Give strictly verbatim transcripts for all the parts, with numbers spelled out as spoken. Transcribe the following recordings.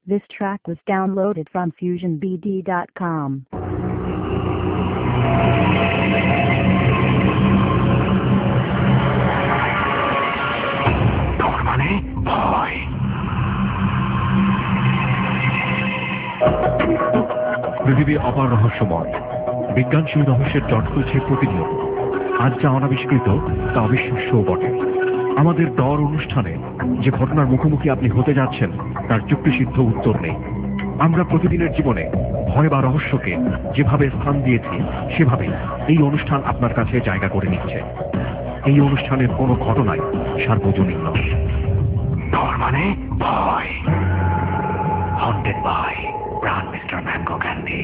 This track was downloaded from fusion b d dot com. তোর মানে ভয়। পৃথিবী অপার রহস্যময়, বিজ্ঞান সেই রহস্যের জট খুলছে প্রতিনিয়ত। আজ যা অনাবিষ্কৃত তা অবিশ্বাস্যও বটে। আমাদের ডর অনুষ্ঠানে যে ঘটনার মুখোমুখি আপনি হতে যাচ্ছেন তার যুক্তিসিদ্ধ উত্তর নেই। আমরা প্রতিদিনের জীবনে ভয় বা রহস্যকে যেভাবে স্থান দিয়েছি সেভাবে এই অনুষ্ঠান আপনার কাছে জায়গা করে নিচ্ছে। এই অনুষ্ঠানের কোনো ঘটনাই সার্বজনীন নয়। ডর মানে ভয়। Haunted by Pran mister mango Candy.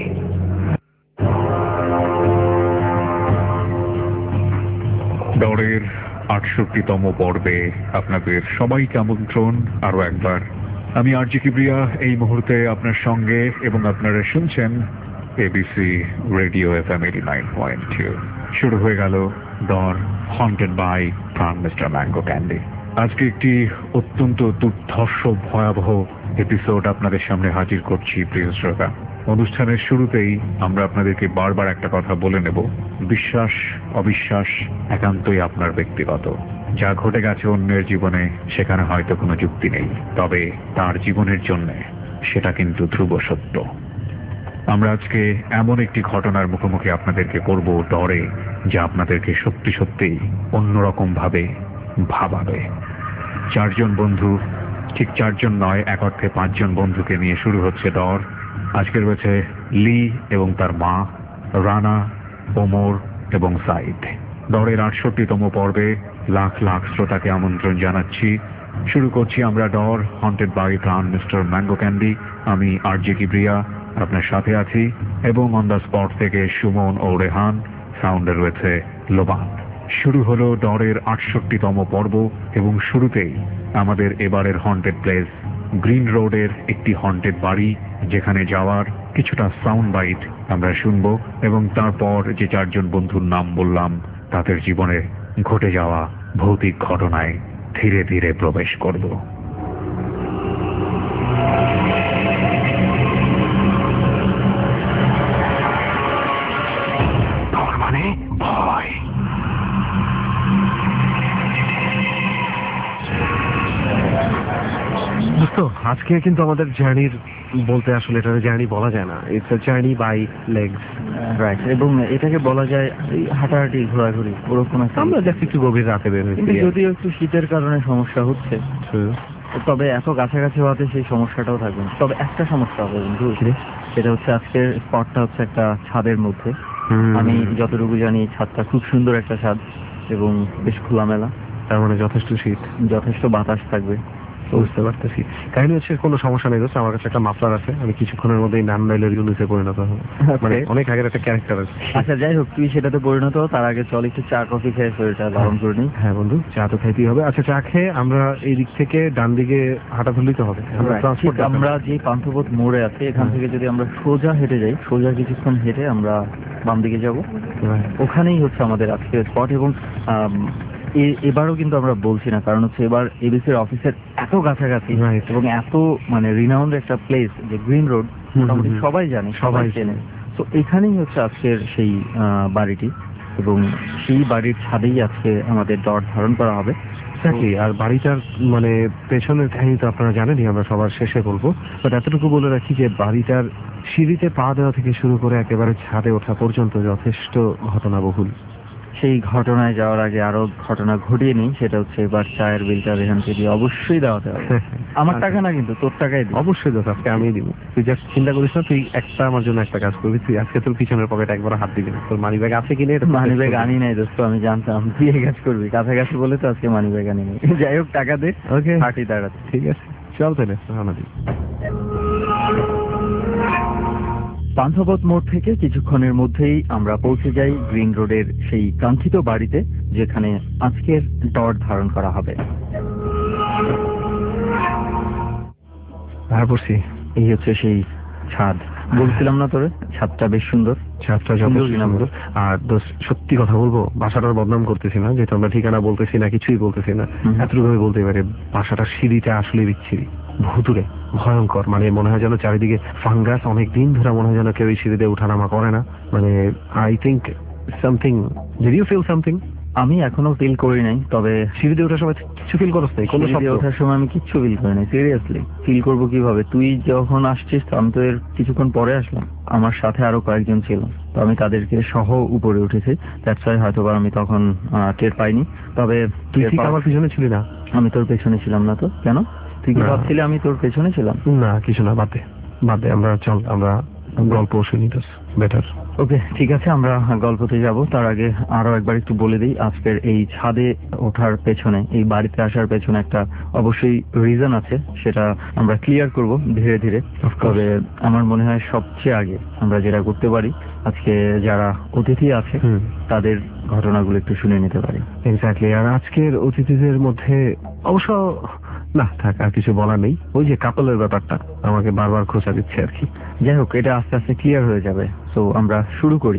ডরের আটষট্টিতম পর্বে আপনাদের সবাইকে আমন্ত্রণ আরো একবার। আমি আরজি কিবরিয়া এই মুহূর্তে আপনার সঙ্গে, এবং আপনারা শুনছেন ABC radio F M eighty nine point two. শুরু হয়ে গেল Dor haunted by Pran mister mango Candy. আজকে একটি অত্যন্ত দুর্ধর্ষ ভয়াবহ এপিসোড আপনাদের সামনে হাজির করছি প্রিয় শ্রোতা। অনুষ্ঠানের শুরুতেই আমরা আপনাদেরকে বারবার একটা কথা বলে নেব, বিশ্বাস অবিশ্বাস একান্তই আপনার ব্যক্তিগত। যা ঘটে গেছে অন্যের জীবনে সেখানে হয়তো কোনো যুক্তি নেই, তবে তার জীবনের জন্য সেটা কিন্তু ধ্রুব সত্য। আমরা আজকে এমন একটি ঘটনার মুখোমুখি আপনাদেরকে করব ডরে, যা আপনাদেরকে সত্যি সত্যিই অন্যরকম ভাবে ভাবাবে। চারজন বন্ধু, ঠিক চারজন নয়, এক অর্থে পাঁচজন বন্ধুকে নিয়ে শুরু হচ্ছে ডর। আজকে রয়েছে লি এবং তার মা, রানা, ওমর এবং সাইদ। ডরের আটষট্টিতম পর্বে লাখ লাখ শ্রোতাকে আমন্ত্রণ জানাচ্ছি। শুরু করছি আমরা Dor haunted by Pran mister mango Candy. আমি আরজি কিবরিয়া আপনার সাথে আছি, এবং অন দ্য স্পট থেকে সুমন ও রেহান, সাউন্ডে রয়েছে লোবান। শুরু হলো ডরের আটষট্টিতম পর্ব, এবং শুরুতেই আমাদের এবারের হন্টেড প্লেস গ্রিন রোডের একটি হন্টেড বাড়ি, যেখানে যাওয়ার কিছুটা সাউন্ড বাইট আমরা শুনবো, এবং তারপর যে চারজন বন্ধুর নাম বললাম তাদের জীবনে ঘটে যাওয়া ভৌতিক ঘটনায় ধীরে ধীরে প্রবেশ করব। ডর মানে ভয়। তো আজকে কিন্তু আমাদের জার্নির বলতে আসলে এটা জার্নি বলা যায় না, it's a journey by legs, right. এবং এটাকে বলা যায় হাঁটাহাঁটি ঘোরাঘুরি ওরকম একটা। আমরা জাস্ট একটু গভীর রাতে বের হয়েছি, যদিও একটু শীতের কারণে সমস্যা হচ্ছে, তবে এত কাছাকাছি হওয়াতে সেই সমস্যাটাও থাকবে না। তবে একটা সমস্যা হবে বন্ধু, সেটা হচ্ছে আজকের স্পটটা হচ্ছে একটা ছাদের মধ্যে। আমি যতটুকু জানি ছাদটা খুব সুন্দর একটা ছাদ এবং বেশ খোলামেলা, তার মানে যথেষ্ট শীত, যথেষ্ট বাতাস থাকবে। বুঝতে পারতেছি। কাহিনী হচ্ছে কোনো সমস্যা নেই দোস্ত, আমার কাছে একটা মাফলার আছে, আমি কিছুক্ষণের মধ্যেই নান নাইলের ইউনিসে পরিণত হবো, মানে অনেক আগের একটা ক্যারেক্টার আছে। আচ্ছা যাই হোক, তুই সেটাতে পরিণত হো, তার আগে চল একটু চা কফি খেয়ে শরীরটা গরম করে নিই। হ্যাঁ বন্ধু, চা তো খাইতেই হবে। আচ্ছা চা খেয়ে আমরা এই দিক থেকে ডান দিকে হাঁটা ধরলেই তো হবে। আমরা যে পান্থপথ মোড়ে আছে এখান থেকে যদি আমরা সোজা হেঁটে যাই, সোজা কিছুক্ষণ হেঁটে আমরা বাম দিকে যাব, ওখানেই হচ্ছে আমাদের আজকের স্পট। এবং এবারও কিন্তু আমরা বলছি না, কারণ হচ্ছে এবার এবিসির অফিসের এত কাছাকাছি এবং এত মানে রিনাউন্ড একটা প্লেস যে গ্রিন রোড, মোটামুটি সবাই জানে, সবাই চেনে। তো এখানেই হচ্ছে আজকের সেই বাড়িটি, এবং সেই বাড়ির ছাদেই আজকে আমাদের ডর ধারণ করা হবে। আর বাড়িটার মানে পেছনের কাহিনী তো আপনারা জানেনই, আমরা সবার শেষে বলবো, বাট এতটুকু বলে রাখি যে বাড়িটার সিঁড়িতে পা দেওয়া থেকে শুরু করে একেবারে ছাদে ওঠা পর্যন্ত যথেষ্ট ঘটনাবহুল। সেই ঘটনায় যাওয়ার আগে আরো ঘটনা ঘটিয়ে নিই, সেটা হচ্ছে এবার চায়ের বিলটা রেহান থেকে অবশ্যই দেওয়াতে হবে। আমার টাকা না কিন্তু, তোর টাকাই দিই। অবশ্যই দোষ, আজকে আমি দিব। তুই জাস্ট চিন্তা করিস না, তুই একটা আমার জন্য একটা কাজ করবি, তুই আজকে তোর পিছনের পকেটে একবার হাত দিবি না। তোর মানি ব্যাগ আছে কিনা? মানি ব্যাগ আনি নাই দোস্ত, আমি জানতাম তুই এই কাজ করবি, কাছাকাছি বলে তো আজকে মানি ব্যাগ আনি নাই। যাই হোক, টাকা দে, ওকে হাঁটি দাঁড়াতে। ঠিক আছে, চল তাহলে রানা দি। পান্থপথ মোড় থেকে কিছুক্ষণের মধ্যেই আমরা পৌঁছে যাই গ্রিন রোডের সেই কাঙ্ক্ষিত বাড়িতে, যেখানে আজকের ডর ধারণ করা হবে। তারপর এই হচ্ছে সেই ছাদ, বলছিলাম না তোরে ছাদটা বেশ সুন্দর। ছাদটা সুন্দর যথেষ্ট কিনা সুন্দর। আর দোস্ত, সত্যি কথা বলবো, বাসাটার বদনাম করতেছি না, যেহেতু আমরা ঠিকানা বলতেছি না, কিছুই বলতেছি না, হুম। এতটুকু আমি বলতে পারি বাসাটার সিঁড়িটা আসলে বিচ্ছিরি, ভুতুরে, ভয়ঙ্কর। মানে মনে হয় যেন চারিদিকে ফাঙ্গাস, অনেক দিন ধরে মনে হয় যেন কেউ এই সিঁড়িতে উঠানামা করে না। মানে I think something, did you feel something? আমি এখনো ফিল করি নাই, তবে সিঁড়িতে ওঠার সময় কিছু ফিল করছ নাই? কোনো সিঁড়িতে শব্দ? ওঠার সময় আমি কিচ্ছু ফিল করি নাই, সিরিয়াসলি। ফিল করবো কিভাবে? তুই যখন আসছিস তো আমি তো এর কিছুক্ষণ পরে আসলাম, আমার সাথে আরো কয়েকজন ছিল, তো আমি তাদেরকে সহ উপরে উঠেছি। দ্যাটস ওয়াই হয়তো বা আমি তখন আহ, টের পাইনি। তবে তুই টের ঠিক পাওয়া- আমার পিছনে ছিলি না? আমি তোর পেছনে ছিলাম না তো। কেন? তুই কি না। ভাবছিলি আমি তোর পেছনে ছিলাম? না কিছু না, বাদ দে বাদ দে, আমরা চল আমরা গল্প শুনি, দোস্ত, বেটার। ওকে, ঠিক আছে, আমরা গল্পতে যাব। তার আগে আরো একবার একটু বলে দিই, আজকের এই ছাদে ওঠার পেছনে, এই বাড়িতে আসার পেছনে একটা অবশ্যই রিজন আছে, সেটা আমরা ক্লিয়ার করব ধীরে ধীরে। Of course. তবে আমার মনে হয় সবচেয়ে আগে আমরা যেটা করতে পারি, আজকে যারা অতিথি আছে হুম। তাদের ঘটনাগুলো একটু শুনে নিতে পারি। এক্স্যাক্টলি। আর আজকের অতিথিদের মধ্যে অবশ্য না থাক, আর কিছু বলার নেই। ওই যে কাপলের ব্যাপারটা আমাকে বারবার খোঁচা দিচ্ছে আর কি। যাই হোক, এটা আস্তে আস্তে ক্লিয়ার হয়ে যাবে। তো আমরা শুরু করি।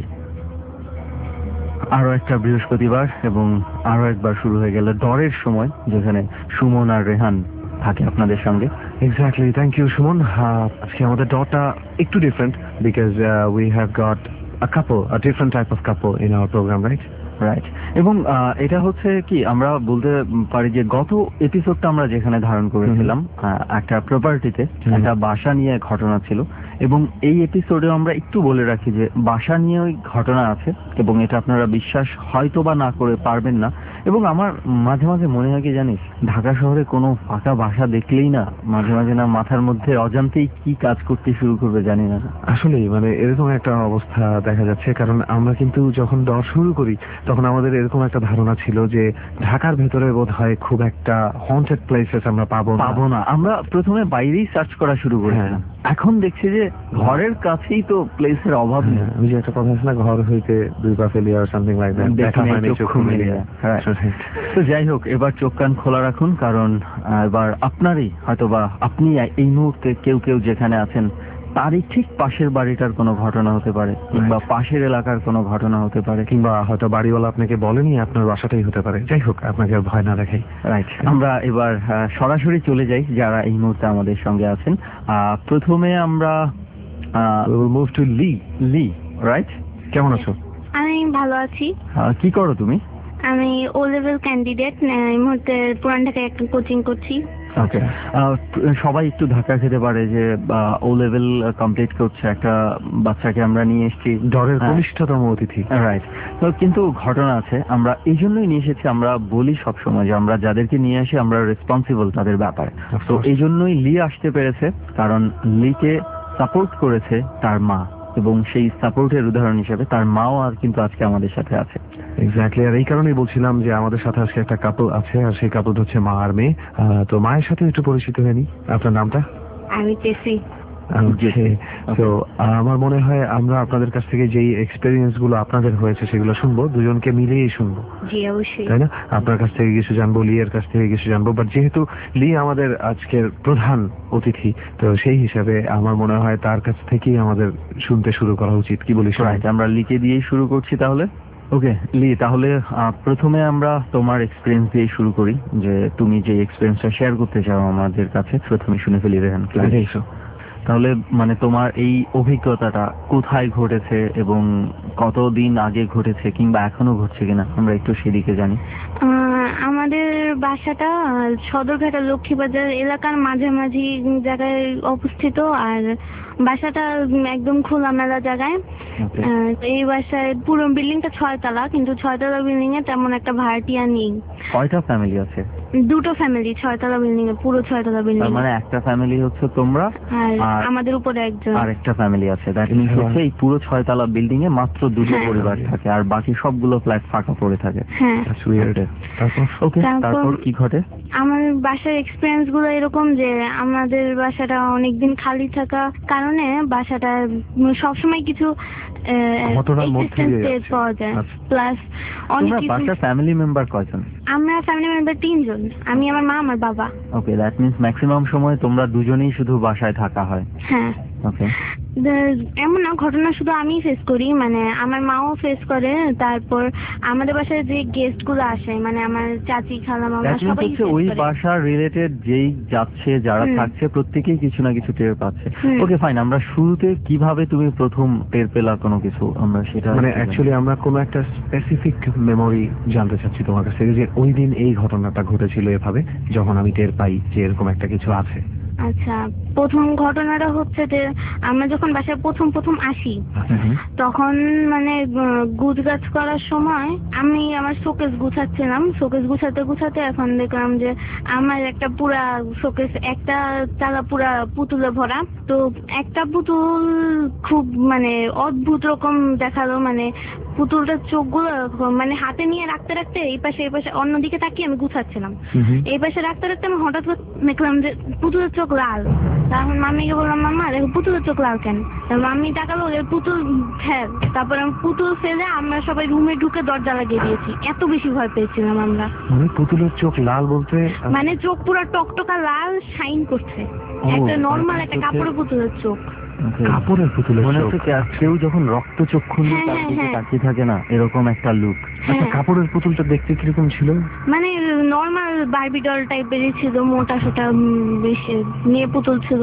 আরো একটা বৃহস্পতিবার এবং আরো একবার শুরু হয়ে গেল ডরের সময়, যেখানে সুমন আর রেহান থাকে আপনাদের সঙ্গে। Exactly, thank you Suman. আজকে আমাদের ডটা একটু different, because we have got a couple, a different type of couple in our program, right? Right. এবং আহ, এটা হচ্ছে কি, আমরা বলতে পারি যে গত এপিসোডটা আমরা যেখানে ধারণ করেছিলাম আহ, একটা প্রপার্টিতে হুম। একটা বাসা নিয়ে ঘটনা ছিল, এবং এই এপিসোডে আমরা একটু বলে রাখি যে বাসা নিয়ে ওই ঘটনা আছে, এবং এটা আপনারা বিশ্বাস হয়তো বা না করে পারবেন না। এবং আমার মাঝে মাঝে মনে হয় কি জানিস, ঢাকা শহরে কোনো ফাঁকা বাসা দেখলেই না মাঝে মাঝে না মাথার মধ্যে অজান্তেই কি কাজ করতে শুরু করবে জানি না। আসলে মানে এরকম একটা অবস্থা দেখা যাচ্ছে, কারণ আমরা কিন্তু যখন ডর শুরু করি তখন আমাদের এরকম একটা ধারণা ছিল যে ঢাকার ভেতরে বোধ হয় খুব একটা হন্টেড প্লেসেস আমরা পাবো না। পাবো না। আমরা প্রথমে বাইরেই সার্চ করা শুরু করেছিলাম, এখন দেখছি যে ঘরের কাছেই তো প্লেসের অভাব নেই। হ্যাঁ, ওই যে একটা কথা আছে না, ঘর হইতে দুই পা ফেলিয়া আর সামথিং লাইক দ্যাট, দেখা দেখি নাই হয়নি চক্ষু চক্ষু মেলিয়া। মেলিয়া। Right. তো যাই হোক, এবার চোখ কান খোলা রাখুন, কারণ আহ, এবার আপনারই হয়তোবা আপনি এই মুহূর্তে কেউ কেউ যেখানে আছেন তারই ঠিক পাশের বাড়িটার কোনো ঘটনা হতে পারে, কিংবা পাশের এলাকার কোনো ঘটনা হতে পারে, কিংবা হয়তো বাড়িওয়ালা আপনাকে বলেনি, আপনার বাসাটাই হতে পারে। যাই হোক, আপনাকে আর ভয় না দেখাই। রাইট। আমরা এবার আহ, সরাসরি চলে যাই যারা এই মুহূর্তে আমাদের সঙ্গে আছেন। আহ, প্রথমে আমরা move to Lee. Lee, right? কেমন আছো? আমি ভালো আছি। আহ, কি করো তুমি? আমি ও লেভেল ক্যান্ডিডেট, এই মুহূর্তে পুরান ঢাকায় একটা কোচিং করছি। ওকে। সবাই একটু ধাক্কা খেতে পারে যে ও লেভেল কমপ্লিট করছে একটা বাচ্চাকে আমরা নিয়ে এসেছি, ডরের হ্যাঁ। কনিষ্ঠতম অতিথি। রাইট। তো কিন্তু ঘটনা আছে, আমরা এই জন্যই নিয়ে এসেছি, আমরা বলি সবসময় যে আমরা যাদেরকে নিয়ে আসি আমরা রেসপন্সিবল তাদের ব্যাপারে। Of তো course. এই জন্যই লি আসতে পেরেছে, কারণ লিকে সাপোর্ট করেছে তার মা, এবং সেই সাপোর্টের উদাহরণ হিসেবে তার মাও আর কিন্তু আজকে আমাদের সাথে আছে। এক্স্যাক্টলি। আর এই কারণেই বলছিলাম যে আমাদের সাথে আজকে একটা কাপল আছে, আর সেই কাপল হচ্ছে মা আর মেয়ে। আহ, তো মায়ের সাথে একটু পরিচিত হয়নি। আপনার নামটা? আমি চেসি। তো আমার মনে হয় আমরা আপনাদের কাছ থেকে যেই এক্সপেরিয়েন্স গুলো আপনাদের হয়েছে সেগুলো শুনবো, দুজনকে মিলিয়েই শুনবো, জি অবশ্যই। তাই না? আপনার কাছ থেকে কিছু জানবো, লিয়ের কাছ থেকে কিছু জানবো, বাট যেহেতু লি আমাদের আজকের প্রধান অতিথি, তো সেই হিসাবে আমার মনে হয় তার কাছ থেকেই আমাদের শুনতে শুরু করা উচিত। কি বলিস? রাইট, আমরা লিকে দিয়েই শুরু করছি তাহলে। ওকে লি, তাহলে আহ, প্রথমে আমরা তোমার এক্সপিরিয়েন্স দিয়ে শুরু করি, যে তুমি যে এক্সপিরিয়েন্সটা শেয়ার করতে চাও আমাদের কাছে, প্রথমে শুনে ফেলি রেহান। তাহলে মানে তোমার এই অভিজ্ঞতাটা কোথায় ঘটেছে এবং কতদিন আগে ঘটেছে, কিংবা এখনো ঘটছে কিনা, আমরা একটু সেদিকে জানি। আহ, আমাদের বাসাটা সদরঘাটা লক্ষ্মীবাজার এলাকার মাঝামাঝি জায়গায় অবস্থিত, আর বাসাটা একদম খোলামেলা জায়গায়। Okay. আহ, এই বাসায় পুরো বিল্ডিংটা ছয়তলা, কিন্তু ছয়তলা বিল্ডিং এ তেমন একটা ভাড়াটিয়া নেই। কয়টা ফ্যামিলি আছে? দুটো ফ্যামিলি ছয়তলা বিল্ডিং এ, পুরো ছয়তলা তার বিল্ডিং, মানে একটা ফ্যামিলি হচ্ছে তোমরা, আর আর আমাদের উপরে একজন। আর একটা ফ্যামিলি আছে। দ্যাট মিনস হচ্ছে এই পুরো ছয়তলা বিল্ডিং এ মাত্র দুটো হ্যাঁ। পরিবার থাকে, আর বাকি সবগুলো ফ্ল্যাট ফাঁকা পড়ে থাকে। হ্যাঁ। তারপর ওকে, তারপর- তারপর কি ঘটে? আমার বাসার এক্সপিরিয়েন্স গুলো এরকম যে আমাদের বাসাটা অনেকদিন খালি থাকা কারণে বাসাটা সবসময় কিছু ঘটনার মধ্যে দিয়ে টের যাচ্ছে। পাওয়া যায়, আচ্ছা। প্লাস অনেক তোমরা কিছু। বাসার ফ্যামিলি মেম্বার কয়জন? আমরা ফ্যামিলি মেম্বার তিনজন, আমি, আমার মা, আমার বাবা। ওকে, দ্যাট মিনস ম্যাক্সিমাম সময় তোমরা দুজনেই শুধু বাসায় থাকা হয়। হ্যাঁ। ওকে। এমন না, ঘটনা শুধু আমি ফেস করি, মানে আমার মাও ফেস করে। তারপর আমাদের বাসায় যে গেস্ট গুলো আসে, মানে আমার চাচি, খালা, মামা সবাই হচ্ছে ওই বাসার রিলেটেড যেই যাচ্ছে, যারা থাকছে প্রত্যেকেই কিছু না কিছু টের পাচ্ছে। ওকে ফাইন, আমরা শুরুতে কিভাবে তুমি প্রথম টের পেলা কোনো কিছু, আমরা সেটা মানে অ্যাকচুয়ালি আমরা কোনো একটা স্পেসিফিক মেমোরি জানতে চাচ্ছি তোমার কাছ থেকে, যে ওই দিন এই ঘটনাটা ঘটেছিল এভাবে, যখন আমি টের পাই যে এরকম একটা কিছু আছে। আচ্ছা, প্রথম ঘটনাটা হচ্ছে যে আমরা যখন বাসায় প্রথম প্রথম আসি তখন মানে গুছগাছ করার সময় আমি আমার শোকেস গুছাচ্ছিলাম। শোকেস গুছাতে গুছাতে এখন দেখলাম যে আমার একটা পুরা শোকেস একটা চালা পুরা পুতুলে ভরা। তো একটা পুতুল খুব মানে অদ্ভুত রকম দেখালো, মানে পুতুলটার চোখগুলো মানে হাতে নিয়ে রাখতে রাখতে এই পাশে এই পাশে অন্যদিকে তাকিয়ে আমি গুছাচ্ছিলাম। এই পাশে রাখতে রাখতে আমি হঠাৎ করে দেখলাম যে পুতুলের চোখ লাল। তখন মাম্মিকে বললাম, মাম্মা দেখো পুতুলের চোখ লাল কেন? মাম্মি তাকালো, পুতুল ফেল। তারপর আমি পুতুল ফেলে আমরা সবাই রুমে ঢুকে দরজা লাগিয়ে দিয়েছি, এত বেশি ভয় পেয়েছিলাম আমরা। মানে পুতুলের চোখ লাল বলতে মানে চোখ পুরো টকটকা লাল শাইন করছে, একটা নর্মাল একটা কাপড়ের পুতুলের চোখ। কাপড়ের পুতুলের মনে চোখ? হচ্ছে কেউ যখন রক্ত চক্ষু নিয়ে তার দিকে তাকিয়ে থাকে না, এরকম একটা লুক। আচ্ছা, কাপড়ের পুতুলটা দেখতে কিরকম ছিল? মানে নর্মাল বারবি ডল টাইপেরই ছিল, মোটা সোটা বেশি মেয়ে পুতুল ছিল।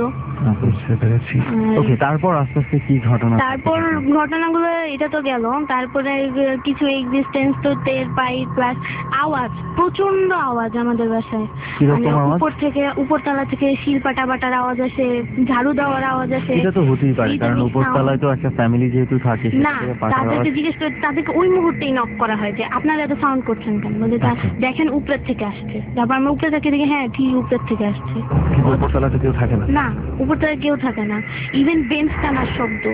ওকে, তারপর আস্তে আস্তে কি ঘটনা? তারপর ঘটনাগুলো এটা তো গেল, তারপরে কিছু এক্সিস্টেন্স তো টের পাই, প্লাস আওয়াজ, প্রচন্ড আওয়াজ আমাদের বাসায়। মানে উপর থেকে উপরতলা থেকে শিলপাটা বাটার আওয়াজ আসে, ঝাড়ু দেওয়ার আওয়াজ আসে। এটা তো হতেই পারে, কারণ উপরতলায় তো একটা ফ্যামিলি যেহেতু থাকে। না, তাদেরকে জিজ্ঞেস করে তাদেরকে ওই মুহূর্তেই নক করা হয় যে আপনারা এত সাউন্ড করছেন কেন? বলে দেখেন উপরের থেকে আসছে। তারপর আমরা উপরে থেকে দেখি হ্যাঁ ঠিক উপরের থেকে আসছে। উপরতলাতে কেউ থাকে না? না, উপরতলায় কেউ থাকে না, ইভেন বেঞ্চ টানার শব্দ।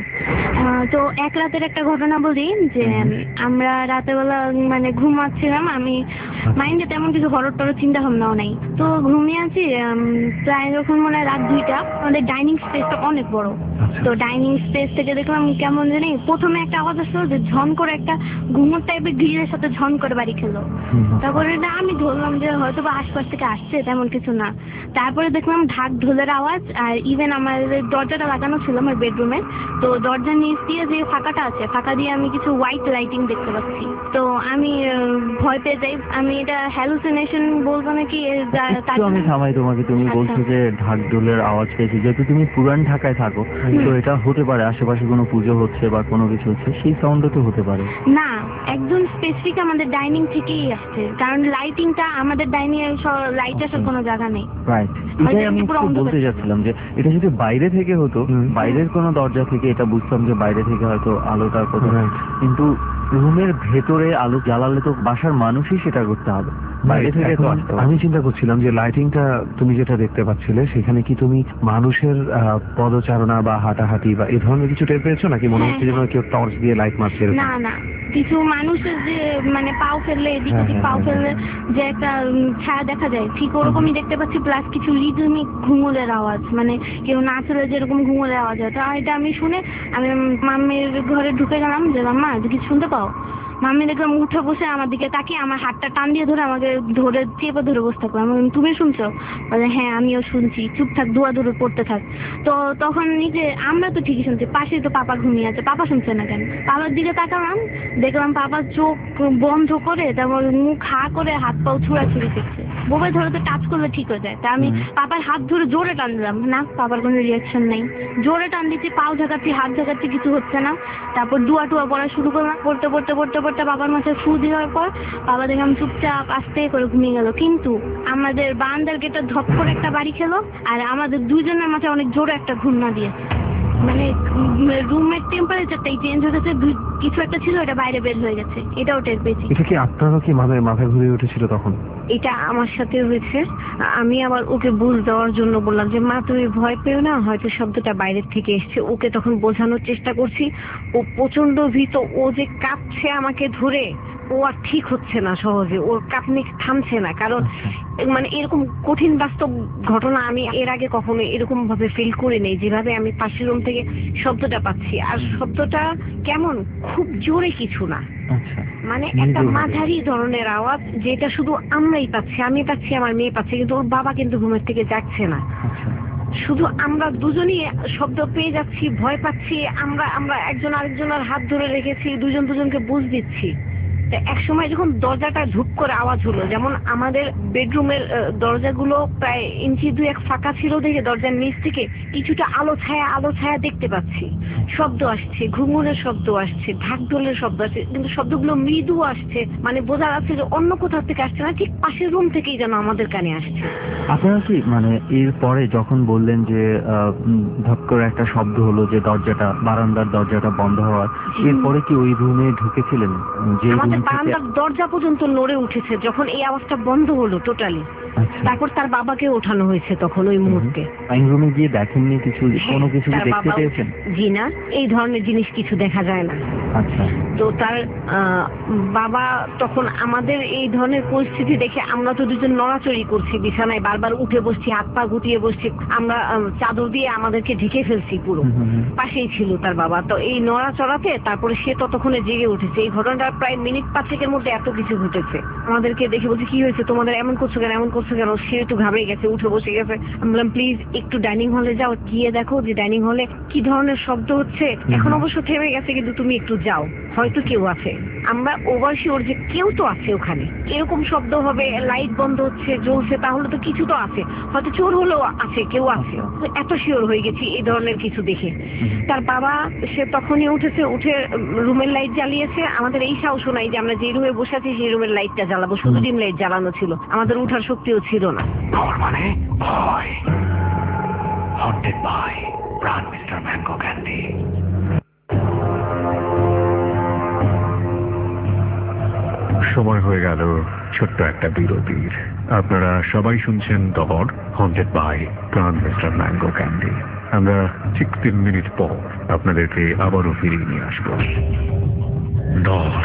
তো এক রাতের একটা ঘটনা বলি যে আমরা রাতের বেলা মানে ঘুমাচ্ছিলাম, আমি মাইন্ডে তেমন কিছু হরর টরর চিন্তা ভাবনাও নাই, তো ঘুমিয়ে আছি। প্রায় যখন মনে হয় রাত দুইটা, আমাদের ডাইনিং স্পেসটা অনেক বড়। তো ডাইনিং স্পেস থেকে দেখলাম কেমন জানি প্রথমে একটা আওয়াজ আসলো যে ঝন করে একটা ঘুমোর টাইপের গ্রিলের সাথে ঝন করে বাড়ি খেলো। তারপরে না আমি ধরলাম যে হয়তো বা আশপাশ থেকে আসছে, তেমন কিছু না। তারপরে দেখলাম ঢাক ঢোলের আওয়াজ, আর ইভেন আমার দরজাটা লাগানো ছিল আমার বেডরুমে, তো দরজার নিচ দিয়ে যে ফাঁকাটা আছে ফাঁকা দিয়ে আমি কিছু হোয়াইট লাইটিং দেখতে পাচ্ছি। তো আমি ভয় পেয়ে যাই, আমি এটা হ্যালুসিনেশন বলবো নাকি। আমি থামাই তোমাকে, তুমি বলছো যে ঢাক ঢোলের আওয়াজ পেয়েছি, যেহেতু তুমি পুরান ঢাকায় থাকো তো এটা হতে পারে আশেপাশে কোনো পুজো হচ্ছে বা কোনো কিছু হচ্ছে, সেই সাউন্ডও তো হতে পারে। না, একদম স্পেসিফিক আমাদের ডাইনিং থেকেই আসছে, কারণ লাইটিংটা আমাদের ডাইনিং এর লাইট আসার কোনো জায়গা নেই। রাইট, এটাই আমি বলতে যাচ্ছিলাম যে এটা যদি বাইরে থেকে হতো, বাইরের কোনো দরজা থেকে, এটা বুঝতাম যে বাইরে থেকে হয়তো আলোটা কত, কিন্তু রুমের ভেতরে আলো জ্বালালে তো বাসার মানুষই সেটা করতে হবে, বাইরে থেকে তো। আমি চিন্তা করছিলাম যে লাইটিংটা তুমি যেটা দেখতে পাচ্ছিলে সেখানে কি তুমি মানুষের পদচারণা বা হাঁটাহাঁটি বা এই ধরনের কিছু টের পেয়েছো, নাকি মনে হচ্ছে যেন কেউ টর্চ দিয়ে লাইট মারছে? না না, কিছু মানুষের যে মানে পাও ফেললে এদিক ওদিক পাও ফেললে যে একটা ছায়া দেখা যায়, ঠিক ওরকমই দেখতে পাচ্ছি। প্লাস কিছু রিদমিক ঘুঙুরের আওয়াজ, মানে কেউ নাচলে যেরকম ঘুঙুরের আওয়াজ হয়, তো এটা আমি শুনে আমি মাম্মির ঘরে ঢুকে গেলাম যে মাম্মা কিছু শুনতে পাও? মাম্মি দেখলাম উঠে বসে আমার দিকে তাকিয়ে আমার হাতটা টান দিয়ে ধরে আমাকে ধরে চেপে ধরে বসে থাকলো। আমি তুমি শুনছো? বলে হ্যাঁ আমিও শুনছি, চুপ থাক, দোয়া দূরে পড়তে থাক। তো তখন নিজে আমরা তো ঠিকই শুনছি, পাশে তো পাপা ঘুমিয়ে আছে, পাপা শুনছে না কেন? পাপার দিকে তাকালাম, দেখলাম পাপার চোখ বন্ধ করে, তারপর মুখ হা করে হাত পাও ছুড়াছুড়ি করছে। বোবাই ধরে তো টাচ করলে ঠিক হয়ে যায়, তা আমি পাপার হাত ধরে জোরে টান দিলাম, না পাপার কোনো রিয়াকশন নেই। জোরে টান দিচ্ছি, পাও ঝাঁকাচ্ছি, হাত ঝাঁকাচ্ছি, কিছু হচ্ছে না। তারপর দুয়া টুয়া পড়া শুরু করলাম, পড়তে পড়তে পড়তে পড়তে বাবার মাথায় ফু দেওয়ার পর বাবা দেখলাম চুপচাপ আস্তে করে ঘুমিয়ে গেল। কিন্তু আমাদের বারান্দার গেটে ধপ করে একটা বাড়ি খেলো, আর আমাদের দুজনের মাথায় অনেক জোরে একটা ঘূর্ণা দিয়েছে। মানে রুমের টেম্পারেচারটাই চেঞ্জ হয়ে গেছে, কিছু একটা ছিল এটা বাইরে বের হয়ে গেছে, এটাও টের পেয়েছি। এটা কি আপনারও কি মাথায় মাথায় ঘুরে উঠেছিল তখন? এটা আমার সাথে হয়েছে। আমি আবার ওকে বুঝ দেওয়ার জন্য বললাম যে মা তুমি ভয় পেও না, হয়তো শব্দটা বাইরের থেকে এসছে। ওকে তখন বোঝানোর চেষ্টা করছি, ও প্রচন্ড ভীত, ও যে কাঁপছে আমাকে ধরে, ও আর ঠিক হচ্ছে না সহজে, ওর কাঁপনি থামছে না। কারণ মানে এরকম কঠিন বাস্তব ঘটনা আমি এর আগে কখনো এরকম ভাবে ফিল করি নাই, যেভাবে আমি পাশের রুম থেকে শব্দটা পাচ্ছি। আর শব্দটা কেমন, খুব জোরে কিছু না, মানে একটা মাঝারি ধরনের আওয়াজ, যেটা শুধু আমরাই পাচ্ছি, আমি পাচ্ছি, আমার মেয়ে পাচ্ছে, কিন্তু ওর বাবা কিন্তু ঘুমের থেকে জাগছে না। শুধু আমরা দুজনই শব্দ পেয়ে যাচ্ছি, ভয় পাচ্ছি, আমরা আমরা একজন আরেকজনের হাত ধরে রেখেছি, দুজন দুজনকে বুঝ দিচ্ছি। এক সময় যখন দরজাটা ধুপ করে আওয়াজ হলো, যেমন আমাদের বেডরুমের দরজাগুলো প্রায় ইঞ্চি দুই এক ফাঁকা ছিল, দেখে দরজার নিচ থেকে কিছুটা আলো ছায়া আলো ছায়া দেখতে পাচ্ছি, শব্দ আসছে, ঘুঙুরের শব্দ আসছে, ঢাকঢোলের শব্দ আসছে, কিন্তু শব্দগুলো মৃদু আসছে, মানে বোঝা যাচ্ছে যে অন্য কোথাও থেকে আসছে না, ঠিক পাশের রুম থেকেই যেন আমাদের কানে আসছে। আপনারা কি মানে এর পরে যখন বললেন যে ধপ করে একটা শব্দ হলো, যে দরজাটা বারান্দার দরজাটা বন্ধ হওয়ার, এরপরে কি ওই রুমে ঢুকেছিলেন? যে বারান্দার দরজা পর্যন্ত নড়ে উঠেছে যখন এই আওয়াজটা বন্ধ হলো টোটালি। তারপর তার বাবাকে ওঠানো হয়েছে তখন ওই মুহূর্তে। ড্রয়িং রুমে গিয়ে দেখেননি কিছু, কোনো কিছু দেখতে পেয়েছেন? জি না, এই ধরনের জিনিস কিছু দেখা যায় না। আচ্ছা। তো তার বাবা তখন আমাদের এই ধরনের পরিস্থিতি দেখে, আমরা তো দুজন নড়াচড়ি করছি বিছানায়, বারবার উঠে বসছি, হাত পা গুটিয়ে বসছি, আমরা চাদর দিয়ে আমাদেরকে ঢেকে ফেলছি পুরো। পাশেই ছিল তার বাবা। তো এই নড়াচড়াতে তারপরে সে ততক্ষণে জেগে উঠেছে। এই ঘটনাটা প্রায় মিনিট পাঁচেকের মধ্যে এত কিছু ঘটেছে। আমাদেরকে দেখে বলছে, কি হয়েছে তোমাদের, এমন করছো কেন, এমন করছো কেন? সে একটু ঘাবড়ে গেছে, উঠে বসে গেছে। আমি বললাম, প্লিজ একটু ডাইনিং হলে যাও, গিয়ে দেখো যে ডাইনিং হলে কি ধরনের শব্দ হচ্ছে। এখন অবশ্য থেমে গেছে, কিন্তু তুমি একটু যাও, হয়তো কেউ আছে। আমরা ওভার শিওর যে কেউ তো আছে ওখানে। এরকম শব্দ হবে, লাইট বন্ধ হচ্ছে, জ্বলছে, তাহলে তো কিছু তো আছে, হয়তো চোর হলেও আছে, কেউ আছে। এত শিওর হয়ে গেছি এই ধরনের কিছু দেখে। তার বাবা সে তখনই উঠেছে, উঠে রুমের লাইট জ্বালিয়েছে। আমাদের এই সাহস নাই যে আমরা যে রুমে বসে আছি সেই রুমের লাইটটা জ্বালাবো, শুধু ডিম লাইট জ্বালানো ছিল, আমাদের উঠার শক্তিও ছিল না। মানে ভয়, haunted by Pran mister mango Candy. সময় হয়ে গেল ছোট্ট একটা বিরতির। আপনারা সবাই শুনছেন Dor, haunted by Pran mister mango Candy. আমরা ঠিক তিন মিনিট পর আপনাদেরকে আবারও ফিরিয়ে নিয়ে আসবো। দর।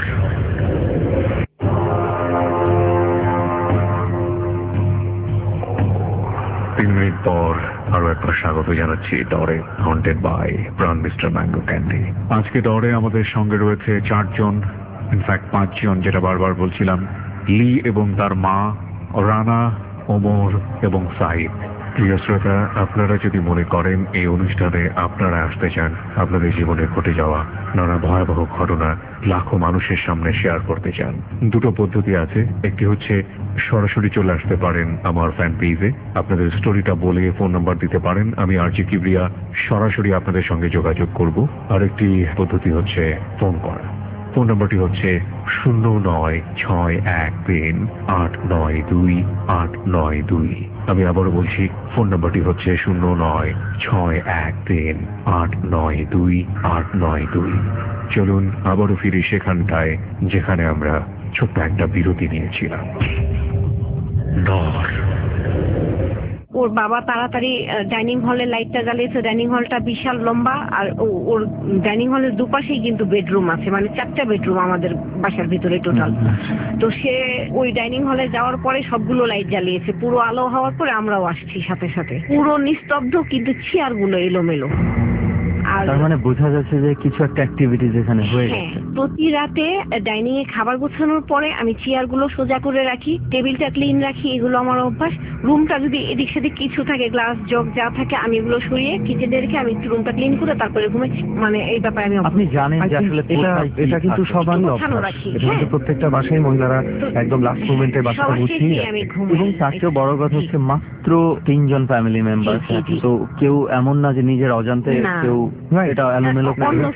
তিন মিনিট পর আরো একবার স্বাগত জানাচ্ছি ডরে, haunted by Pran mister mango Candy. আজকে ডরে আমাদের সঙ্গে রয়েছে চারজন, ইনফ্যাক্ট পাঁচজন, যেটা বারবার বলছিলাম। লি এবং তার মা, রানা, ওমর এবং সাইদ। প্রিয় শ্রোতা, আপনারা যদি মনে করেন এই অনুষ্ঠানে আপনারা আসতে চান, আপনাদের জীবনে ঘটে যাওয়া নানা ভয়াবহ ঘটনা লাখো মানুষের সামনে শেয়ার করতে চান, দুটো পদ্ধতি আছে। একটি হচ্ছে সরাসরি চলে আসতে পারেন আমার ফ্যান পেজে, আপনাদের স্টোরিটা বলে ফোন নাম্বার দিতে পারেন, আমি আরজি কিবরিয়া সরাসরি আপনাদের সঙ্গে যোগাযোগ করব। আরেকটি পদ্ধতি হচ্ছে ফোন করা। ফোন নাম্বারটি হচ্ছে শূন্য নয় ছয় এক তিন আট নয় দুই আট নয় দুই। আমি আবারও বলছি, ফোন নাম্বারটি হচ্ছে শূন্য নয় ছয় এক তিন আট নয় দুই আট নয় দুই। চলুন আবারও ফিরি সেখানটায় যেখানে আমরা ছোট্ট একটা বিরতি নিয়েছিলাম। ডর। ওর বাবা তাড়াতাড়ি ডাইনিং হলের লাইটটা জ্বালিয়েছে। ডাইনিং হলটা বিশাল লম্বা, আর ওর ডাইনিং হলের দুপাশেই কিন্তু বেডরুম আছে, মানে চারটা বেডরুম আমাদের বাসার ভিতরে টোটাল। তো সে ওই ডাইনিং হলে যাওয়ার পরে সবগুলো লাইট জ্বালিয়েছে, পুরো আলো হওয়ার পরে আমরাও আসছি সাথে সাথে। পুরো নিস্তব্ধ, কিন্তু চেয়ার গুলো এলোমেলো। তার মানে বোঝা যাচ্ছে যে কিছু একটা অ্যাক্টিভিটিজ এখানে হয়ে গেছে। প্রতি রাতে ডাইনিং এ খাবার গোছানোর পরে আমি চেয়ার গুলো সোজা করে রাখি, টেবিলটা ক্লিন রাখি, এগুলো আমার অভ্যাস। রুমটা যদি এদিক সেদিক কিছু থাকে, গ্লাস জগ যা থাকে, আমি এগুলো সরিয়ে কিচেনে রেখে আমি রুমটা ক্লিন করে তারপরে ঘুমাই। মানে এই ব্যাপারে আমি আপনি জানেন যে আসলে এটা কিন্তু সবারই অভ্যাস, এটা কিন্তু প্রত্যেকটা বাসায় মহিলারা একদম লাস্ট মোমেন্টে বাসাটা গুছিয়ে। এবং তার চেয়েও বড় কথা হচ্ছে মাত্র তিনজন ফ্যামিলি মেম্বার, তো কেউ এমন না যে নিজের অজান্তে কেউ এটা এলোমেলো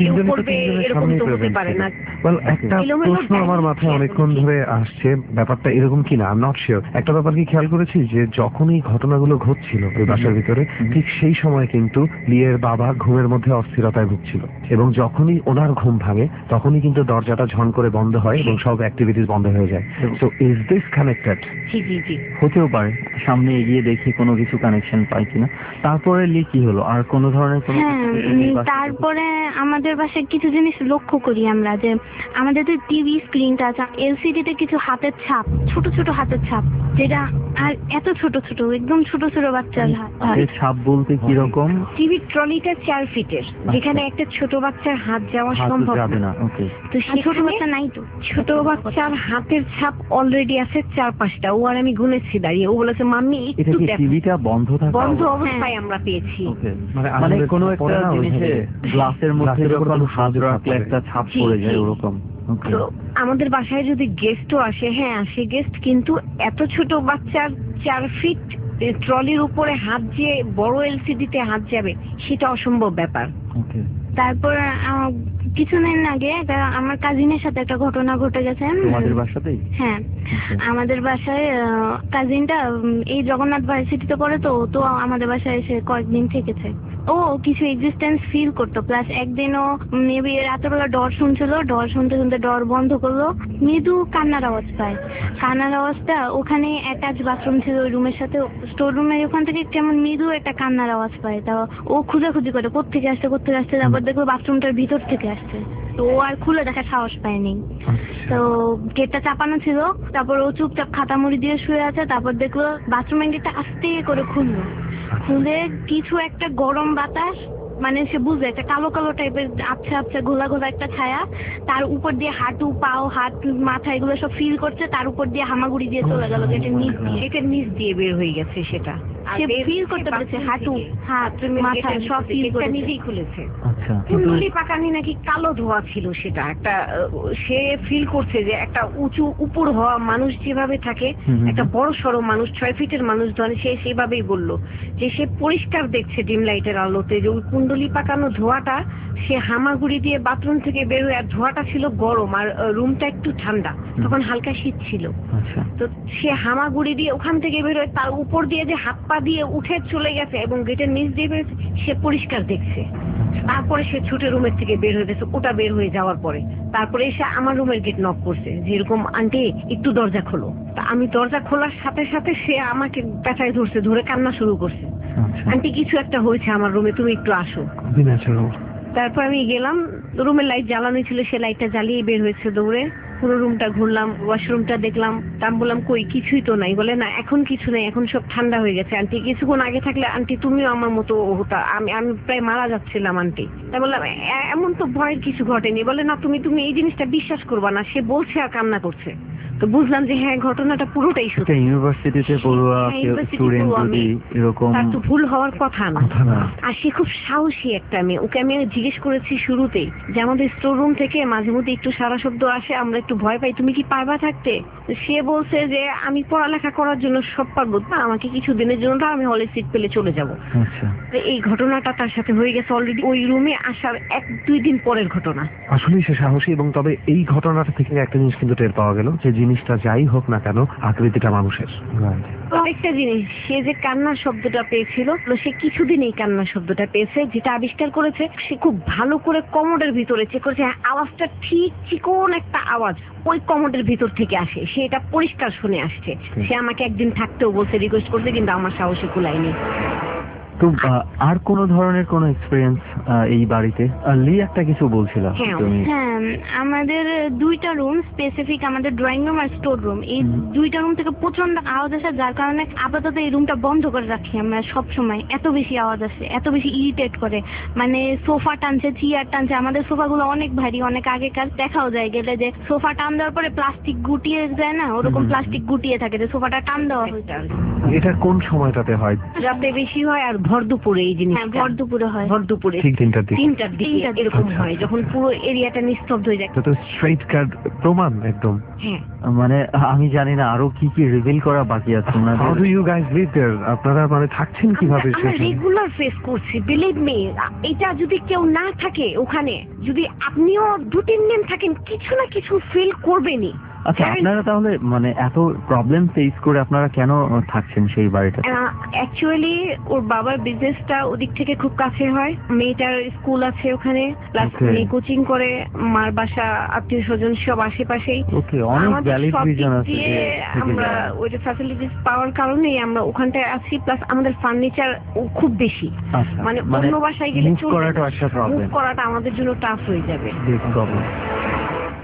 একটা প্রশ্ন আমার মাথায় অনেকক্ষণ ধরে আসছে, ব্যাপারটা এরকম কিনা আই এম নট শিওর। একটা ব্যাপার কি খেয়াল করেছি যে যখন এই ঘটনাগুলো ঘটছিল ওই বাসার ভিতরে, ঠিক সেই সময় কিন্তু লিয়ের বাবা ঘুমের মধ্যে অস্থিরতায় ভুগছিল, এবং যখনই ওনার ঘুম ভাঙে তখনই কিন্তু দরজাটা ঝন করে বন্ধ হয় এবং সব অ্যাক্টিভিটিস বন্ধ হয়ে যায়। So is this connected? জি জি জি, হতেও পারে। সামনে এগিয়ে দেখি কোনো কিছু কানেকশন পাই কিনা। তারপরে লি কি হলো, আর কোন ধরনের কোনো? তারপরে আমাদের বাসায় কিছু জিনিস লক্ষ্য করি আমরা, যে আমাদের যে টিভি স্ক্রিনটা আছে, এলসিডি তে কিছু হাতের ছাপ, ছোট ছোট হাতের ছাপ যেটা আর এত ছোট ছোট একদম ছোট ছোট বাচ্চার হাত হাতের ছাপ বলতে কি রকম? টিভি ট্রলিটা চার ফিটের, যেখানে একটা ছোট বাচ্চার হাত যাওয়া হাত সম্ভব যাবে না। না। ওকে। তো আর ছোট সেখানে বাচ্চা নাই তো। ছোট বাচ্চার হাতের ছাপ অলরেডি আছে চার পাঁচটা। ও আর আমি গুনেছি দাঁড়িয়ে। ও বলেছে মাম্মি এটা একটু কি দেখো। টিভিটা বন্ধ থাকা? বন্ধ হ্যাঁ। অবস্থায় আমরা পেয়েছি। ওকে। মানে মানে আমাদের কোনো পরে একটা না ওই জিনিসে ভাবে। গ্লাসের মধ্যে গ্লাসের উপরে যখন কোনো হাত সহজে ছাপ রাখলে পড়ে। একটা ছাপ জি, পড়ে যায় জি। ওরকম। ওকে। তো আমাদের বাসায় যদি গেস্টও আসে, হ্যাঁ আসে গেস্ট, কিন্তু এত ছোট বাচ্চার চার ফিট ট্রলির উপরে হাত যে বড় এলসিডিতে হাত যাবে সেটা অসম্ভব ব্যাপার। ওকে। তারপর আহ, কিছুদিন আগে একটা আমার কাজিনের সাথে একটা ঘটনা ঘটে গেছে। তোমাদের বাসাতেই? হ্যাঁ, আমাদের বাসায় কাজিনটা এই জগন্নাথ ভার্সিটিতে পড়ে, তো তো আমাদের বাসায় এসে কয়েকদিন থেকেছে। ও কিছু এক্সিস্টেন্স ফিল করতো, প্লাস একদিনও মেবি রাত্রেবেলা ডর শুনছিল, ডর শুনতে শুনতে ডর বন্ধ করলো, মৃদু কান্নার আওয়াজ পায়। কান্নার আওয়াজটা ওখানে অ্যাটাচ বাথরুম ছিল ওই রুমের সাথে, স্টোর রুমের ওখান থেকে কেমন মৃদু একটা কান্নার আওয়াজ পায়। তা ও খুঁজাখুঁজি করে কোত্থেকে আসছে কোত্থেকে আসছে, তারপর দেখলো বাথরুমটার ভিতর থেকে আসছে। তো ও আর খুলে দেখার সাহস পায়নি, তো গেটটা চাপানো ছিল। তারপর ও চুপচাপ খাতা মুড়ি দিয়ে শুয়ে আছে। তারপর দেখলো বাথরুমের গেটটা আস্তে করে খুললো, খুলে কিছু একটা গরম বাতাস, মানে সে বুঝে একটা কালো কালো টাইপের আবছা আবছা ঘোলা ঘোলা একটা ছায়া, তার উপর দিয়ে হাঁটু পাও হাত মাথা এগুলো সব ফিল করছে, তার উপর দিয়ে হামাগুড়ি দিয়ে চলে গেল গেটের নিচ দিয়ে। গেটের নিচ দিয়ে বের হয়ে গেছে সেটা। সে ফিল করতে পেরেছে হাঁটু হাত মাথা সব ফিল করে নিজেই খুলেছে। আচ্ছা। কুণ্ডলি পাকানি নাকি কালো ধোয়া ছিল সেটা একটা। আহ, সে ফিল করছে যে একটা উঁচু উপর হওয়া মানুষ যেভাবে থাকে, হুম হুম। একটা বড় সড়ো মানুষ, ছয় ফিটের মানুষ ধরে, সে সেভাবেই বলল যে সে পরিষ্কার দেখছে ডিম লাইটের আলোতে যে ওই কুণ্ডলি পাকানো ধোয়াটা, সে হামাগুড়ি দিয়ে বাথরুম থেকে বের হয়ে, আর ধোয়াটা ছিল গরম আর রুমটা একটু ঠান্ডা, তখন হালকা শীত ছিল। আচ্ছা। তো সে হামাগুড়ি দিয়ে ওখান থেকে বের হয়ে তার উপর দিয়ে যে হাত পা দিয়ে উঠে চলে গেছে এবং গেটের নিচ দিয়ে বেরোচ্ছে, সে পরিষ্কার দেখছে। তারপরে সে ছুটে রুমের থেকে বের হয়ে গেছে। ওটা বের হয়ে যাওয়ার পরে তারপরে এসে আমার রুমের গেট নক করছে, যেরকম আন্টি একটু দরজা খোলো। তা আমি দরজা খোলার সাথে সাথে সে আমাকে পেঁচায় ধরছে, ধরে কান্না শুরু করছে, আচ্ছা। আন্টি কিছু একটা হয়েছে আমার রুমে, তুমি একটু আসো। ন্যাচারাল। তারপর আমি গেলাম, রুমের লাইট জ্বালানো ছিল, সে লাইটটা জ্বালিয়ে বের হয়েছে দৌড়ে। পুরো রুমটা ঘুরলাম, ওয়াশরুমটা দেখলাম। তা আমি বললাম কই কিছুই তো নাই। বলে না এখন কিছু নেই, এখন সব ঠান্ডা হয়ে গেছে আন্টি, কিছুক্ষণ আগে থাকলে আন্টি তুমিও আমার মতো হতা, আমি আমি প্রায় মারা যাচ্ছিলাম আন্টি। তাই বললাম "এ- এমন তো ভয়ের কিছু ঘটেনি। বলে না তুমি তুমি এই জিনিসটা বিশ্বাস করবা না, সে বলছে আর কান্না করছে। তো বুঝলাম যে হ্যাঁ ঘটনাটা পুরোটাই সত্যি। ইউনিভার্সিটিতে পড়ুয়া হ্যাঁ, university স্টুডেন্ট পড়ুয়া যদি মেয়ে। এরকম। তার তো ভুল হওয়ার কথা না। কথা না। আর সে খুব সাহসী একটা মেয়ে। ওকে আমি জিজ্ঞেস করেছি শুরুতেই যে আমাদের স্টোর রুম থেকে মাঝে মধ্যে একটু সারা শব্দ আসে, আমরা একটু ভয় পাই, তুমি কি পারবা থাকতে? তো সে বলছে যে আমি পড়ালেখা করার জন্য সব পারবো, না আমাকে কিছু দিনের জন্য দাও, আমি হলে সিট পেলে চলে যাব। আচ্ছা। এই ঘটনাটা তার সাথে হয়ে গেছে অলরেডি ওই রুমে আসার এক দুই দিন পরের ঘটনা। আসলেই সে সাহসী। এবং তবে এই ঘটনাটা থেকে একটা জিনিস কিন্তু টের পাওয়া গেল, যে জিনিসটা যাই হোক না কেন আকৃতিটা মানুষের। আরেকটা জিনিস, সে যে কান্নার শব্দটা পেয়েছিল, সে কিছুদিন এই কান্নার শব্দটা পেয়েছে, যেটা আবিষ্কার করেছে সে খুব ভালো করে কমোডের ভিতরে চেক করেছে, আওয়াজটা ঠিক চিকন একটা আওয়াজ ওই কমোডের ভিতর থেকে আসে, সে এটা পরিষ্কার শুনে আসছে। সে আমাকে একদিন থাকতেও বলছে, রিকোয়েস্ট করছে, কিন্তু আমার সাহসে কুলায়নি। তো আহ, আর কোন ধরনের কোন এক্সপেরিয়েন্স এই বাড়িতে? আহ, লি একটা কিছু বলছিল হ্যাঁ। তুমি। হ্যাঁ, আমাদের দুইটা রুম স্পেসিফিক, আমাদের ড্রয়িং রুম আর স্টোর রুম, এই দুইটা রুম থেকে প্রচন্ড আওয়াজ আসে, যার কারণে আপাতত এই রুমটা বন্ধ করে রাখি আমরা সব সময়। এত বেশি আওয়াজ আসে, এত বেশি ইরিটেট করে, মানে সোফা টানছে, চেয়ার টানছে। আমাদের সোফাগুলো অনেক ভারী, অনেক আগেকার, দেখাও যায় গেলে যে সোফা টান দেওয়ার পরে প্লাস্টিক গুটিয়ে যায় না, ওরকম প্লাস্টিক গুটিয়ে থাকে, যে সোফাটা টান দেওয়া হয়েছে। এটা কোন সময়টাতে হয়? রাতে বেশি হয় আর ভর দুপুরে এই জিনিস। হ্যাঁ, ভর দুপুরে হয়। ভর দুপুরে ঠিক তিনটার দিকে। তিনটার দিকে তিনটার দিকে। এরকম আচ্ছা, হয়, আচ্ছা। যখন পুরো এরিয়াটা নিস্তব্ধ হয়ে যায়। এটা তো স্ট্রেইট কাট প্রমাণ একদম। হ্যাঁ, মানে আমি জানি না আরো কি কি রিভিল করা বাকি আছে হাউ ডু ওনাদের। You guys live there? আপনারা মানে থাকছেন কিভাবে আমরা সেখানে? রেগুলার ফেস করছি, বিলিভ মি। এটা যদি কেউ না থাকে ওখানে, যদি আপনিও দু তিন দিন থাকেন, কিছু না কিছু ফিল করবেনই। আচ্ছা, আপনারা তাহলে মানে এত প্রবলেম ফেস করে আপনারা কেন থাকছেন সেই বাড়িটা? অ্যাকচুয়ালি ওর বাবার বিজনেসটা ওদিক থেকে খুব কাছে হয়, মেয়েটার স্কুল আছে ওখানে, প্লাস Okay. মেয়ে কোচিং করে, মার বাসা, আত্মীয় স্বজন সব আশেপাশেই। ওকে, অনেক আমাদের ভ্যালিড সব দিক রিজন আছে দিয়ে যে থেকে আমরা যাওয়ার। ওই যে ফ্যাসিলিটিস পাওয়ার কারণেই আমরা ওখানটায় আছি, প্লাস আমাদের ফার্নিচার খুব বেশি, আচ্ছা, মানে অন্য বাসায় গেলে move চলবে করাটা না। একটা মুভ প্রবলেম, করাটা আমাদের জন্য টাফ হয়ে যাবে। Big problem.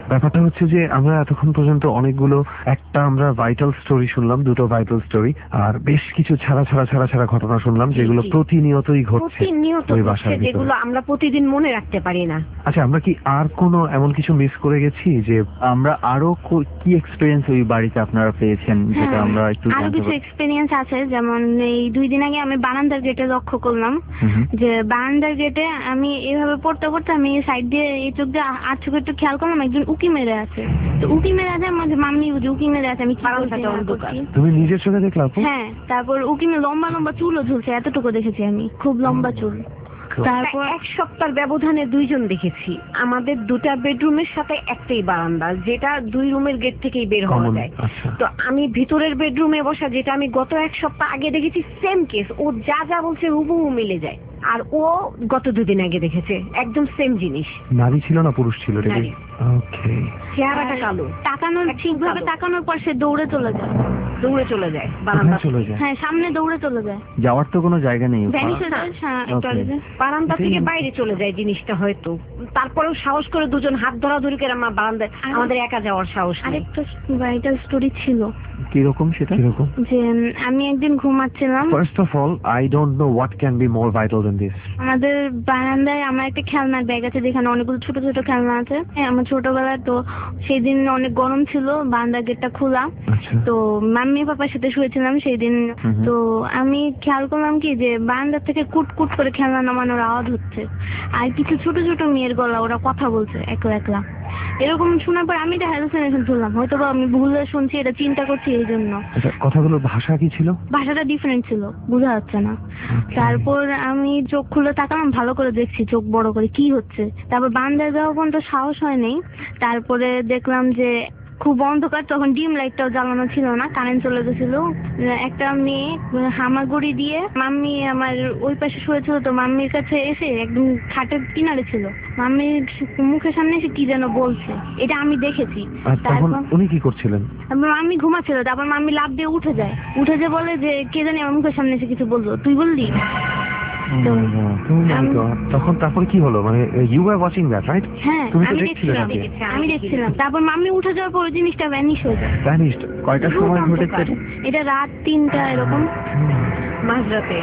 ব্যাপারটা হচ্ছে যে আমরা এতক্ষণ পর্যন্ত অনেকগুলো, একটা আমরা ভাইটাল স্টোরি শুনলাম, দুটো ভাইটাল স্টোরি, আর বেশ কিছু ছাড়া ছাড়া ছাড়া ছাড়া ঘটনা শুনলাম যেগুলো জি। প্রতিনিয়তই ঘটছে প্রতিনিয়ত ওই ঘটছে, বাসার ভিতরে। যেগুলো আমরা প্রতিদিন মনে রাখতে পারি না। আচ্ছা, আমরা কি আর কোনো এমন কিছু মিস করে গেছি যে আমরা আরো কো- কি এক্সপিরিয়েন্স ওই বাড়িতে আপনারা পেয়েছেন যেটা হ্যাঁ, আমরা একটু আরো জানতে কিছু পারি? এক্সপিরিয়েন্স আছে, যেমন এই দুই দিন আগে আমি বারান্দার গেটে লক্ষ্য করলাম হুম হুম। যে বারান্দার গেটে আমি এভাবে পড়তে পড়তে আমি সাইড দিয়ে এই চোখ দিয়ে আ- আর চোখে একটু খেয়াল করলাম একজন উকি মেরে আছে। তো উকি মেরে আছে আমাদের মাম্মি বুঝি উকি মেরে আছে, আমি কি করছি বারান্দাটা না অন্ধকার। করছি। তুমি নিজের চোখে দেখলা আপু? হ্যাঁ, তারপর উকি মেরে লম্বা লম্বা চুলও ঝুলছে, এতটুকু দেখেছি আমি, খুব লম্বা চুল। তারপর এক সপ্তাহ ব্যবধানে দুইজন দেখেছি। আমাদের দুটা বেডরুমের সাথে একটাই বারান্দা, যেটা দুই রুমের গেট থেকেই বের হওয়া Common, যায়। আচ্ছা। তো আমি ভিতরের বেডরুমে বসা, যেটা আমি গত এক সপ্তাহ আগে দেখেছি, সেম কেস। ও যা যা বলছে হুবহু মিলে যায়। আর ও গত দুদিন আগে দেখেছে, একদম সেম জিনিস। নারী ছিল না পুরুষ ছিল? নারী। ওকে। চেহারাটা কালো, তাকানোর একদম ঠিকভাবে কালো। তাকানোর পর সে দৌড়ে চলে যায়। দৌড়ে চলে যায় বারান্দা চলে থেকে। যায়। হ্যাঁ, সামনে দৌড়ে চলে যায়, যাওয়ার তো কোনো জায়গা নেই। ভ্যানিশ হয়ে যায় সা- Okay. টয়লেটে। বারান্দা থেকে বাইরে চলে যায় জিনিসটা হয়তো। তারপরেও সাহস করে দুজন হাত ধরাধরি করে আমার বারান্দায়, আর- আমাদের একা যাওয়ার সাহস নেই। আরেকটা ভাইটাল স্টোরি ছিল কিরকম সেটা? কিরকম? যে উম, আমি একদিন ঘুমাচ্ছিলাম, first of all, I don't know what can be more vital than this. আমাদের বারান্দায় আমার একটা খেলনার ব্যাগ আছে যেখানে অনেকগুলো ছোট ছোট খেলনা আছে। হ্যাঁ, আমার ছোটবেলায় তো সেই দিন অনেক গরম ছিল, বারান্দার গেটটা খোলা, আচ্ছা। তো মাম্মি পাপার সাথে শুয়েছিলাম সেই দিন। হুম হুম। তো আমি খেয়াল করলাম কি যে বারান্দার থেকে কুট কুট করে খেলনা নামানোর আওয়াজ হচ্ছে, আর কিছু ছোট ছোট মেয়ের গলা, ওরা কথা বলছে একলা একলা। এরকম শোনার পর আমি এটা হ্যালুসিনেশন শুনলাম, হয়তো বা আমি ভুলে শুনছি, এটা চিন্তা করছি এই জন্য। আচ্ছা, কথাগুলোর ভাষা কি ছিল? ভাষাটা ডিফারেন্ট ছিল, বোঝা যাচ্ছে না। তারপর আমি চোখ খুলে তাকালাম, ভালো করে দেখছি চোখ বড় করে কি হচ্ছে। তারপর বারান্দায় যাওয়া পর্যন্ত সাহস হয়নি। তারপরে দেখলাম যে খুব অন্ধকার, তখন ডিম লাইটটাও জ্বালানো ছিল না, কারেন্ট চলে গেছিল। একটা মেয়ে হামাগুড়ি দিয়ে, মাম্মি আমার ওই পাশে শুয়েছিল, তো মাম্মির কাছে এসে একদম খাটের কিনারে ছিল, মাম্মির মুখের সামনে এসে কি যেন বলছে, এটা আমি দেখেছি। আর তখন তারপর উনি কি করছিলেন? তারপর মাম্মি ঘুমাচ্ছিল, তারপর মাম্মি লাফ দিয়ে উঠে যায়, উঠে যে বলে যে কে জানি আমার মুখের সামনে এসে কিছু বললো, তুই বললি? তো Oh my আমি- God. তখন তারপর কি হলো? মানে you are watching that, right? হ্যাঁ, তুমি তো আমি দেখছিলে দেখছিলাম, নাকি? আমি দেখছিলাম। তারপর মাম্মি উঠে যাওয়ার পর ওই জিনিসটা ভ্যানিশ হয়ে যায়। ভ্যানিশড। কয়টার সময় ঘটেছে এটা? এটা রাত তিনটা এরকম। মাঝরাতে।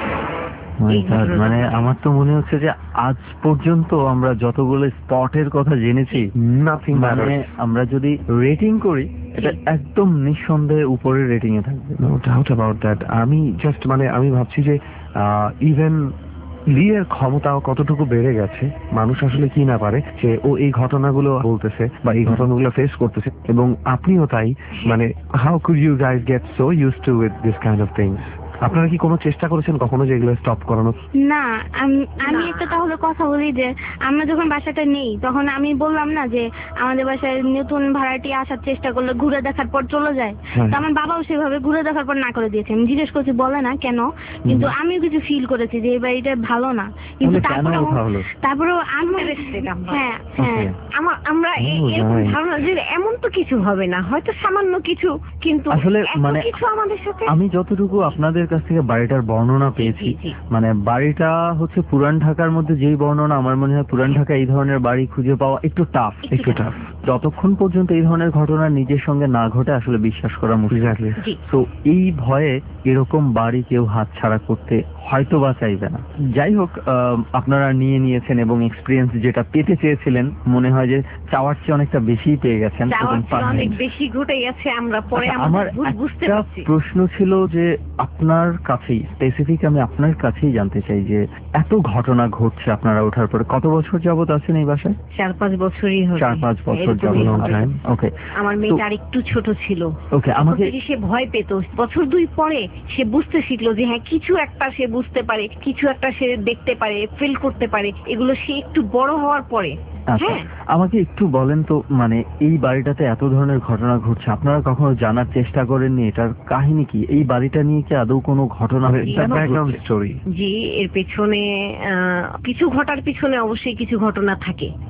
My এই God, ঘটনাটা। মানে আমার তো মনে হচ্ছে যে আজ পর্যন্ত আমরা যতগুলো স্পটের কথা জেনেছি, নাথিং মানে ম্যাটারস। আমরা যদি রেটিং করি এটা একদম নিঃসন্দেহে উপরের রেটিং এ থাকবে। No doubt about that. আমি জাস্ট মানে আমি ভাবছি যে ইভেন লিয়ের ক্ষমতাও কতটুকু বেড়ে গেছে, মানুষ আসলে কি না পারে, যে ও এই ঘটনাগুলো বলতেছে বা এই ঘটনাগুলো ফেস করতেছে, এবং আপনিও তাই। মানে how could you guys get so use to with this kind of things? আপনারা কি কোনো চেষ্টা করেছেন কখনো যে এগুলো স্টপ করানো? না, আমি আমি না। একটা তাহলে কথা বলি যে আমরা যখন বাসাটা নেই, তখন আমি বললাম না যে আমাদের বাসায় নতুন ভাড়াটি আসার চেষ্টা করলে ঘুরে দেখার পর চলে যায়। হ্যাঁ। তো আমার বাবাও সেভাবে ঘুরে দেখার পর না করে দিয়েছে। আমি জিজ্ঞেস করছি বলে না কেন, কিন্তু আমিও কিছু ফিল করেছি যে এই বাড়িটা ভালো না, কিন্তু তাহলে কেন তারপরেও ওঠা হলো? তারপরেও আমি Interested আমরা। হ্যাঁ হ্যাঁ Okay. আমার আমরা এ- Oh, এরকম right. ধারণা যে এমন তো কিছু হবে না, হয়তো সামান্য কিছু, কিন্তু আসলে এত মানে কিছু আমাদের সাথে। আমি যতটুকু আপনাদের কাছ থেকে বাড়িটার বর্ণনা পেয়েছি, জি, জি। মানে বাড়িটা হচ্ছে পুরান ঢাকার মধ্যে যেই বর্ণনা, আমার মনে হয় পুরান ঢাকা এই ধরনের বাড়ি খুঁজে পাওয়া একটু টাফ। একটু টাফ। যতক্ষণ পর্যন্ত এই ধরনের ঘটনা নিজের সঙ্গে না ঘটে আসলে বিশ্বাস করা মুশকিল। এক্স্যাক্টলি। জি। তো এই ভয়ে এরকম বাড়ি কেউ হাতছাড়া করতে হয়তো বা চাইবে না। যাই হোক, আহ, আপনারা নিয়ে নিয়েছেন এবং এক্সপিরিয়েন্স যেটা পেতে চেয়েছিলেন, মনে হয় যে চাওয়ার চেয়ে অনেকটা বেশি পেয়ে গেছেন এবং চাওয়ার চেয়ে পাচ্ছেন। অনেক বেশি ঘটে গেছে, আমরা পরে আচ্ছা, আমাদের আমার ভুল বুঝতে একটা পারছি। প্রশ্ন ছিল যে আপনার কাছেই স্পেসিফিক, আমি আপনার কাছেই জানতে চাই যে এত ঘটনা ঘটছে আপনারা ওঠার পরে, কত বছর যাবত আছেন এই বাসায়? চার পাঁচ বছরই হবে। চার পাঁচ বছর এরকমই যাবত। হবে। ওকে আমার মেয়েটা আর একটু ছোট ছিল, ওকে তখন আমাকে থেকে সে ভয় পেত। বছর দুই পরে সে বুঝতে শিখলো যে হ্যাঁ, কিছু একটা সে বুঝতে পারে, কিছু একটা সে দেখতে পারে, ফিল করতে পারে। এগুলো সে একটু বড় হওয়ার পরে। আচ্ছা, হ্যাঁ, আমাকে একটু বলেন তো, মানে এই বাড়িটাতে এত ধরনের ঘটনা ঘটছে, আপনারা কখনো জানার চেষ্টা করেননি এটার কাহিনী কি? এই বাড়িটা নিয়ে কি আদৌ কোনো ঘটনা কেন ব্যাকগ্রাউন্ড ঘটছে? স্টোরি। জি, এর পেছনে আহ, কিছু ঘটার পিছনে অবশ্যই কিছু ঘটনা থাকে।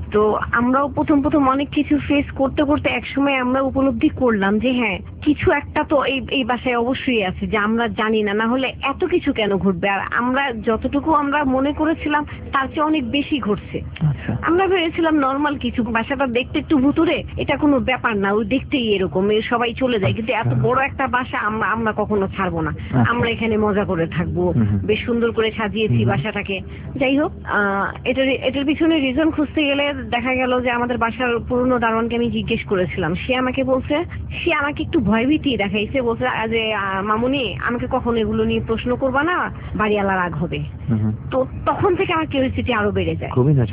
তো আমরাও প্রথম প্রথম অনেক কিছু ফেস করতে করতে একসময় আমরা উপলব্ধি করলাম যে হ্যাঁ কিছু একটা তো এই এই বাসায় অবশ্যই আছে যে আমরা জানি না, না হলে এত কিছু কেন ঘটবে। আর আমরা যতটুকু আমরা মনে করেছিলাম তার চেয়ে অনেক বেশি ঘটছে। আমরা ভেবেছিলাম নর্মাল কিছু, বাসাটা দেখতে একটু ভুতুরে, এটা কোনো ব্যাপার না, ওই দেখতেই এরকম, সবাই চলে যায়, কিন্তু এত বড় একটা বাসা আমরা আমরা কখনো ছাড়বো না, আমরা এখানে মজা করে থাকবো, বেশ সুন্দর করে সাজিয়েছি বাসাটাকে। যাই হোক, আহ এটার এটার পিছনে রিজন খুঁজতে গেলে দেখা গেল যে আমাদের বাসার পুরনো দারোয়ানকে আমি জিজ্ঞেস করেছিলাম, সে আমাকে বলছে, সে আমাকে একটু ভয়ভীতি দেখাইছে, বলছে যে মামুনি আমাকে কখনো এগুলো নিয়ে প্রশ্ন করবা না, বাড়িওয়ালা রাগ হবে। তো তখন থেকে আমার কিউরিওসিটি আরো বেড়ে যায়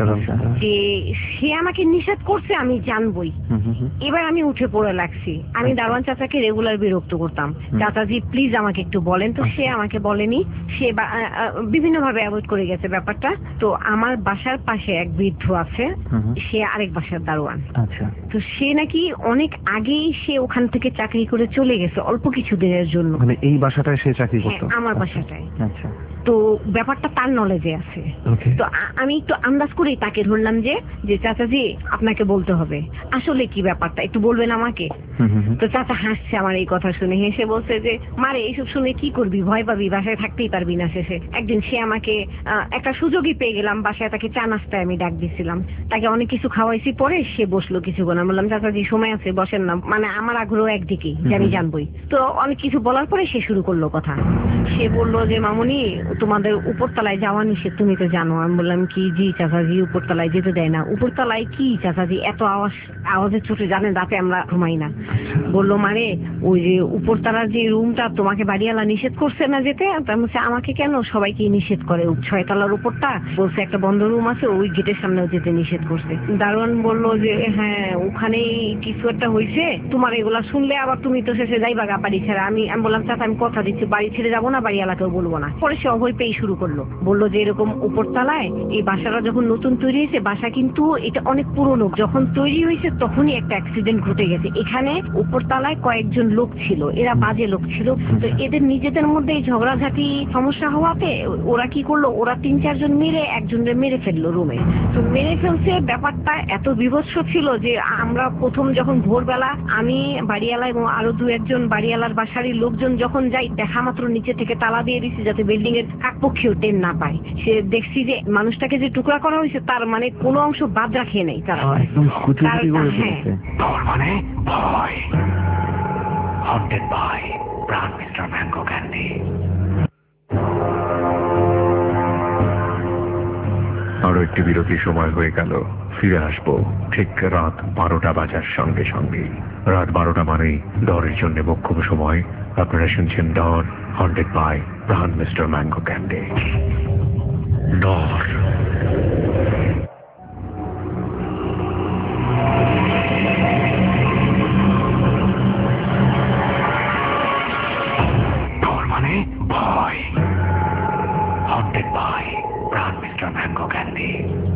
যে সে আমাকে নিষেধ করছে, আমি জানবই। এবার আমি উঠে পড়ে লাগছি, আমি দারোয়ান চাচাকে রেগুলার বিরক্ত করতাম, চাচাজি প্লিজ আমাকে একটু বলেন। তো সে আমাকে বলেনি, সে বিভিন্ন ভাবে অ্যাভয়েড করে গেছে ব্যাপারটা। তো আমার বাসার পাশে এক বৃদ্ধ আছে, সে আরেক বাসার দারোয়ান। তো সে নাকি অনেক আগেই সে ওখান থেকে চাকরি করে চলে গেছে অল্প কিছু দিনের জন্য। মানে এই বাসাটায় সে চাকরি করতো? আমার বাসাটায়। আচ্ছা। তো ব্যাপারটা তার নলেজে আছে। তো আমি একটু আন্দাজ করেই তাকে ধরলাম যে যে চাচাজি আপনাকে বলতে হবে, আসলে কি ব্যাপারটা একটু বলবেন আমাকে। তো চাচা হাসছে আমার এই কথা শুনে, হেসে বলছে যে মারে এইসব শুনে কি করবি, ভয় পাবি, বাসায় থাকতেই পারবি না। শেষে একদিন সে আমাকে একটা সুযোগই পেয়ে গেলাম, বাসায় তাকে চা নাস্তায় আমি ডাক দিছিলাম, তাকে অনেক কিছু খাওয়াইছি, পরে সে বসলো কিছুক্ষণ। আমি বললাম চাচাজি সময় আছে, বসেন না, মানে আমার আগ্রহ একদিকেই যে আমি জানবই। তো অনেক কিছু বলার পরে সে শুরু করলো কথা। সে বললো যে মামুনি তোমাদের উপরতলায় যাওয়া নিষেধ, তুমি তো জানো। আমি বললাম কি, জি চাচাজি উপরতলায় যেতে দেয় না। উপরতলায় কি চাচাজি, এত আওয়াজ আওয়াজের চোটে জানেন রাতে আমরা ঘুমাই না। বললো মানে ওই যে উপরতলার যে রুমটা তোমাকে বাড়িওয়ালা নিষেধ করছে না যেতে। বলছে আমাকে কেন, সবাইকে নিষেধ করে, ছয়তলার উপরটা বলছে একটা বন্ধ রুম আছে, ওই গেটের সামনেও যেতে নিষেধ করছে। দারোয়ান বললো যে হ্যাঁ ওখানেই কিছু একটা হয়েছে, তোমার এগুলা শুনলে আবার তুমি তো শেষে যাইবা গা বাড়ি ছেড়ে। আমি আমি বললাম চাচা আমি কথা দিচ্ছি বাড়ি ছেড়ে যাবো না, বাড়িওয়ালাকেও বলবো না। পরে সে অভয় পেয়ে শুরু করলো, বললো যে এরকম উপরতলায় এই বাসাটা যখন নতুন তৈরি হয়েছে, বাসা কিন্তু এটা অনেক পুরনো, যখন তৈরি হয়েছে তখনই একটা অ্যাক্সিডেন্ট ঘটে গেছে। এখানে উপরতলায় কয়েকজন লোক ছিল, এরা বাজে লোক ছিল। তো এদের নিজেদের মধ্যে ঝগড়াঝাটি সমস্যা হওয়াতে ওরা কি করলো, ওরা তিন চারজন মিলে একজনকে মেরে ফেললো রুমে। তো মেরে ফেলছে, ব্যাপারটা এত বিভৎস ছিল যে আমরা প্রথম যখন ভোরবেলা আমি বাড়িওয়ালা এবং আরো দু একজন বাড়িওয়ালার বাসারই লোকজন যখন যাই, দেখা মাত্র নিচে থেকে তালা দিয়ে দিচ্ছি যাতে বিল্ডিং এর কাকপক্ষীও টেন না পায়। সে দেখছি যে মানুষটাকে যে টুকরা করা হয়েছে তার মানে কোনো অংশ বাদ রাখে নেই তারা। হ্যাঁ মানে ভয় haunted by Brown Mister Mango Candy। আরো একটি বিরতির সময় হয়ে গেল, ফিরে আসবো ঠিক রাত বারোটা বাজার সঙ্গে সঙ্গে। রাত বারোটা মানেই ডরের জন্য মোক্ষম সময়। আপনারা শুনছেন ডর haunted by Brown Mister Mango Candy। Dor ভয় haunted by Brown Mister Mango Candy।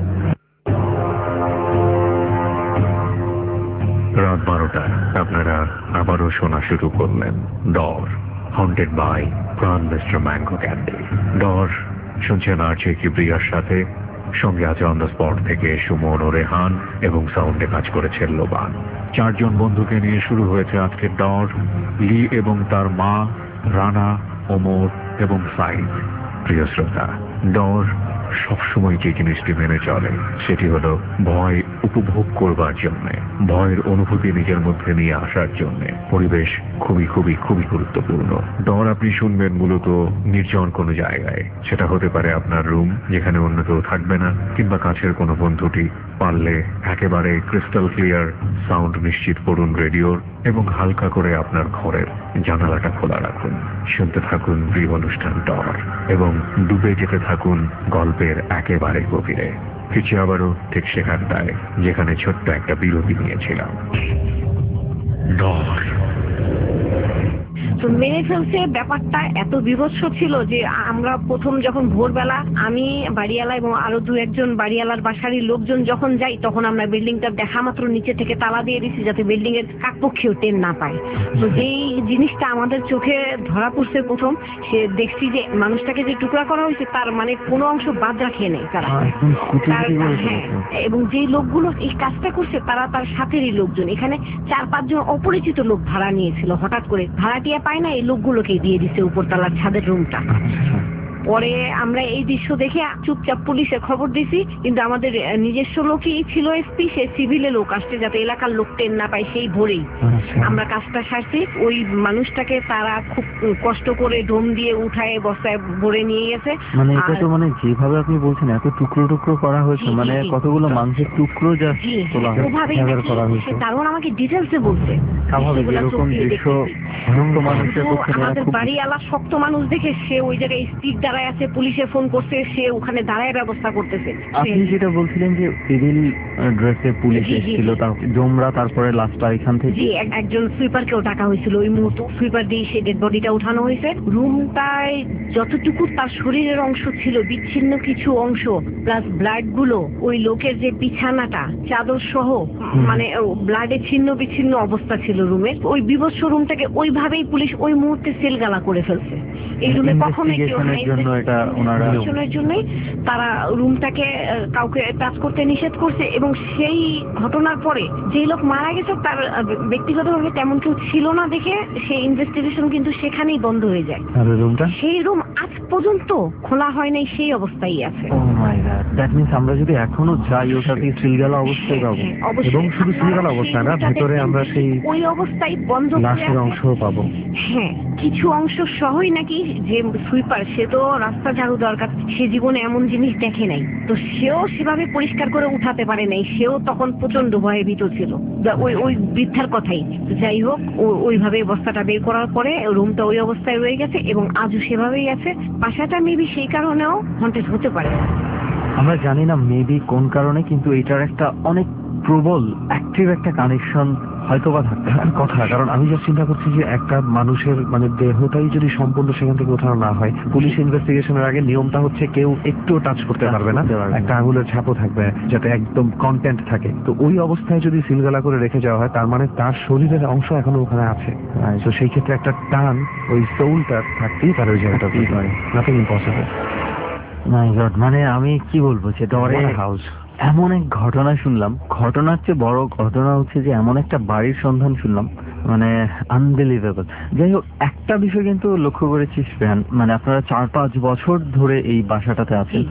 রাত বারোটায় আপনারা আবারও শোনা শুরু করলেন ডর haunted by Brown Mister Mango Candy। ডর শুনছেন আরজে কিবরিয়ার সাথে, সঙ্গে আছে অন দ্য স্পট থেকে সুমন ও রেহান, এবং সাউন্ডে কাজ করেছে লোবান। চারজন বন্ধুকে নিয়ে শুরু হয়েছে আজকের ডর। লি এবং তার মা, রানা, ওমর এবং সাইদ। প্রিয় শ্রোতা, ডর সবসময় যে জিনিসটি মেনে চলে সেটি হলো ভয় উপভোগ করবার জন্য, ভয়ের অনুভূতি নিজের মধ্যে নিয়ে আসার জন্য পরিবেশ খুবই খুবই খুবই গুরুত্বপূর্ণ। ডর আপনি শুনবেন মূলত নির্জন কোনো জায়গায়, সেটা হতে পারে আপনার রুম যেখানে অন্য কেউ থাকবে না, কিংবা কাছের কোনো বন্ধুটি। পারলে একেবারে ক্রিস্টাল ক্লিয়ার সাউন্ড নিশ্চিত করুন রেডিওর, এবং হালকা করে আপনার ঘরের জানালাটা খোলা রাখুন। শুনতে থাকুন প্রিয় অনুষ্ঠান ডর, এবং ডুবে যেতে থাকুন গল্পের একেবারে গভীরে। ফিরছি আবারও ঠিক সেখানটায় যেখানে ছোট্ট একটা বিরতি নিয়েছিলাম। ডর। তো মেরে ফেলছে। ব্যাপারটা এত বিভৎস ছিল যে আমরা প্রথম যখন ভোরবেলা আমি বাড়িওয়ালা এবং আরো দু একজন বাড়িওয়ালার বাসারই লোকজন যখন যাই, তখন আমরা বিল্ডিংটা দেখা মাত্র নিচে থেকে তালা দিয়ে দিছি যাতে বিল্ডিং এর কাকপক্ষীও টের না পায়। তো যেই জিনিসটা আমাদের চোখে ধরা পড়ছে প্রথম, সে দেখছি যে মানুষটাকে যে টুকরা করা হয়েছে তার মানে কোনো অংশ বাদ রাখে নেই তারা। হ্যাঁ, এবং যেই লোকগুলো এই কাজটা করছে তারা তার সাথেরই লোকজন। এখানে চার পাঁচজন অপরিচিত লোক ভাড়া নিয়েছিল। হঠাৎ করে ভাড়াটিয়া পায় না, এই লোকগুলোকে দিয়ে দিচ্ছে উপরতলার ছাদের রুমটা। পরে আমরা এই দৃশ্য দেখে চুপচাপ পুলিশে খবর দিছি, কিন্তু আমাদের নিজস্ব লোকই ছিল এসপি, সে সিভিলে লোক আসছে যাতে এলাকার লোক টের না পায়। সেই ভোরেই আমরা কাজটা সারছি। ওই মানুষটাকে তারা খুব কষ্ট করে ডোম দিয়ে উঠায় বস্তায় ভরে নিয়ে গেছে। মানে এটা তো মানে যেভাবে আপনি বলছেন এত টুকরো টুকরো করা হয়েছে, মানে কতগুলো মাংসের টুকরো যা তোলা হয়েছে। কারণ আমাকে ডিটেলসে বলছে স্বাভাবিক এরকম দৃশ্য মানুষের পক্ষে আমাদের বাড়িওয়ালা শক্ত মানুষ দেখে সে ওই জায়গায় স্পিড দাঁড়ায় আছে, পুলিশে ফোন করছে, সে ওখানে দাঁড়ায় ব্যবস্থা করতেছে। আপনি যেটা বলছিলেন যে সিভিল ড্রেসে পুলিশ এসেছিল, জমরা তারপরে লাস্টটা এখান থেকে জি একজন সুইপারকেও ডাকা হয়েছিল। ওই মুহূর্তে সুইপার দিয়ে সেই ডেড বডিটা উঠানো হয়েছে। রুমটায় যতটুকু তার শরীরের অংশ ছিল, বিচ্ছিন্ন কিছু অংশ প্লাস ব্লাড গুলো, ওই লোকের যে বিছানাটা চাদর সহ মানে ব্লাডে ছিন্ন বিচ্ছিন্ন অবস্থা ছিল রুমের। ওই বিভৎস রুমটাকে ওইভাবেই পুলিশ ওই মুহূর্তে সেলগালা করে ফেলছে। এই রুমে কখনোই কেউ ইনভেস্টিগেশনের জন্যই তারা রুমটাকে কাউকে টাচ করতে নিষেধ করছে। এবং সেই ঘটনার পরে যে লোক মারা গেছে তার ব্যক্তিগতভাবে তেমন কেউ ছিল না দেখে সেই ইনভেস্টিগেশন কিন্তু সেখানেই বন্ধ হয়ে যায়। সেই রুম আজ পর্যন্ত খোলা হয় নাই, সেই অবস্থায় আছে। Oh my God, that means আমরা যদি এখনো যাই ওটাতে সিলগালা অবস্থায় পাবো। এবং শুধু সিলগালা অবস্থা না, ভেতরে আমরা সেই ওই অবস্থায় বন্ধ লাশের অংশও পাবো। হ্যাঁ, কিছু অংশ সহই নাকি যে সুইপার, সে তো রাস্তা ঝাড়ু দরকার, সে জীবনে এমন জিনিস দেখে নাই, তো সেও সেভাবে পরিষ্কার করে উঠাতে পারে নাই। সেও তখন প্রচন্ড ভয়ে ভীত ছিল ওই ওই বৃদ্ধার কথাই। যাই হোক, ওইভাবে বস্তাটা বের করার পরে রুমটা ওই অবস্থায় রয়ে গেছে এবং আজও সেভাবেই আছে। বাসাটা মেবি সেই কারণেও হন্টেড হতে পারে। আমরা জানি না মেবি কোন কারণে, কিন্তু এটার একটা অনেক প্রবল অ্যাক্টিভ একটা কানেকশন হয়তোবা থাকতে পারে কথা। কারণ আমি যা চিন্তা করছি যে একটা মানুষের মানে দেহটাই যদি সম্পূর্ণ সেখান থেকে উঠানো না হয়, পুলিশ ইনভেস্টিগেশনের আগে নিয়মটা হচ্ছে কেউ একটু টাচ করতে পারবে না, একটা আঙুলের ছাপও থাকবে যাতে একদম কন্টেন্ট থাকে। তো ওই অবস্থায় যদি সিলগালা করে রেখে যাওয়া হয়, তার মানে তার শরীরের অংশ এখনো ওখানে আছে। তো সেই ক্ষেত্রে একটা টান ওই সোলটা থাকতেই পারে ওই জায়গাটা, নাথিং ইম্পসিবল। মাই গড, মানে আমি কি বলবো, যে ডরে হাউস এমন এক ঘটনা শুনলাম। ঘটনার চেয়ে বড় ঘটনা হচ্ছে যে এমন একটা বাড়ির সন্ধান শুনলাম, মানে আনবিলিভেবল। যাই হোক, একটা বিষয় কিন্তু লক্ষ্য করেছি স্পেন, মানে আপনারা চার পাঁচ বছর ধরে এই বাসাটাতে আছেন,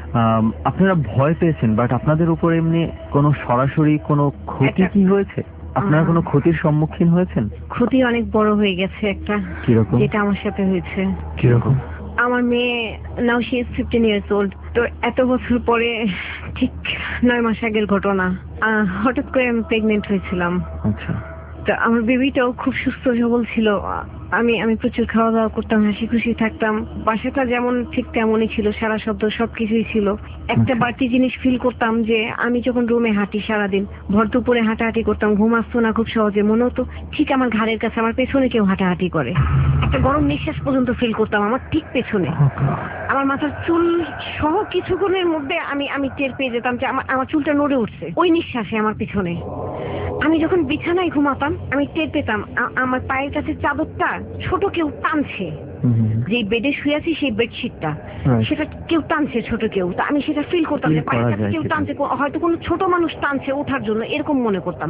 আপনারা ভয় পেয়েছেন, বাট আপনাদের উপর এমনি কোনো সরাসরি কোনো ক্ষতি কি হয়েছে? আপনারা কোনো ক্ষতির সম্মুখীন হয়েছেন? ক্ষতি অনেক বড় হয়ে গেছে একটা। কিরকম? যেটা আমার সাথে হয়েছে। কিরকম? আমার মেয়ে now she is fifteen years old. তো এত বছর পরে ঠিক নয় মাস আগের ঘটনা, হঠাৎ করে আমি প্রেগনেন্ট হয়েছিলাম। আচ্ছা। তো আমার বেবিটাও খুব সুস্থ সবল ছিল। আমি আমি প্রচুর খাওয়া দাওয়া করতাম, হাসি খুশি থাকতাম। বাসাটা যেমন ঠিক তেমনই ছিল, সারা শব্দ সবকিছুই ছিল। একটা বাড়তি জিনিস ফিল করতাম যে আমি যখন রুমে হাঁটি সারাদিন, ভর দুপুরে হাঁটাহাঁটি করতাম, ঘুম আসতো না খুব সহজে, মনে হতো ঠিক আমার ঘাড়ের কাছে আমার পেছনে কেউ হাঁটাহাঁটি করে। একটা গরম নিঃশ্বাস পর্যন্ত ফিল করতাম আমার ঠিক পেছনে। আমার মাথার চুল সহ কিছুক্ষণের মধ্যে আমি আমি টের পেয়ে যেতাম যে আমার আমার চুলটা নড়ে উঠছে ওই নিঃশ্বাসে আমার পিছনে। আমি যখন বিছানায় ঘুমাতাম আমি টের পেতাম আমার পায়ের কাছে চাদরটা ছোট কেউ টানছে। যে বেডে শুয়ে আছি সেই বেডশিটটা, সেটা কেউ টানছে ছোট কেউ। তা আমি সেটা ফিল করতাম যে পায়ের কাছে কেউ টানছে, হয়তো কোনো ছোট মানুষ টানছে ওঠার জন্য, এরকম মনে করতাম।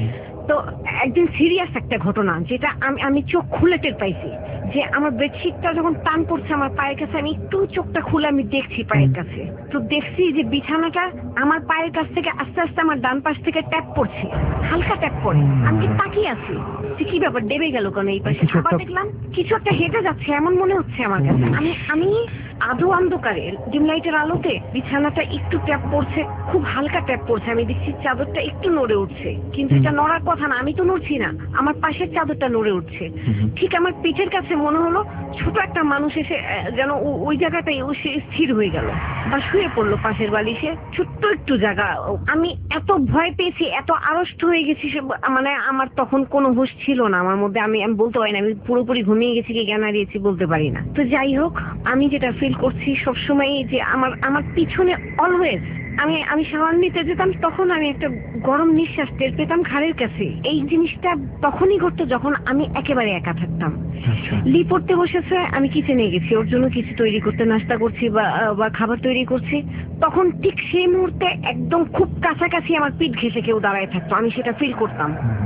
তো একদিন সিরিয়াস একটা ঘটনা, যেটা আমি আমি চোখ খুলে টের পাইছি যে আমার বেডশিটটা যখন টান পড়ছে আমার পায়ের কাছে, আমি একটু চোখটা খুলে আমি দেখছি পায়ের কাছে। তো দেখছি যে বিছানাটা আমার পায়ের কাছ থেকে আস্তে আস্তে আমার ডান পাশ থেকে ট্যাপ পড়ছে, হালকা ট্যাপ পড়ে। আমি তাকিয়ে আছি যে কি ব্যাপার, ডেবে গেল কেন এই পাশে। আবার দেখলাম কিছু একটা হেঁটে যাচ্ছে এমন মনে হচ্ছে আমার কাছে। আমি আমি আদৌ অন্ধকারে ডিম লাইটের আলোতে বিছানাটা একটু ট্যাপ পড়ছে, খুব হালকা ট্যাপ পড়ছে। আমি দেখছি চাদরটা একটু নড়ে উঠছে, কিন্তু এটা নড়ার কথা না, আমি তো নড়ছি না, আমার পাশের চাদরটা নড়ে উঠছে। ঠিক আমার পিঠের কাছে মনে হলো ছোট একটা মানুষ এসে যেন ওই জায়গাটাই সে স্থির হয়ে গেল বা শুয়ে পড়লো পাশের বালিশে, ছোট্ট একটু জায়গা। আমি এত ভয় পেয়েছি, এত আড়ষ্ট হয়ে গেছি, মানে আমার তখন কোনো হুঁশ ছিল না আমার মধ্যে। আমি আমি বলতে পারি না আমি পুরোপুরি ঘুমিয়ে গেছি কি জ্ঞান হারিয়েছি বলতে পারি না। তো যাই হোক, আমি যেটা ফিল করছি সবসময় যে আমার আমার পিছনে অলওয়েজ আমি আমি সাবান নিতে যেতাম, তখন আমি একটা গরম নিঃশ্বাস টের পেতাম ঘাড়ের কাছে। এই জিনিসটা তখনই ঘটতো যখন আমি একেবারে একা থাকতাম। লি পড়তে বসেছে, আমি কিচেনে গেছি, ওর জন্য কিছু তৈরি করতে, নাস্তা করছি বা বা খাবার তৈরি করছি, তখন ঠিক সেই মুহূর্তে একদম খুব কাছাকাছি আমার পিঠ ঘেঁষে কেউ দাঁড়ায় থাকতো, আমি সেটা ফিল করতাম।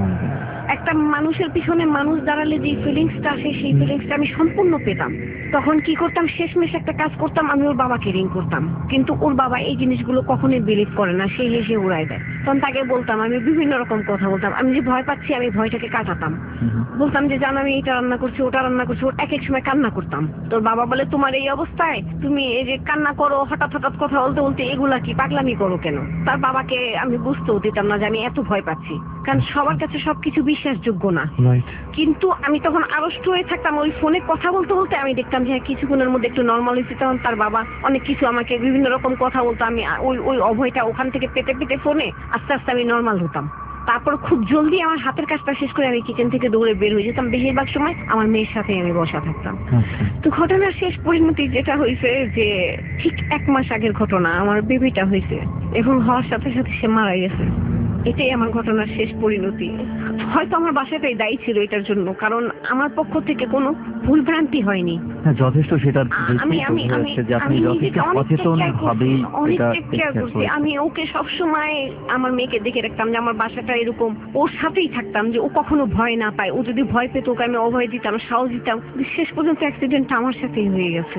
একটা মানুষের পিছনে মানুষ দাঁড়ালে যে ফিলিংসটা আসে, সেই ফিলিংসটা আমি সম্পূর্ণ পেতাম। তখন কি করতাম, শেষমেশ একটা কাজ করতাম, আমি ওর বাবাকে রিং করতাম, কিন্তু ওর বাবা এই জিনিসগুলো কখনোই বিলিভ করে না, সে হেসে উড়ায় দেয়। তখন তাকে বলতাম, আমি বিভিন্ন রকম কথা বলতাম, আমি যে ভয় পাচ্ছি আমি ভয়টাকে কাটাতাম, বলতাম যে জান আমি এটা রান্না করছি, ওটা রান্না করছি, ওর এক এক সময় কান্না করতাম। তোর বাবা বলে তোমার এই অবস্থায় তুমি এই যে কান্না করো, হঠাৎ হঠাৎ কথা বলতে বলতে, এগুলা কি পাগলামি করো কেন? তার বাবাকে আমি বুঝতেও দিতাম না যে আমি এত ভয় পাচ্ছি, কারণ সবার কাছে সবকিছু বিশ্বাসযোগ্য না। কিন্তু আমি তখন আড়ষ্ট হয়ে থাকতাম, ওই ফোনে কথা বলতে বলতে আমি দেখতাম যে কিছুক্ষণের মধ্যে একটু নর্মাল হয়েছে। তখন তার বাবা অনেক কিছু আমাকে বিভিন্ন রকম কথা বলতো, আমি ওই ওই অভয়টা ওখান থেকে পেতে পেতে ফোনে আস্তে আস্তে আমি নর্মাল হতাম। তারপর খুব জলদি আমার হাতের কাজটা শেষ করে আমি কিচেন থেকে দৌড়ে বের হয়ে যেতাম। বেশিরভাগ সময় আমার মেয়ের সাথে আমি বসা থাকতাম। তো ঘটনার শেষ পরিণতি যেটা হয়েছে যে ঠিক এক মাস আগের ঘটনা, আমার বেবিটা হয়েছে এবং হওয়ার সাথে সাথে সে মারা গেছে। এটাই আমার ঘটনার শেষ পরিণতি। হয়তো আমার বাসাটাই দায়ী ছিল এটার জন্য, কারণ আমার পক্ষ থেকে কোনো ভুল ভ্রান্তি হয়নি। হ্যাঁ, যথেষ্ট সেটা আমি আমি আমি আপনি যথেষ্ট সচেতন ভাবেই এটা কেয়ার করছি। আমি ওকে সবসময় আমার মেয়েকে দেখে রাখতাম যে আমার বাসাটা এরকম, ওর সাথেই থাকতাম, যে ও কখনো ভয় না পায়। ও যদি ভয় পেত ওকে আমি অভয় দিতাম, সাহস দিতাম। শেষ পর্যন্ত অ্যাক্সিডেন্টটা আমার সাথেই হয়ে গেছে।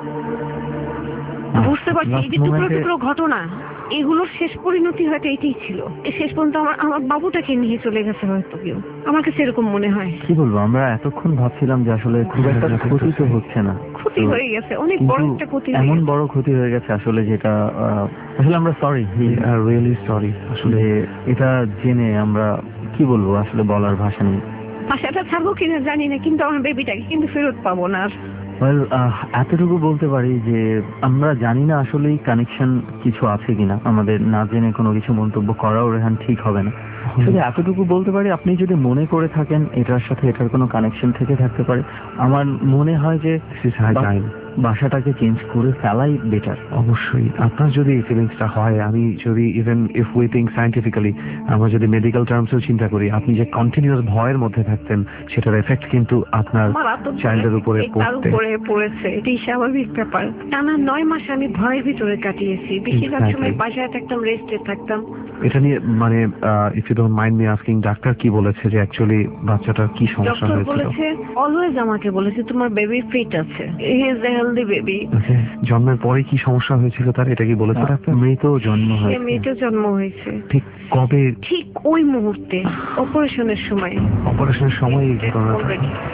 বুঝতে পারছি এই যে টুকরো টুকরো ঘটনা, এগুলোর শেষ পরিণতি হয়তো এটাই ছিল। শেষ পর্যন্ত আমার আমার বাবুটাকে নিয়ে চলে গেছে হয়তো কেউ, আমার কাছে এরকম মনে হয়। কি বলবো, আমরা এতক্ষণ ভাবছিলাম যে আসলে খুব একটা ক্ষতি তো হচ্ছে না, ক্ষতি হয়ে গেছে, অনেক বড় একটা ক্ষতি, এমন বড় ক্ষতি হয়ে গেছে আসলে, যেটা আসলে আমরা সরি, রিয়েলি সরি। আসলে এটা জেনে আমরা কি বলবো, আসলে বলার ভাষা নেই। ভাষাটা ছাড়বো কিনা জানি না, কিন্তু আমার বেবিটাকে কিন্তু ফেরত পাবো না। ওয়েল, এতটুকু বলতে পারি যে আমরা জানি না আসলেই কানেকশন কিছু আছে কিনা, আমাদের না জেনে কোনো কিছু মন্তব্য করাও রেহান ঠিক হবে না। শুধু এতটুকু বলতে পারি, আপনি যদি মনে করে থাকেন এটার সাথে এটার কোনো কানেকশন থেকে থাকতে পারে, আমার মনে হয় যে বাসাটাকে চেঞ্জ করে ফেলাই বেটার। অবশ্যই আপনার যদি এই ফিলিংসটা হয়, আমি যদি even if we think scientifically, আমরা যদি মেডিকেল টার্মসেও চিন্তা করি, আপনি যে কন্টিনিউয়াস ভয়ের মধ্যে থাকতেন, সেটার এফেক্ট কিন্তু আপনার চাইল্ডের উপরে পড়েছে। এটাই স্বাভাবিক ব্যাপার। টানা নয় মাস আমি ভয়ের ভিতরে কাটিয়েছি। বেশিরভাগ সময় বাসায় থাকতাম, রেস্টে থাকতাম। এটা নিয়ে মানে if you don't mind me asking, doctor কি বলেছে যে অ্যাকচুয়ালি বাচ্চাটার কি সমস্যা হয়েছিল? ডক্টর বলেছে, অলওয়েজ আমাকে বলেছে তোমার বেবি ফিট আছে, he is a healthy baby. জন্মের পরে কি সমস্যা হয়েছিল তার, এটা কি বলেছে ডাক্তার? মৃত জন্ম হয়েছে। মৃত জন্ম হয়েছে। ঠিক কবে? ঠিক ওই মুহূর্তে, অপারেশনের সময়। অপারেশনের সময় এই ঘটনাটা।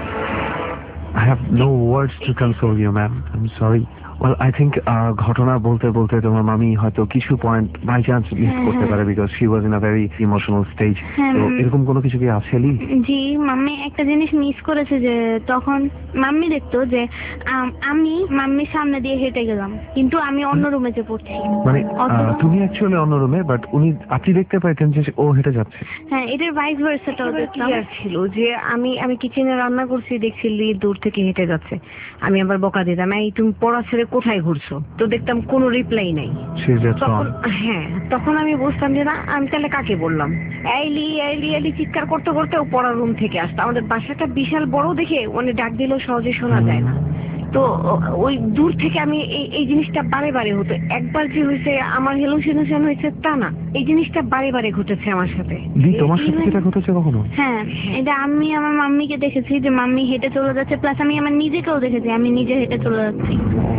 I have no words to console you, ma'am. I'm sorry. Well, I think ঘটনা বলতে বলতে তোমার মামি হয়তো কিছু পয়েন্ট বাই চান্স মিস করতে পারে, because she was in a very emotional stage. তো এরকম কোনো কিছু কি আছে? জি, মাম্মি একটা জিনিস মিস করেছে, যে তখন মাম্মি দেখতো যে আমি মাম্মির সামনে দিয়ে হেঁটে গেলাম, কিন্তু আমি অন্য রুমে যে পড়ছি। মানে তুমি অ্যাকচুয়ালি অন্য রুমে, বাট উনি আপনি দেখতে পাইতেন যে ও হেঁটে যাচ্ছে? হ্যাঁ, এটার ভাইস ভার্সাটাও দেখতাম। ছিল যে আমি আমি কিচেনে রান্না করছি, দেখছি লি দূর থেকে হেঁটে যাচ্ছে। আমি আবার বকা দিতাম, এই তুমি পড়া ছেড়ে কোথায় ঘুরছো? তো দেখতাম কোনো রিপ্লাই নাই। হ্যাঁ, তখন আমি বুঝতাম যে না, আমি তাহলে কাকে বললাম। এলি এলি এলি চিৎকার করতে করতে ও পড়ার রুম থেকে আসতো। আমাদের বাসাটা বিশাল বড় দেখে মানে ডাক দিলেও সহজে শোনা যায় না। তো ওই দূর থেকে আমি এই এই জিনিসটা বারে বারে হতো। একবার যে হয়েছে আমার হ্যালুসিনেশন হয়েছে তা না, এই জিনিসটা বারে বারে ঘটেছে আমার সাথে। তোমার সাথে এটা ঘটেছে কখনো? হ্যাঁ, এটা আমি আমার মাম্মিকে দেখেছি যে মাম্মি হেঁটে চলে যাচ্ছে, প্লাস আমি আমার নিজেকেও দেখেছি আমি নিজে হেঁটে চলে যাচ্ছি।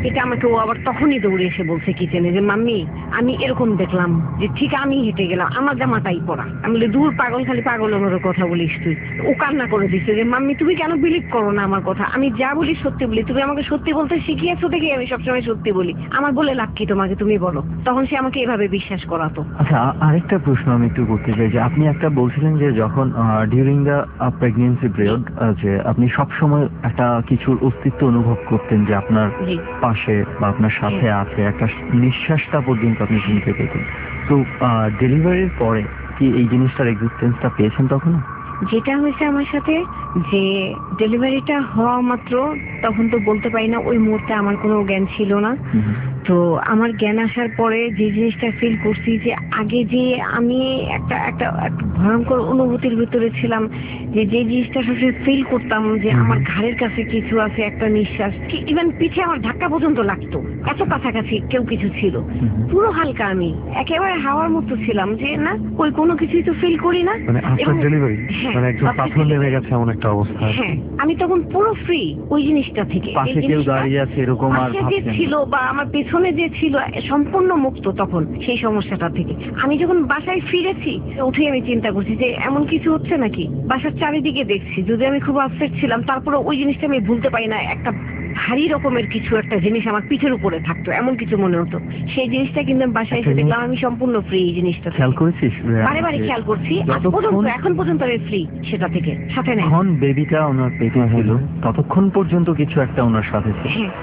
এটা আমাকে ও আবার তখনই দৌড়ে এসে বলছে কিচেনে যে মাম্মি আমি এরকম দেখলাম যে ঠিক আমি হেঁটে গেলাম, আমার জামাটাই পরা। আমি বলি দূর পাগল, খালি পাগলের কথা বলিস তুই। ও কান্না করে দিচ্ছে যে মাম্মি তুমি কেন বিলিভ করো না আমার কথা, আমি যা বলি সত্যি বলি, তুমি আমাকে সত্যি বলতে শিখিয়েছো দেখি আমি সবসময় সত্যি বলি, আমার বলে লাভ কি তোমাকে, তুমি বলো। তখন সে আমাকে এভাবে বিশ্বাস করাতো। আচ্ছা, আ- আরেকটা প্রশ্ন আমি একটু করতে চাই যে আপনি একটা বলছিলেন যে যখন ডিউরিং দ্য প্রেগনেন্সি পিরিয়ড যে আপনি সব সময় একটা কিছুর অস্তিত্ব অনুভব করতেন যে আপনার জি। পাশে বা আপনার সাথে আছে, একটা নিঃশ্বাসটা পর্যন্ত আপনি শুনতে পেতেন। তো ডেলিভারির পরে কি এই জিনিসটার এক্সিস্টেন্সটা পেয়েছেন তখন? যেটা হয়েছে আমার সাথে যে ডেলিভারিটা হওয়া মাত্র, তখন তো বলতে পারি না, ওই মুহূর্তে আমার কোনো জ্ঞান ছিল না। তো আমার জ্ঞান আসার পরে যে জিনিসটা ফিল করছি যে আগে যে আমি একটা একটা একটা ভয়ঙ্কর অনুভূতির ভিতরে ছিলাম, যে যে জিনিসটা সবসময় ফিল করতাম যে আমার ঘাড়ের কাছে কিছু আছে, একটা নিঃশ্বাস, ইভেন পিঠে আমার ধাক্কা পর্যন্ত লাগতো, এত কাছাকাছি কেউ কিছু ছিল, পুরো হালকা, আমি একেবারে হাওয়ার মতো ছিলাম, যে না ওই কোনো কিছুই তো ফিল করি না। মানে আফটার এবং- ডেলিভারি হ্যাঁ, মানে একদম after পাথর নেমে delivery। গেছে এমন একটা অবস্থা। হ্যাঁ, আমি তখন পুরো ফ্রি ওই জিনিসটা থেকে। পাশে এই কেউ জিনিসটা- দাঁড়িয়ে আছে এরকম আর পাশে যে ভাবছেন? ছিল বা আমার পেছনে যে ছিল সম্পূর্ণ মুক্ত তখন সেই সমস্যাটা থেকে। আমি যখন বাসায় ফিরেছি উঠে আমি চিন্তা করছি যে এমন কিছু হচ্ছে নাকি, বাসার চারিদিকে দেখছি, যদি আমি খুব আপসেট ছিলাম তারপরে ওই জিনিসটা আমি ভুলতে পারি না, একটা ভারী রকমের কিছু একটা জিনিস আমার পিঠের উপরে থাকতো, এমন কিছু মনে হতো। সেই জিনিসটা কিন্তু আমি বাসায় এসে দেখলাম আমি সম্পূর্ণ ফ্রি এই জিনিসটা থেকে। খেয়াল করেছিস বারে বারে খেয়াল করছি, আজ যতক্ষণ- পর্যন্ত এখন পর্যন্ত আমি ফ্রি সেটা থেকে, সাথে নেই। যখন বেবিটা ওনার পেটে ছিল ততক্ষণ পর্যন্ত কিছু একটা ওনার সাথে ছিল। হ্যাঁ,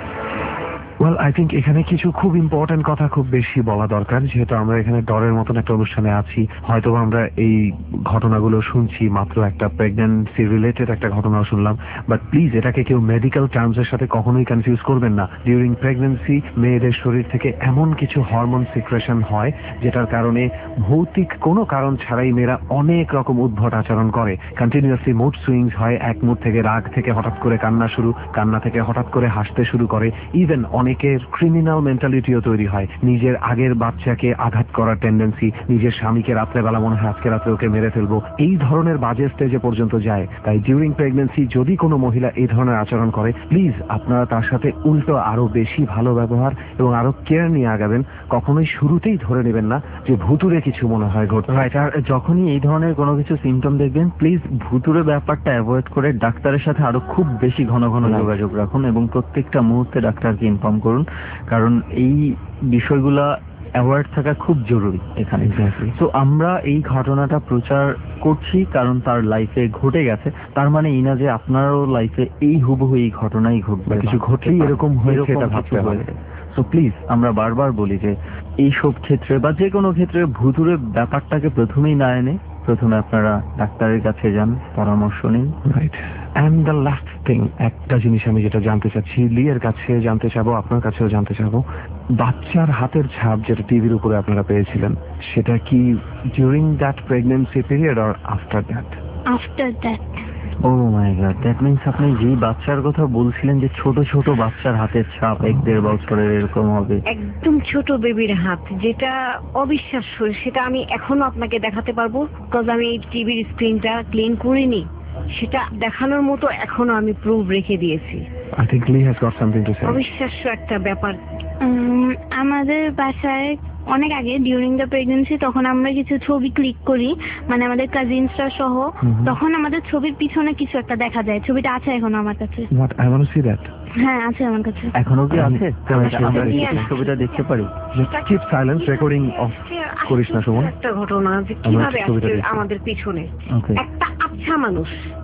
ওয়েল আই থিঙ্ক এখানে কিছু খুব ইম্পর্টেন্ট কথা খুব বেশি বলা দরকার, যেহেতু আমরা এখানে ডরের মতন একটা অনুষ্ঠানে আছি, হয়তো আমরা এই ঘটনাগুলো শুনছি, মাত্র একটা প্রেগন্যান্সি রিলেটেড একটা ঘটনাও শুনলাম, বাট প্লিজ এটাকে কেউ মেডিকেল টার্মসের সাথে কখনোই কনফিউজ করবেন না। ডিউরিং প্রেগন্যান্সি মেয়েদের শরীর থেকে এমন কিছু হরমোন সিক্রেশন হয় যেটার কারণে ভৌতিক কোনো কারণ ছাড়াই মেয়েরা অনেক রকম উদ্ভট আচরণ করে। কন্টিনিউয়াসলি মুড সুইংস হয়, এক মুড থেকে রাগ থেকে হঠাৎ করে কান্না শুরু, কান্না থেকে হঠাৎ করে হাসতে শুরু করে, ইভেন অনেকের ক্রিমিনাল মেন্টালিটিও তৈরি হয়, নিজের আগের বাচ্চাকে আঘাত করার টেন্ডেন্সি, নিজের স্বামীকে রাত্রেবেলা মনে হয় আজকে রাত্রে ওকে মেরে ফেলবো, এই ধরনের বাজে স্টেজে পর্যন্ত যায়। তাই ডিউরিং প্রেগনেন্সি যদি কোনো মহিলা এই ধরনের আচরণ করে, প্লিজ আপনারা তার সাথে উল্টো আরো বেশি ভালো ব্যবহার এবং আরো কেয়ার নিয়ে আগাবেন। কখনোই শুরুতেই ধরে নেবেন না যে ভুতুরে কিছু মনে হয় ঘটছে। রাইট, আর যখনই এই ধরনের কোনো কিছু সিমটম দেখবেন প্লিজ ভুতুরে ব্যাপারটা অ্যাভয়েড করে ডাক্তারের সাথে আরো খুব বেশি ঘন ঘন Right. যোগাযোগ রাখুন এবং প্রত্যেকটা মুহূর্তে ডাক্তারকে ইনফর্ম করুন, কারণ এই বিষয়গুলা অ্যাওয়ার্ড থাকা খুব জরুরি এখানে। Exactly. তো আমরা এই ঘটনাটা প্রচার করছি কারণ তার লাইফে ঘটে গেছে, তার মানে এই না যে আপনারও লাইফে এই হুবহু এই ঘটনাই ঘটবে, বা কিছু ঘটলেই এরকম হয়েছে এটা ভাবতে হবে। সো প্লিজ আমরা বারবার বলি যে এই সব ক্ষেত্রে বা যে কোনো ক্ষেত্রে ভুতুরে ব্যাপারটাকে প্রথমেই না এনে প্রথমে আপনারা ডাক্তারের কাছে যান, পরামর্শ নিন। Right, and the last thing, একটা জিনিস আমি যেটা জানতে চাচ্ছি, লিয়ের কাছে জানতে চাবো, আপনার কাছেও জানতে চাবো, বাচ্চার হাতের ছাপ যেটা টিভির উপরে আপনারা পেয়েছিলেন, সেটা কি during that pregnancy period or after that? After that. Oh my God, that means আপনি যেই বাচ্চার কথা বলছিলেন যে ছোট ছোট বাচ্চার হাতের ছাপ এক দেড় বছরের এরকম হবে, একদম ছোট বেবির হাত, যেটা অবিশ্বাস্য, সেটা আমি এখনো আপনাকে দেখাতে পারবো, বিকজ আমি এই টিভির স্ক্রিনটা ক্লিন করিনি, সেটা দেখানোর মতো এখনো আমি প্রুফ রেখে দিয়েছি। I think Lee has got something to say. অবিশ্বাস্য একটা ব্যাপার। উম, আমাদের বাসায় অনেক আগে ডিউরিং দ্য প্রেগনেন্সি তখন আমরা কিছু ছবি ক্লিক করি, মানে আমাদের কাজিনসরা সহ, তখন আমাদের ছবির পিছনে কিছু একটা দেখা যায়। ছবিটা আছে এখনো আমার কাছে। What I want to see that. হ্যাঁ, আছে আমার কাছে। এখনো কি আছে? আমি আমরা কি ছবিটা- ছবিটা দেখতে পারি? কিপ সাইলেন্স, রেকর্ডিং অফ করিস না সুমন। একটা ঘটনা যে কিভাবে ছবিটা আসছে দেখি। আমাদের পিছনে ওকে, একটা আচ্ছা মানুষ,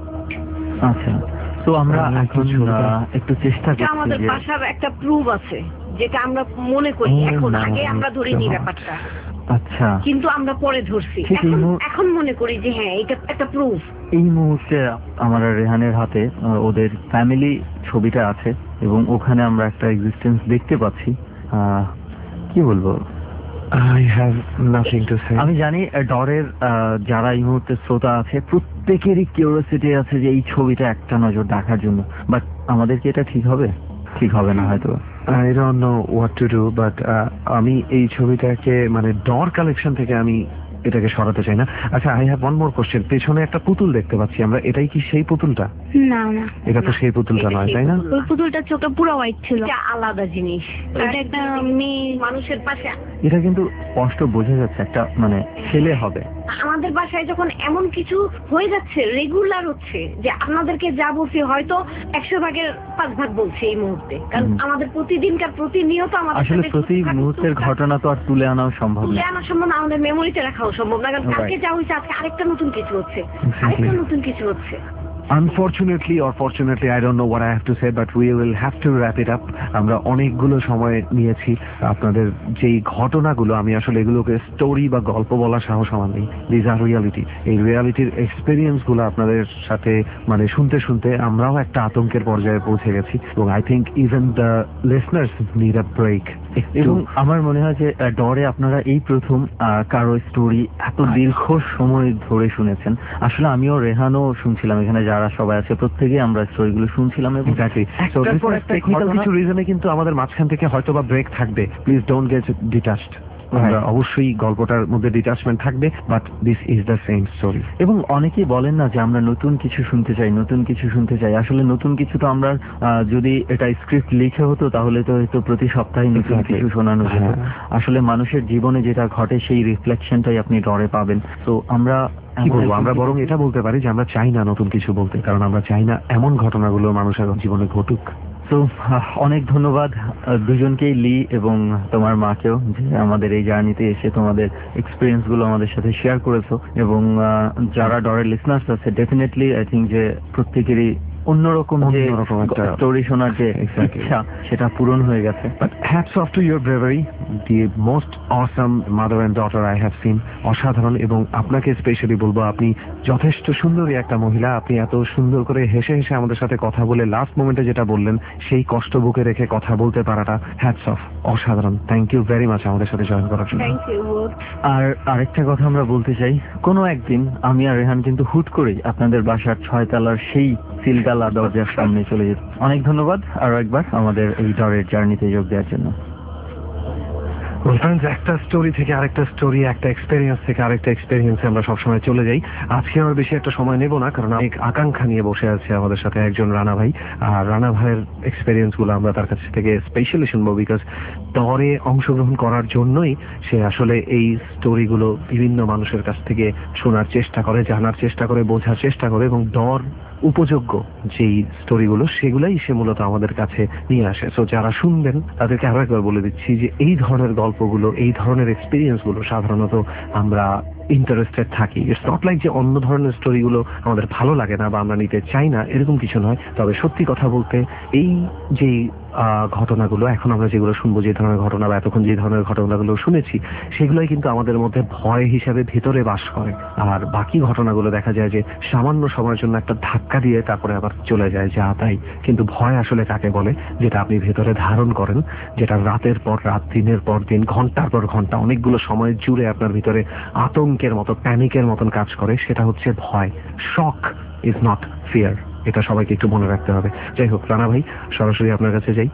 আচ্ছা। তো আমরা আমরা এখন কিছু আহ, একটু চেষ্টা এটা করছি আমাদের যে বাসার একটা প্রুফ আছে, যেটা আমরা মনে করি Oh এখন, my আগে আমরা ধরিনি God. ব্যাপারটা, আচ্ছা কিন্তু আমরা পরে ধরছি, ঠিক এই এখন মুহূর্তে- এখন মনে করি যে হ্যাঁ এটা একটা প্রুফ। এই মুহূর্তে আমার আর রেহানের হাতে আহ, ওদের ফ্যামিলি ছবিটা আছে এবং ওখানে আমরা একটা এক্সিস্টেন্স দেখতে পাচ্ছি। আহ, কি বলবো, I have nothing to say. আমি জানি আহ, ডরের আহ, যারা এই মুহূর্তে শ্রোতা আছে প্রত্যেকেরই কিউরিওসিটি আছে যে এই ছবিটা একটা নজর দেখার জন্য, বাট আমাদের কি এটা ঠিক হবে? ঠিক হবে না হয়তো। I don't know what to do, but আমি এই ছবিটাকে মানে ডর কালেকশন থেকে আমি এটাকে সরাতে চাই না। আচ্ছা, I have one more question. পেছনে একটা পুতুল দেখতে পাচ্ছি আমরা, এটাই কি সেই পুতুলটা? না না, এটা তো সেই পুতুলটা নয়, তাই না? ওই পুতুলটার চোখটা পুরো হোয়াইট ছিল। এটা আলাদা জিনিস, এটা একটা মেয়ে মানুষের পাশে। এটা কিন্তু স্পষ্ট বোঝা যাচ্ছে একটা মানে ছেলে হবে। আমাদের বাসায় যখন এমন কিছু হয়ে যাচ্ছে, রেগুলার হচ্ছে, যে আপনাদেরকে যা বলছি হয়তো একশো ভাগের পাঁচ ভাগ বলছি এই মুহূর্তে, কারণ আমাদের প্রতিদিনকার প্রতিনিয়ত আমাদের আসলে সাথে প্রতি মুহূর্তের ঘটনা তো আর তুলে আনাও সম্ভব তুলে না। আনা সম্ভব না, আমাদের মেমোরিতে রাখাও সম্ভব না, কারণ কালকে যা হয়েছে আজকে আরেকটা নতুন কিছু হচ্ছে, আরেকটা নতুন কিছু হচ্ছে। Unfortunately or fortunately, I don't know what I have to say, but we will have to wrap it up. আমরা অনেকগুলো সময় নিয়েছি আপনাদের যেই ঘটনাগুলো, আমি আসলে এগুলোকে স্টোরি বা গল্প বলার সাহস আমার নেই। These are reality. এই রিয়ালিটির এক্সপিরিয়েন্স গুলো আপনাদের সাথে মানে শুনতে শুনতে আমরাও একটা আতঙ্কের পর্যায়ে পৌঁছে গেছি, এবং I think even the listeners need a break. এবং আমার মনে হয় যে আহ, ডরে আপনারা এই প্রথম আহ, কারো স্টোরি এত দীর্ঘ সময় ধরে শুনেছেন। আসলে আমিও রেহানও শুনছিলাম, এখানে যারা সবাই আছে প্রত্যেকেই আমরা স্টোরিগুলো শুনছিলাম, এবং একটার পর একটা টেকনিক্যাল কিছু রিজনে কিন্তু আমাদের মাঝখান থেকে হয়তো বা ব্রেক থাকবে। Please don't get detached. আমরা অবশ্যই গল্পটার মধ্যে ডিটাচমেন্ট থাকবে, but this is the same story. এবং অনেকেই বলেন না যে আমরা নতুন কিছু শুনতে চাই, নতুন কিছু শুনতে চাই। আসলে নতুন কিছু তো আমরা আহ, যদি এটা স্ক্রিপ্ট লিখে হতো তাহলে তো হয়তো প্রতি সপ্তাহে নতুন Exactly. কিছু শোনানো যেত। আসলে মানুষের জীবনে যেটা ঘটে সেই রিফ্লেকশনটাই আপনি ডরে পাবেন। তো আমরা কি বলবো, আমরা বরং এটা বলতে পারি যে আমরা চাই না নতুন কিছু বলতে, কারণ আমরা চাই না এমন ঘটনাগুলো মানুষের জীবনে ঘটুক। তো অনেক ধন্যবাদ আহ, দুজনকেই, লি এবং তোমার মাকেও, যে আমাদের এই জার্নিতে এসে তোমাদের এক্সপিরিয়েন্স গুলো আমাদের সাথে শেয়ার করেছো। এবং আহ, যারা ডরের লিসনার্স আছে, ডেফিনেটলি আই থিঙ্ক যে প্রত্যেকেরই অন্যরকম যে অন্যরকম একটা স্টোরি শোনার যে Exactly. ইচ্ছা সেটা পূরণ হয়ে গেছে। But hats off to your bravery, the most awesome mother and daughter I have seen. অসাধারণ। এবং আপনাকে স্পেশালি বলবো, আপনি যথেষ্ট সুন্দরী একটা মহিলা। আপনি এত সুন্দর করে হেসে হেসে আমাদের সাথে কথা বলে লাস্ট মোমেন্টে যেটা বললেন, সেই কষ্ট বুকে রেখে কথা বলতে পারাটা হ্যাটস অফ, অসাধারণ। থ্যাংক ইউ ভেরি মাচ আমাদের সাথে জয়েন করার জন্য। Thank you. আর আরেকটা কথা আমরা বলতে চাই, কোনো একদিন আমি আর রেহান কিন্তু হুট করেই আপনাদের বাসার ছয়তলার সেই সিলগালা দরজার সামনে চলে যেত। অনেক ধন্যবাদ আরো একবার আমাদের এই ডরের জার্নিতে যোগ দেওয়ার জন্য। ফ্রেন্ডস, একটা স্টোরি থেকে আরেকটা স্টোরি, একটা এক্সপেরিয়েন্স থেকে আরেকটা এক্সপেরিয়েন্সে আমরা সবসময় চলে যাই। আজকে আমরা বেশি একটা সময় নেব না, কারণ অনেক আকাঙ্ক্ষা নিয়ে বসে আছে আমাদের সাথে একজন রানা ভাই। আর রানা ভাইয়ের এক্সপেরিয়েন্স গুলো আমরা তার কাছ থেকে স্পেশালি শুনবো, বিকজ দরে অংশগ্রহণ করার জন্যই সে আসলে এই স্টোরিগুলো বিভিন্ন মানুষের কাছ থেকে শোনার চেষ্টা করে, জানার চেষ্টা করে, বোঝার চেষ্টা করে, এবং দর উপযোগ্য যেই স্টোরিগুলো সেগুলাই সে মূলত আমাদের কাছে নিয়ে আসে। সো যারা শুনবেন তাদেরকে আরো একবার বলে দিচ্ছি যে এই ধরনের গল্পগুলো, এই ধরনের এক্সপিরিয়েন্স গুলো সাধারণত আমরা ইন্টারেস্টেড থাকি। ইটস নট লাইক যে অন্য ধরনের স্টোরিগুলো আমাদের ভালো লাগে না বা আমরা নিতে চাই না, এরকম কিছু নয়। তবে সত্যি কথা বলতে এই যে ঘটনাগুলো এখন আমরা যেগুলো শুনবো, যে ধরনের ঘটনা বা এতক্ষণ যে ধরনের ঘটনাগুলো শুনেছি, সেগুলোই কিন্তু আমাদের মধ্যে ভয় হিসাবে ভেতরে বাস করে। আর বাকি ঘটনাগুলো দেখা যায় যে সামান্য সময়ের জন্য একটা ধাক্কা দিয়ে তারপরে আবার চলে যায়, যা তাই। কিন্তু ভয় আসলে কাকে বলে, যেটা আপনি ভেতরে ধারণ করেন, যেটা রাতের পর রাত, দিনের পর দিন, ঘন্টার পর ঘন্টা, অনেকগুলো সময় জুড়ে আপনার ভিতরে আতঙ্কের মতো, প্যানিকের মতন কাজ করে, সেটা হচ্ছে ভয়। শক ইজ নট ফিয়ার, এটা সবাইকে একটু মনে রাখতে হবে। যাই হোক, রানা ভাই, সরাসরি আপনার কাছে যাই।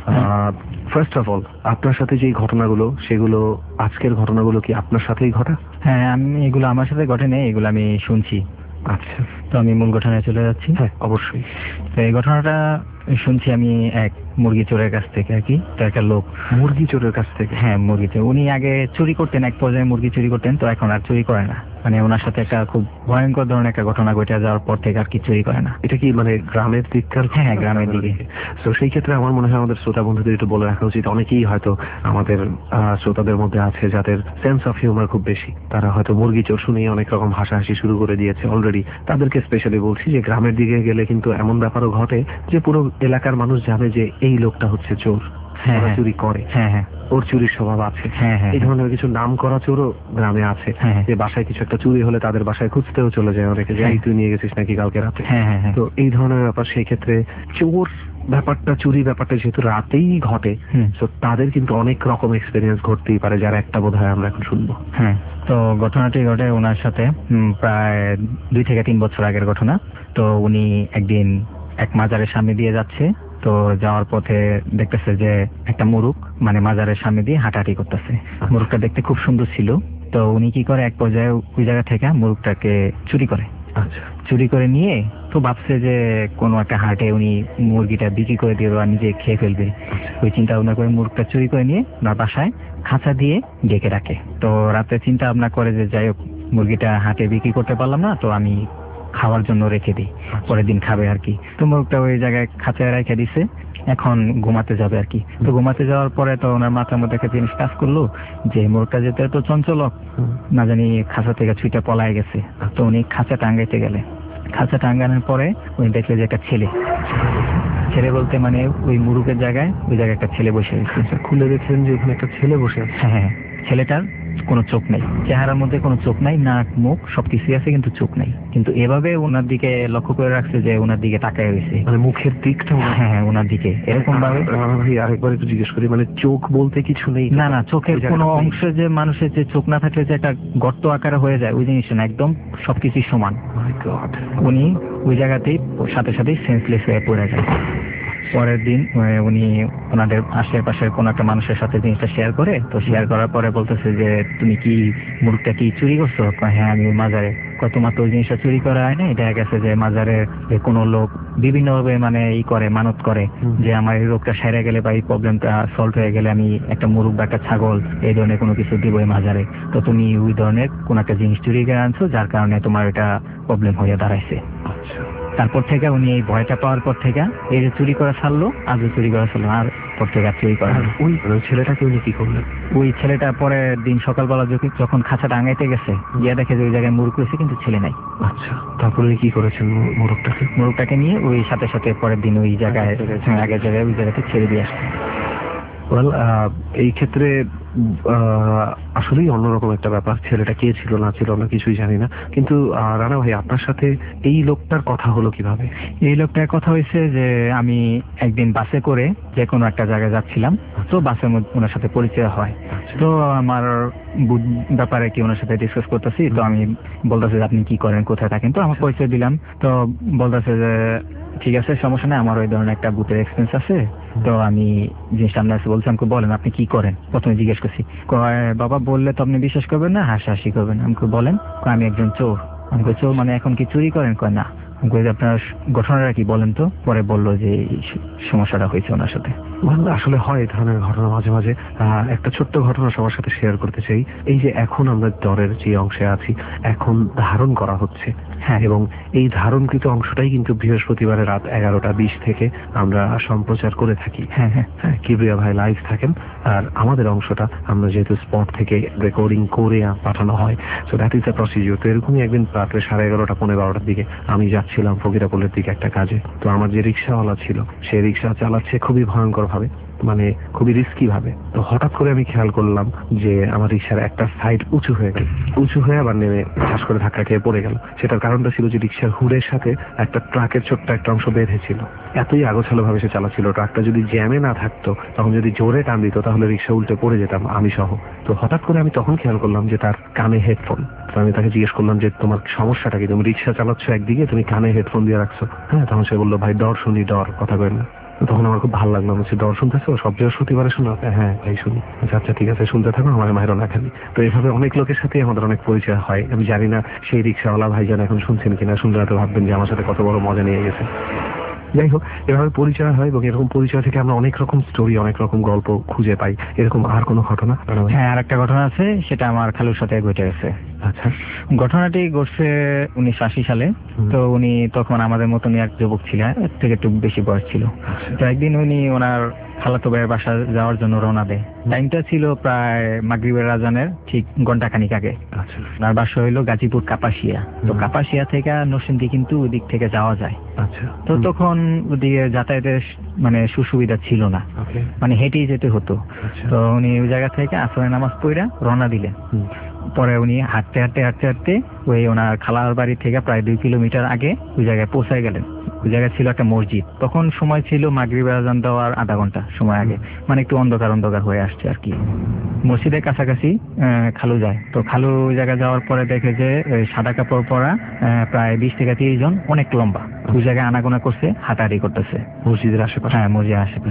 ফার্স্ট অফ অল, আপনার সাথে যে ঘটনাগুলো, সেগুলো আজকের ঘটনাগুলো কি আপনার সাথেই ঘটা? হ্যাঁ, আমি এগুলো আমার সাথে ঘটেনি, এগুলো আমি শুনছি। আচ্ছা, তো আমি মূল ঘটনায় চলে যাচ্ছি। হ্যাঁ অবশ্যই। তো এই ঘটনাটা শুনছি আমি এক মুরগি চোরের কাছ থেকে আর কি। তো একটা লোক মুরগি চোরের কাছ থেকে? হ্যাঁ, মুরগি চোর। উনি আগে চুরি করতেন, এক পর্যায়ে মুরগি চুরি করতেন, তো এখন আর চুরি করে না। মানে ওনার সাথে একটা খুব ভয়ঙ্কর ধরনের একটা ঘটনা ঘটে যাওয়ার পর থেকে আর কি চুরি করে না। এটা কি মানে গ্রামের দিককার? হ্যাঁ, গ্রামের দিকে। তো সেই ক্ষেত্রে আমার মনে হয় আমাদের শ্রোতা বন্ধুদের একটু বলে রাখা উচিত। অনেকেই হয়তো আমাদের শ্রোতাদের মধ্যে আছে যাদের সেন্স অফ হিউমার খুব বেশি, তারা হয়তো মুরগি চোর শুনেই অনেক রকম হাসাহাসি শুরু করে দিয়েছে অলরেডি। তাদেরকে স্পেশালি বলছি যে গ্রামের দিকে গেলে কিন্তু এমন ব্যাপারও ঘটে যে পুরো এলাকার মানুষ জানে যে এই লোকটা হচ্ছে চোর, হ্যাঁ, চুরি করে, হ্যাঁ হ্যাঁ ওর চুরির স্বভাব আছে। হ্যাঁ হ্যাঁ এই ধরনের কিছু নাম করা চোরও গ্রামে আছে, হ্যাঁ। যে বাসায় কিছু একটা চুরি হলে তাদের বাসায় খুঁজতেও চলে যায় অনেকে, যে এই তুই নিয়ে গেছিস নাকি কালকে রাতে। হ্যাঁ হ্যাঁ হ্যাঁ। তো এই ধরনের ব্যাপার, সেই ক্ষেত্রে চোর ব্যাপারটা, চুরি ব্যাপারটা যেহেতু রাতেই ঘটে, তো তাদের কিন্তু অনেক রকম এক্সপিরিয়েন্স ঘটতেই পারে, যার একটা বোধ হয় আমরা এখন শুনবো। হ্যাঁ, তো ঘটনাটি ঘটে ওনার সাথে উম, প্রায় দুই থেকে তিন বছর আগের ঘটনা। তো উনি একদিন এক মাজারের সামনে দিয়ে যাচ্ছে, তো যাওয়ার পথে দেখতেছে যে একটা মুরুক মানে মাজারের সামনে দিয়ে হাঁটাহাঁটি করতেছে। মুরুকটা দেখতে খুব সুন্দর ছিল, তো উনি কি করে এক পর্যায়ে ওই জায়গা থেকে মুরগটাকে চুরি করে। আচ্ছা চুরি করে নিয়ে তো ভাবছে যে কোনো একটা হাটে উনি মুরগিটা বিক্রি করে দিয়ে আর নিজে খেয়ে ফেলবে। ওই চিন্তা ভাবনা করে মুরগটা চুরি করে নিয়ে ওনার বাসায় খাঁচা দিয়ে ডেকে রাখে। তো রাতে চিন্তা ভাবনা করে যে যাই হোক মুরগিটা হাটে বিক্রি করতে পারলাম না, তো আমি খাওয়ার জন্য রেখে দিই, পরের দিন খাবে আর কি। তো মুরগটা ওই জায়গায় খাঁচায় রেখে দিছে, এখন ঘুমাতে যাবে আর কি। তো ঘুমাতে যাওয়ার পরে তো ওনার মাথার মধ্যে একটা জিনিস কাজ করলো যে মুরগটা যেতে এত চঞ্চলক, না জানি খাঁচা থেকে ছুটে পলায় গেছে। তো উনি খাঁচা টাঙ্গাইতে গেলে, খাঁচা টাঙ্গানোর পরে উনি দেখলে যে একটা ছেলে, ছেলে বলতে মানে ওই মুরগের জায়গায় ওই জায়গায় একটা ছেলে বসে আছে। খুলে দেখছেন যে ওখানে একটা ছেলে বসে আছে। হ্যাঁ হ্যাঁ, ছেলেটার কোনো চোখ নাই, চেহারার মধ্যে কোনো চোখ নাই, নাক মুখ সবকিছুই আছে কিন্তু চোখ নাই। কিন্তু এভাবে ওনার দিকে লক্ষ্য করে রাখছে যে ওনার দিকে তাকায় রয়েছে, মানে মুখের দিকটা। হ্যাঁ হ্যাঁ, ওনার দিকে এরকম ভাবে। আরেকবার একটু জিজ্ঞেস করি, মানে চোখ বলতে কিছু নেই? না না, চোখের কোনো অংশে যে মানুষের যে চোখ না থাকলে যে একটা গর্ত আকারে হয়ে যায় ওই জিনিসটা না, একদম সবকিছুই সমান। উনি ওই জায়গাতেই সাথে সাথেই সেন্সলেস হয়ে পড়ে যায়। পরের দিন উনি ওনাদের আশেপাশের কোন একটা মানুষের সাথে জিনিসটা শেয়ার করে, তো শেয়ার করার পরে বলতেছে যে তুমি কি মুরগটা কি চুরি করছো? হ্যাঁ আমি মাজারে। তোমার তো ওই জিনিসটা চুরি করা হয় না, দেখা গেছে যে মাজারে কোনো লোক বিভিন্ন ভাবে মানে ই করে, মানত করে যে আমার এই রোগটা সেরে গেলে বা এই প্রবলেমটা সলভ হয়ে গেলে আমি একটা মুরগ বা একটা ছাগল এই ধরনের কোনো কিছু দিব এই মাজারে। তো তুমি ওই ধরনের কোন একটা জিনিস চুরি করে আনছো, যার কারণে তোমার এটা প্রবলেম হয়ে দাঁড়াইছে। তারপর থেকে উনি এই ভয়টা পাওয়ার পর থেকে এই যে চুরি করা ছাড়লো, আজও চুরি করা ছাড়লো, আর পর থেকে চুরি করা। ওই ছেলেটাকে উনি কি করলেন? ওই ছেলেটা পরের দিন সকালবেলা যখন খাঁচা টাঙাইতে গেছে গিয়া দেখে যে ওই জায়গায় মুরগ হয়েছে কিন্তু ছেলে নাই। আচ্ছা, তারপরে কি করেছেন? মুরগটাকে মুরগটাকে নিয়ে ওই সাথে সাথে পরের দিন ওই জায়গায় আগের জায়গায় ওই জায়গাতে ছেড়ে দিয়ে আসছে। এই ক্ষেত্রে আসলেই অন্যরকম একটা ব্যাপার। ছেলেটা কে ছিল না ছিল না কিছুই জানি না, কিন্তু রানা ভাই আপনার সাথে এই লোকটার কথা হলো কিভাবে? এই লোকটার কথা হয়েছে যে আমি একদিন বাসে করে যে কোনো একটা জায়গায় যাচ্ছিলাম, তো বাসের মধ্যে ওনার সাথে পরিচয় হয়। তো আমার ব্যাপারে কি ওনার সাথে ডিসকাস করতেছি, তো আমি বলতেছি যে আপনি কি করেন, কোথায় থাকেন, তো আমার পরিচয় দিলাম। তো বলতেছে যে ঠিক আছে সমস্যা নেই, আমার ওই ধরনের একটা বুথের এক্সপেরিয়েন্স আছে, তো আমি জিনিসটা আপনার বলছি। আমাকে বলেন আপনি কি করেন, প্রথমে জিজ্ঞেস করছি। বাবা বললে তো আপনি বিশ্বাস করবেন না, হাসাহাসি করবেন। আমাকে বলেন, আমি একজন চোর। আমাকে চোর মানে এখন কি চুরি করেন? কয় না। আপনার ঘটনাটা কি বলেন তো। পরে বললো যে সমস্যাটা হয়েছে ওনার সাথে। আসলে হয় এই ধরনের ঘটনা মাঝে মাঝে। একটা ছোট্ট ঘটনা সবার সাথে শেয়ার করতে চাই। এই যে এখন আমরা দরের যে অংশে আছি, এখন ধারণ করা হচ্ছে, হ্যাঁ, এবং এই ধারণকৃত অংশটাই কিন্তু বৃহস্পতিবারে রাত এগারোটা বিশ থেকে আমরা সম্প্রচার করে থাকি। হ্যাঁ হ্যাঁ হ্যাঁ কিবরিয়া ভাই লাইভ থাকেন, আর আমাদের অংশটা আমরা যেহেতু স্পট থেকে রেকর্ডিং করে পাঠানো হয়, so that is the procedure. তো এরকমই একদিন রাত্রে সাড়ে এগারোটা পনেরো বারোটার দিকে আমি যাচ্ছিলাম ফকিরাপুলের দিকে একটা কাজে। তো আমার যে রিক্সাওয়ালা ছিল সে রিক্সা চালাচ্ছে খুবই ভয়ঙ্কর ভাবে, মানে খুবই রিস্কি ভাবে। তো হঠাৎ করে আমি খেয়াল করলাম যে আমার রিক্সার একটা সাইড উঁচু হয়ে গেল, উঁচু হয়ে আবার নেমে ঠাস করে ধাক্কা খেয়ে পড়ে গেল। সেটার কারণটা ছিল যে রিক্সার হুডের সাথে একটা ট্রাকের ছোট্ট একটা অংশ বেঁধে ছিল। এতই আগোছালো ভাবে সে চালাচ্ছিল, ট্রাকটা যদি জ্যামে না থাকতো, তখন যদি জোরে টান দিত তাহলে রিক্সা উল্টে পড়ে যেতাম আমি সহ। তো হঠাৎ করে আমি তখন খেয়াল করলাম যে তার কানে হেডফোন। তো আমি তাকে জিজ্ঞেস করলাম যে তোমার সমস্যাটা কি, তুমি রিক্সা চালাচ্ছ একদিকে, তুমি কানে হেডফোন দিয়ে রাখছো। হ্যাঁ, তখন সে বললো ভাই ডর শুনি, ডর কথা কই না। তখন আমার খুব ভালো লাগলো, বলছি ডর শুনতেছো সব বৃহস্পতিবারে শোনো? হ্যাঁ ভাই শুনি। আচ্ছা ঠিক আছে, শুনতে থাকো, আমার মায়েরও না খালি। তো এইভাবে অনেক লোকের সাথে আমাদের অনেক পরিচয় হয়। আমি জানি না সেই রিক্সাওয়ালা ভাইজান এখন শুনছেন কিনা, শুনলে হয়তো ভাববেন যে আমার সাথে কত বড় মজা নিয়ে গেছে। যাই হোক, এভাবে পরিচয় হয় এবং এরকম পরিচয় থেকে আমরা অনেক রকম স্টোরি, অনেক রকম গল্প খুঁজে পাই। এরকম আর কোনো ঘটনা? হ্যাঁ, আর একটা ঘটনা আছে, সেটা আমার খালুর সাথে ঘটে গেছে। আচ্ছা, ঘটনাটি ঘটছে উনিশশো আশি সালে। তো উনি তখন আমাদের মতনই এক যুবক ছিলেন, এর থেকে একটু বেশি বয়স ছিল। তো একদিন উনি ওনার খালাতো ভাইয়ের বাসা যাওয়ার জন্য রওনা দেয়। টাইমটা ছিল প্রায় মাগরিবের আজানের ঠিক ঘন্টা খানিক আগে। ওনার বাসা হইলো গাজীপুর কাপাসিয়া। তো কাপাসিয়া থেকে নরসিংদী কিন্তু ওই দিক থেকে যাওয়া যায়। আচ্ছা, তো তখন ওদিকে যাতায়াতের মানে সুসুবিধা ছিল না, মানে হেঁটেই যেতে হতো। তো উনি ওই জায়গা থেকে আসরের নামাজ পড়া রওনা দিলেন। পরে উনি হাঁটতে হাঁটতে হাঁটতে হাঁটতে ওই ওনার খালার বাড়ি থেকে প্রায় দুই কিলোমিটার আগে ওই জায়গায় পৌঁছায় গেলেন। ওই জায়গায় ছিল একটা মসজিদ। তখন সময় ছিল মাগরিবের আজান দেওয়ার আধা ঘন্টা সময় আগে, মানে একটু অন্ধকার অন্ধকার হয়ে আসছে আর কি। মসজিদের কাছাকাছি খালু যায়। তো খালু ওই জায়গায় যাওয়ার পরে দেখে যে সাদা কাপড় পরা প্রায় বিশ থেকে তিরিশ জন, অনেক লম্বা, ওই জায়গায় আনাগোনা করছে, হাঁটাহাঁটি করতেছে মসজিদের আশেপাশে। হ্যাঁ, মসজিদের আশেপাশে। তো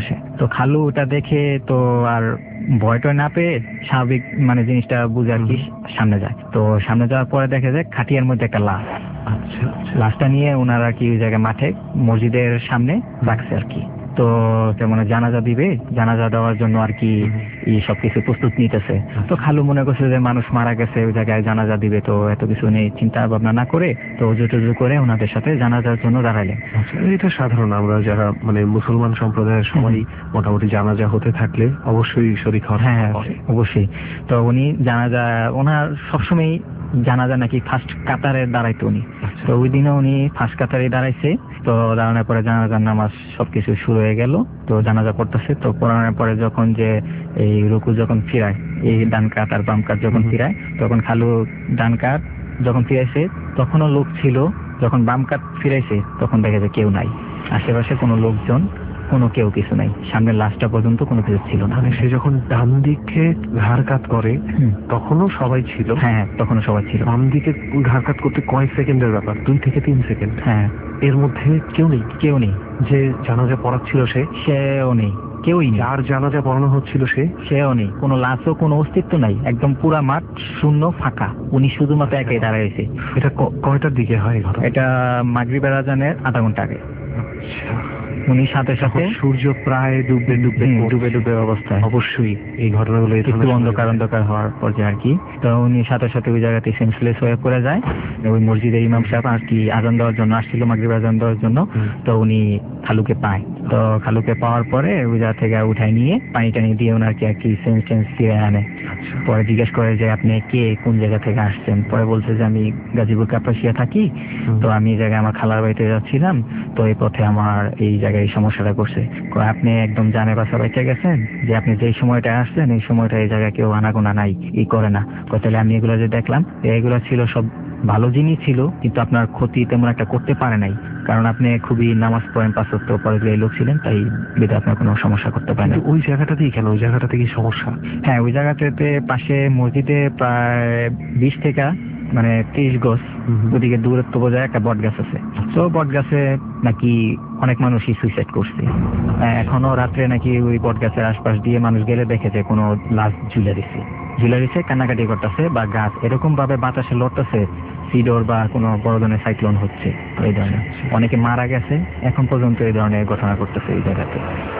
তো খালু ওটা দেখে তো আর ভয়টা না পেয়ে স্বাভাবিক মানে জিনিসটা বুঝে আর কি সামনে যায়। তো সামনে যাওয়ার পরে দেখে যায় খাটিয়ার মধ্যে একটা লাশ। আচ্ছা লাশটা নিয়ে ওনারা কি ওই জায়গায় মাঠে মসজিদের সামনে রাখছে আর কি। তো তেমন জানাজা দিবে, জানাজা দেওয়ার জন্য আর কি এই সবকিছু প্রস্তুত নিতেছে। তো খালু মনে করছে যে মানুষ মারা গেছে, ওই জায়গায় জানাজা দিবে, তো এত কিছু নেই চিন্তা ভাবনা না করে তো উজু টুজু করে ওনাদের সাথে জানাজার জন্য দাঁড়াইলেন। এটা সাধারণ, আমরা যারা মানে মুসলমান সম্প্রদায়ের সবাই মোটামুটি জানাজা হতে থাকলে অবশ্যই শরীক হওয়া। হ্যাঁ অবশ্যই। তো উনি জানাজা, ওনার সবসময় জানাজা নাকি ফার্স্ট কাতারে দাঁড়াইতো উনি। তো ওই দিনে উনি ফার্স্ট কাতারে দাঁড়াইছে। তো দাঁড়ানোর পরে জানাজার নামাজ সবকিছু শুরু হয়ে গেল। তো জানাজা পড়তেছে। তো পড়ানোর পরে যখন যে এই রুকু যখন ফিরায়, এই ডান কাত আর বাম কাত যখন ফিরায়, তখন খালু ডান কাত যখন ফিরাইছে তখনও লোক ছিল, যখন বাম কাত ফিরাইছে তখন দেখে যে কেউ নাই, আশেপাশে কোনো লোকজন কোনো কেউ কিছু নাই, সামনে লাশটা পর্যন্ত কোনো কিছু ছিল না। মানে সে যখন ডান দিকে ঘাড় কাত করে তখনও সবাই ছিল? হ্যাঁ তখনও সবাই ছিল। বাম দিকে ঘাড় কাত করতে কয়েক সেকেন্ডের ব্যাপার, দুই থেকে তিন সেকেন্ড। হ্যাঁ এর মধ্যে কেউ নেই? কেউ নেই। যে জানাজা পড়াচ্ছিল সে? সেও নেই, কেউই নেই। যার জানাজা পড়ানো হচ্ছিল সে? সেও নেই, কোনো লাশও কোনো অস্তিত্ব নাই, একদম পুরা মাঠ শূন্য ফাঁকা, উনি শুধুমাত্র একাই দাঁড়াইছে। এটা কয়টার দিকে হয়? এটা মাগরিবের আজানের আধা ঘন্টা আগে। উনি সাথে সাথে সূর্য প্রায় ডুবে ডুবে ডুবে ডুবে অবস্থায়, অবশ্যই এই ঘটনাগুলো একটু অন্ধকার অন্ধকার হওয়ার পর্যায়ে আর কি। তো উনি সাথে সাথে ওই জায়গাতে সেন্সলেস হয়ে পড়ে যায়। ওই মসজিদের ইমাম সাহেব আর কি আজান দেওয়ার জন্য আসছিল, মাগরিব আজান দেওয়ার জন্য। তো উনি খালুকে পায়। তো খালুকে পাওয়ার পরে ওই জায়গা থেকে উঠায় নিয়ে পানি টানি দিয়ে ওনার কি আর কি সেন্স টেন্স ফিরে আনে। পরে জিজ্ঞেস করে যে আপনি কে, কোন জায়গা থেকে আসছেন? পরে বলছে যে আমি গাজীপুর কাপাসিয়া থাকি, তো আমি এই জায়গায় আমার খালার বাড়িতে যাচ্ছিলাম, তো এই পথে আমার এই জায়গায় এই সমস্যাটা করছে। আপনি একদম জানে বাসা বাইচে গেছেন যে আপনি যেই সময়টা আসছেন এই সময়টা এই জায়গায় কেউ আনাগোনা নাই, ই করে না। তাহলে আমি এগুলো যে দেখলাম এগুলো ছিল সব ভালো জিনিস ছিল, কিন্তু আপনার ক্ষতি তেমন একটা করতে পারে নাই, কারণ আপনি খুবই নামাজ পড়েন, পাঁচ ওয়াক্ত পড়ে লোক ছিলেন, তাই বিধা আপনার কোনো সমস্যা করতে পারে না। ওই জায়গাটাতেই কেন? ওই জায়গাটাতে কি সমস্যা? হ্যাঁ ওই জায়গাটাতে পাশে মসজিদে প্রায় বিশ থেকে মানে ত্রিশ গজ ওদিকে দূরত্ব বোঝায় একটা বট গাছ আছে। তো বট গাছে নাকি অনেক মানুষই সুইসাইড করছে। এখনো রাত্রে নাকি ওই বট গাছের আশপাশ দিয়ে মানুষ গেলে দেখে যে কোনো লাশ ঝুলে দিছে, ঝুলে দিছে কান্নাকাটি করতেছে, বা গাছ এরকম ভাবে বাতাসে লড়তেছে, সিডোর বা কোনো বড় ধরনের সাইক্লোন হচ্ছে, এই ধরনের অনেকে মারা গেছে এখন পর্যন্ত এই ধরনের ঘটনা করতেছে এই জায়গাতে।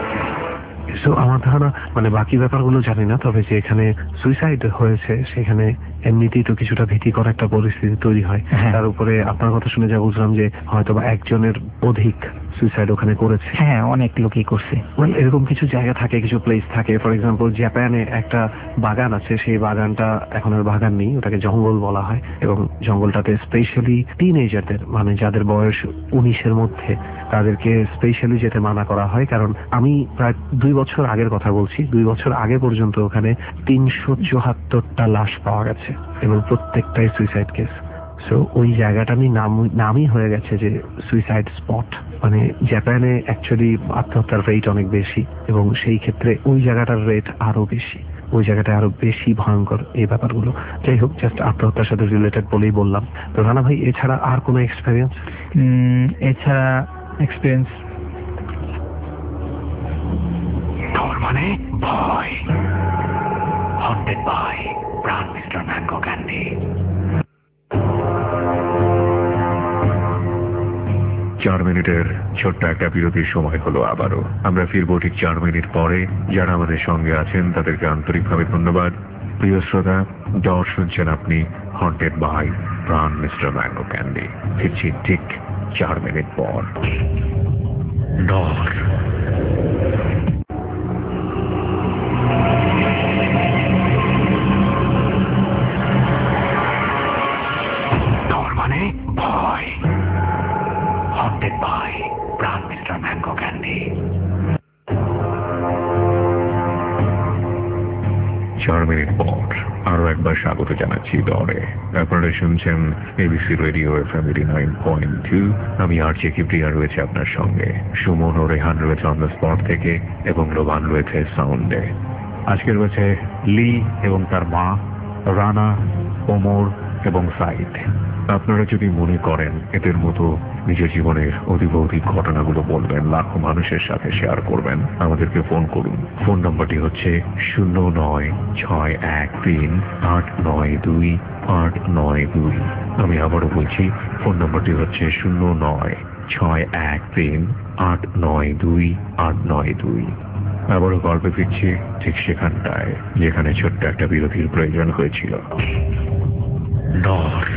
তো আমার ধারণা মানে বাকি ব্যাপারগুলো জানি না, তবে যে এখানে সুইসাইড হয়েছে সেখানে এমনিতেই তো কিছুটা ভীতিকর একটা পরিস্থিতি তৈরি হয়। তার উপরে আপনার কথা শুনে যা বুঝলাম যে হয়তো বা একজনের অধিক সুইসাইড ওখানে করেছে। হ্যাঁ অনেক লোকই করছে। এরকম কিছু জায়গা থাকে, কিছু প্লেস থাকে। ফর এক্সাম্পল জাপানে একটা বাগান আছে, সেই বাগানটা এখন আর বাগান নেই, ওটাকে জঙ্গল বলা হয়, এবং জঙ্গলটাতে স্পেশালি টিনেজারদের মানে যাদের বয়স উনিশের মধ্যে তাদেরকে স্পেশালি যেতে মানা করা হয়। কারণ আমি প্রায় দুই বছর আগের কথা বলছি, দুই বছর আগে পর্যন্ত ওখানে তিনশো চুয়াত্তরটা লাশ পাওয়া গেছে এবং প্রত্যেকটাই সুইসাইড কেস। সো ওই জায়গাটা আমি নামই হয়ে গেছে যে সুইসাইড স্পট। মানে জাপানে অ্যাকচুয়ালি আত্মহত্যার রেট অনেক বেশি এবং সেই ক্ষেত্রে ওই জায়গাটার রেট আরো বেশি, ওই জায়গাটা আরো বেশি ভয়ঙ্কর এই ব্যাপারগুলো। যাই হোক, জাস্ট আত্মহত্যার সাথে রিলেটেড বলেই বললাম। তো রানা ভাই, এছাড়া আর কোনো এক্সপেরিয়েন্স? এছাড়া এক্সপিরিয়েন্স তার মানে ভয়, haunted by Pran mister mango Candy. চার মিনিটের ছোট্ট একটা বিরতির সময় হলো আবারও। আমরা ফিরবো ঠিক চার মিনিট পরে। যারা আমাদের সঙ্গে আছেন তাদেরকে আন্তরিকভাবে ধন্যবাদ। প্রিয় শ্রোতা, ডর শুনছেন আপনি haunted by Pran mister mango Candy. ফিরছি ঠিক চার মিনিট পর। ডর ডর মানে ভয়, haunted by Pran mister mango Candy. চার মিনিট পর আরো একবার স্বাগত জানাচ্ছি ডরে। আপনারা শুনছেন ABC radio FM eighty nine point two. আমি আর জে কিবরিয়া রয়েছে আপনার সঙ্গে, সুমন ও রেহান রয়েছে অন দ্য স্পট থেকে এবং লোবান রয়েছে সাউন্ডে। আজকে রয়েছে লি এবং তার মা, রানা, ওমর, এবং সাইদ। আপনারা যদি মনে করেন এদের মতো নিজের জীবনের অতীব অধিক ঘটনাগুলো বলবেন, লাখো মানুষের সাথে শেয়ার করবেন, আমাদেরকে ফোন করুন। ফোন নাম্বারটি হচ্ছে শূন্য নয় ছয় এক তিন আট নয় দুই আট নয় দুই। আমি আবারও বলছি, ফোন নাম্বারটি হচ্ছে শূন্য নয় ছয় এক তিন আট নয় দুই আট নয় দুই। আবারও গল্পে ফিরছি ঠিক সেখানটায় যেখানে ছোট্ট একটা বিরতির প্রয়োজন হয়েছিল। নর।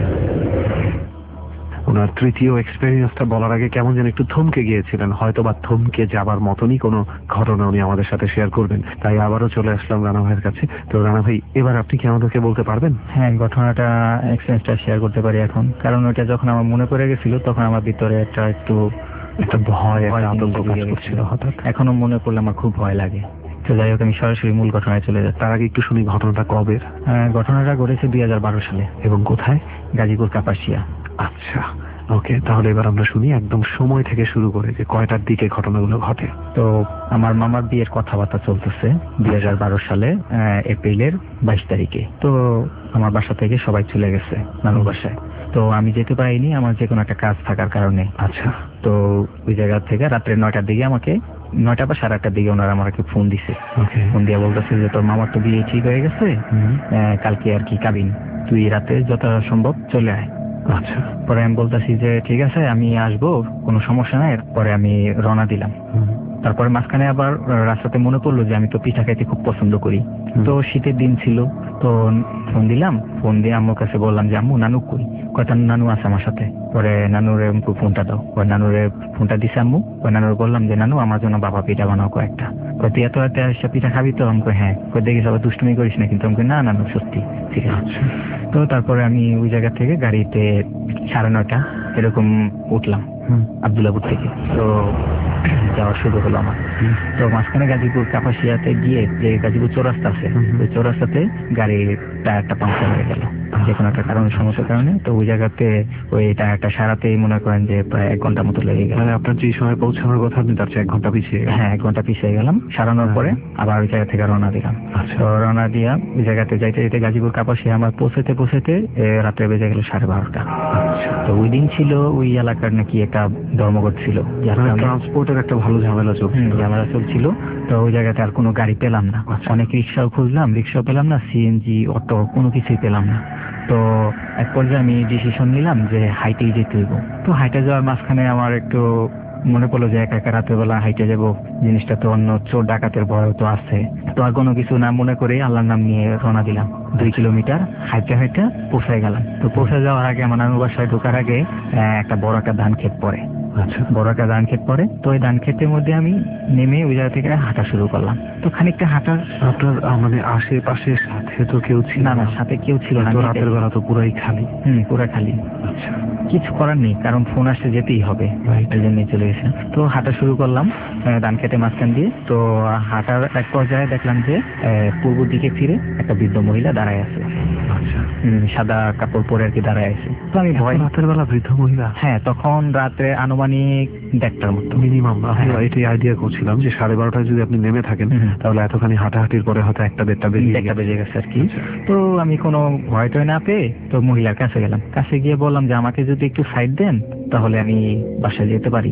ওনার তৃতীয় এক্সপেরিয়েন্সটা বলার আগে কেমন যেন একটু থমকে গিয়েছিলেন, হয়তো বা থমকে যাবার মতনই কোনো ঘটনা উনি আমাদের সাথে শেয়ার করবেন, তাই আবারও চলে আসলাম রানা ভাইয়ের কাছে। তো রানা ভাই, এবার আপনি কি আমাদেরকে বলতে পারবেন? হ্যাঁ, ঘটনাটা এক্সপেরিয়েন্সটা শেয়ার করতে পারি এখন, কারণ ওটা যখন আমার মনে পড়ে গেছিল তখন আমার ভিতরে একটা একটু একটা ভয়, একটা আতঙ্ক কাজ করছিল হঠাৎ। এখনো মনে পড়লে আমার খুব ভয় লাগে। তো যাই হোক, আমি সরাসরি মূল ঘটনায় চলে যাচ্ছি। তার আগে একটু শুনি ঘটনাটা কবে। ঘটনাটা ঘটেছে দুই হাজার বারো সালে। এবং কোথায়? গাজীপুর কাপাসিয়া। আচ্ছা, ওকে, তাহলে এবার আমরা শুনি একদম সময় থেকে শুরু করে যে কয়টার দিকে ঘটনাগুলো ঘটে। তো আমার মামার বিয়ের কথাবার্তা চলতেছে দুই হাজার বারো সালে এপ্রিলের বাইশ তারিখে। তো আমার বাসা থেকে সবাই চলে গেছে নানুর বাসায়। তো আমি যেতে পারিনি, আমার যে কোনো একটা কাজ থাকার কারণে। আচ্ছা। তো ওই জায়গা থেকে রাত্রে নয়টার দিকে আমাকে নয়টা বা সাড়ে আটটার দিকে ওনারা আমাকে ফোন দিছে। ফোন দিয়ে বলতেছে যে তোর মামার তো বিয়ে ঠিক হয়ে গেছে, কালকে আর কি কাবিন, তুই রাতে যত সম্ভব চলে আয়। আচ্ছা। পরে আমি বলতেছি যে ঠিক আছে, আমি আসবো, কোনো সমস্যা নাই। পরে আমি রওনা দিলাম। তারপরে মাঝখানে আবার রাস্তাতে মনে পড়লো যে আমি তো পিঠা খাইতে খুব পছন্দ করি। তো শীতের দিন ছিল, তো ফোন দিলাম। ফোন দিয়ে আম্মুর কাছে বললাম যে আম্মু, নানু কই? কয়টা নানু আছে আমার সাথে। পরে নানুরে ফোনটা দাও। ওই নানুরে ফোনটা দিছে আম্মু। ওই নানুর বললাম যে নানু, আমার জন্য বাবা পিঠা বানাও কয়েকটা। তুই এত রাতে এসে পিঠা খাবি তো? আমাকে হ্যাঁ। দেখি সবাই দুষ্টুমি করিস না কিন্তু। আমাকে না নানু, সত্যি। ঠিক আছে। তো তারপরে আমি ওই জায়গা থেকে গাড়িতে সাড়ে নয়টা এরকম উঠলাম আব্দুল্লাপুর থেকে। তো যাওয়ার শুরু হলো আমার। তো মাঝখানে গাজীপুর কাপাসিয়াতে গিয়ে যে গাজীপুর চৌরাস্তা আছে, ওই চৌরাস্তাতে গাড়ির টায়ারটা পাংচার হয়ে গেল যে কোনো একটা কারণে, সমস্যার কারণে। তো ওই জায়গাতে ওই টায়ারটা সারাতেই মনে করেন যে প্রায় এক ঘন্টা মতো লেগে গেল। মানে আপনার যে সময় পৌঁছানোর কথা আপনি তার চেয়ে এক ঘন্টা পিছিয়ে গেলেন? হ্যাঁ, এক ঘন্টা পিছিয়ে গেলাম। সারানোর পরে আবার ওই জায়গা থেকে রওনা দিলাম। তো রওনা দিয়া ওই জায়গাতে যাইতে যাইতে গাজীপুর কাপাসিয়া আমার পৌঁছাতে পৌঁছাতে রাত্রে বেজে গেল সাড়ে বারোটা। তো ওই দিন ছিল ওই এলাকার নাকি একটা ধর্মঘট ছিল, ট্রান্সপোর্টের একটা ভালো ঝামেলা চলছিল ঝামেলা চলছিল তো ওই জায়গাতে আর কোনো গাড়ি পেলাম না। অনেক রিক্সাও খুঁজলাম, রিক্সাও পেলাম না, সিএনজি অটো কোনো কিছুই পেলাম না। তো এক পর্যায়ে আমি ডিসিশন নিলাম যে হাইটেই যেতে হইব। তো হাইটে যাওয়ার মাঝখানে আমার একটু মনে পড়লো যে একা একা রাতের বেলা হাইটে যাবো, জিনিসটা তো অন্য চোর ডাকাতের ভয় তো আছে। তো আর কোনো কিছু না মনে করে আল্লাহর নাম নিয়ে রওনা দিলাম। দুই কিলোমিটার হাইটে হাইটে পৌঁছায় গেলাম। তো পৌঁছে যাওয়ার আগে আমার নানুর বাসায় ঢোকার আগে একটা বড় একটা ধান ক্ষেত পড়ে। আচ্ছা। বড় একটা ধান ক্ষেত পড়ে। তো ওই ধান ক্ষেতের মধ্যে আমি নেমে ওই জায়গা থেকে হাঁটা শুরু করলাম। তো খানিকটা হাঁটার আপনার মানে আশেপাশে সাথে তো কেউ ছিল না? না, সাথে কেউ ছিল না। রাতের বেলা তো পুরাই খালি। হুম, পুরা খালি। আচ্ছা। কিছু করার নেই, কারণ ফোন আসতে যেতেই হবে, এই জন্যই চলে গেছে। তো হাঁটা শুরু করলাম ধান খেতে মাঝখান দিয়ে। তো হাঁটার এক পর্যায়ে দেখলাম যে পূর্ব দিকে ফিরে একটা বৃদ্ধ মহিলা দাঁড়ায় আছে। আচ্ছা। সাদা কাপড় পরে আর কি দাঁড়ায় আছে। তো আমি ভয়। রাতের বেলা বৃদ্ধ মহিলা? হ্যাঁ, তখন রাতে আনুমানিক দেড়টার মতো মিনিমাম। এটাই আইডিয়া করছিলাম যে সাড়ে বারোটায় যদি আপনি নেমে থাকেন তাহলে এতখানি হাঁটাহাঁটির পরে হয়তো একটা দেড়টা বেজে একটা বেজে গেছে আর কি। তো আমি কোনো ভয় টয় না পেয়ে তো মহিলার কাছে গেলাম। কাছে গিয়ে বললাম যে আমাকে যদি একটু সাইড দেন তাহলে আমি বাসায় যেতে পারি।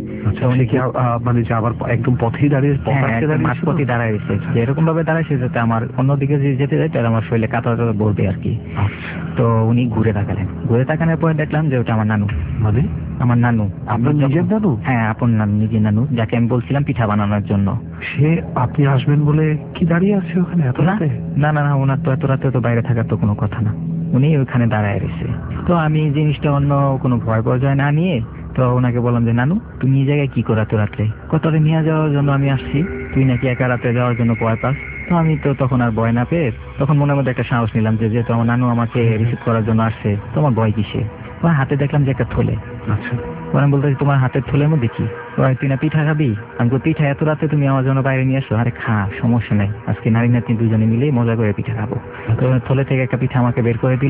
মানে যে আবার একদম পথেই দাঁড়িয়ে মাঠ পথে দাঁড়ায় রয়েছে, যে এরকম ভাবে দাঁড়াইছে যাতে আমার অন্যদিকে যদি যেতে যায় তাহলে আমার শরীরে কাঁটা বলবে আর কি। তো উনি ঘুরে তাকালেন। ঘুরে তাকানোর পরে দেখলাম যে ওটা আমার নানু। মানে আমার নানু? আপনার নিজের নানু? হ্যাঁ, আপন নানু, নিজের নানু, যাকে আমি বলছিলাম পিঠা বানানোর জন্য। সে আপনি আসবেন বলে কি দাঁড়িয়ে আছে ওখানে এত রাতে? না না না, ওনার তো এত রাতে তো বাইরে থাকার তো কোনো কথা না, উনি ওখানে দাঁড়ায় রয়েছে। তো আমি জিনিসটা অন্য কোনো ভয় পর্যায়ে না নিয়ে তো ওনাকে বললাম যে নানু, তুমি এই জায়গায় কি করো এত রাত্রে? কতটা নিয়ে যাওয়ার জন্য আমি আসছি, তুই নাকি একা রাতে যাওয়ার জন্য ভয় পাস। তো আমি তো তখন আর ভয় না পেয়ে তখন মনের মধ্যে একটা সাহস নিলাম যে যেহেতু আমার নানু আমাকে রিসিভ করার জন্য আসছে, তোমার ভয় কিসে? তোমার হাতে দেখলাম যে একটা থলে। আচ্ছা। আমি বলতেছি তোমার হাতের থলের মধ্যে কি? তুই না পিঠা খাবি? আমি তো পিঠা এত রাতে তুমি আমার জন্য বাইরে নিয়ে আসো। আরে খা, সমস্যা নেই, আজকে নারী নাতনি দুজনে মিলে মজা করে পিঠা খাবো। তো থলে থেকে একটা পিঠা আমাকে বের করে দিলে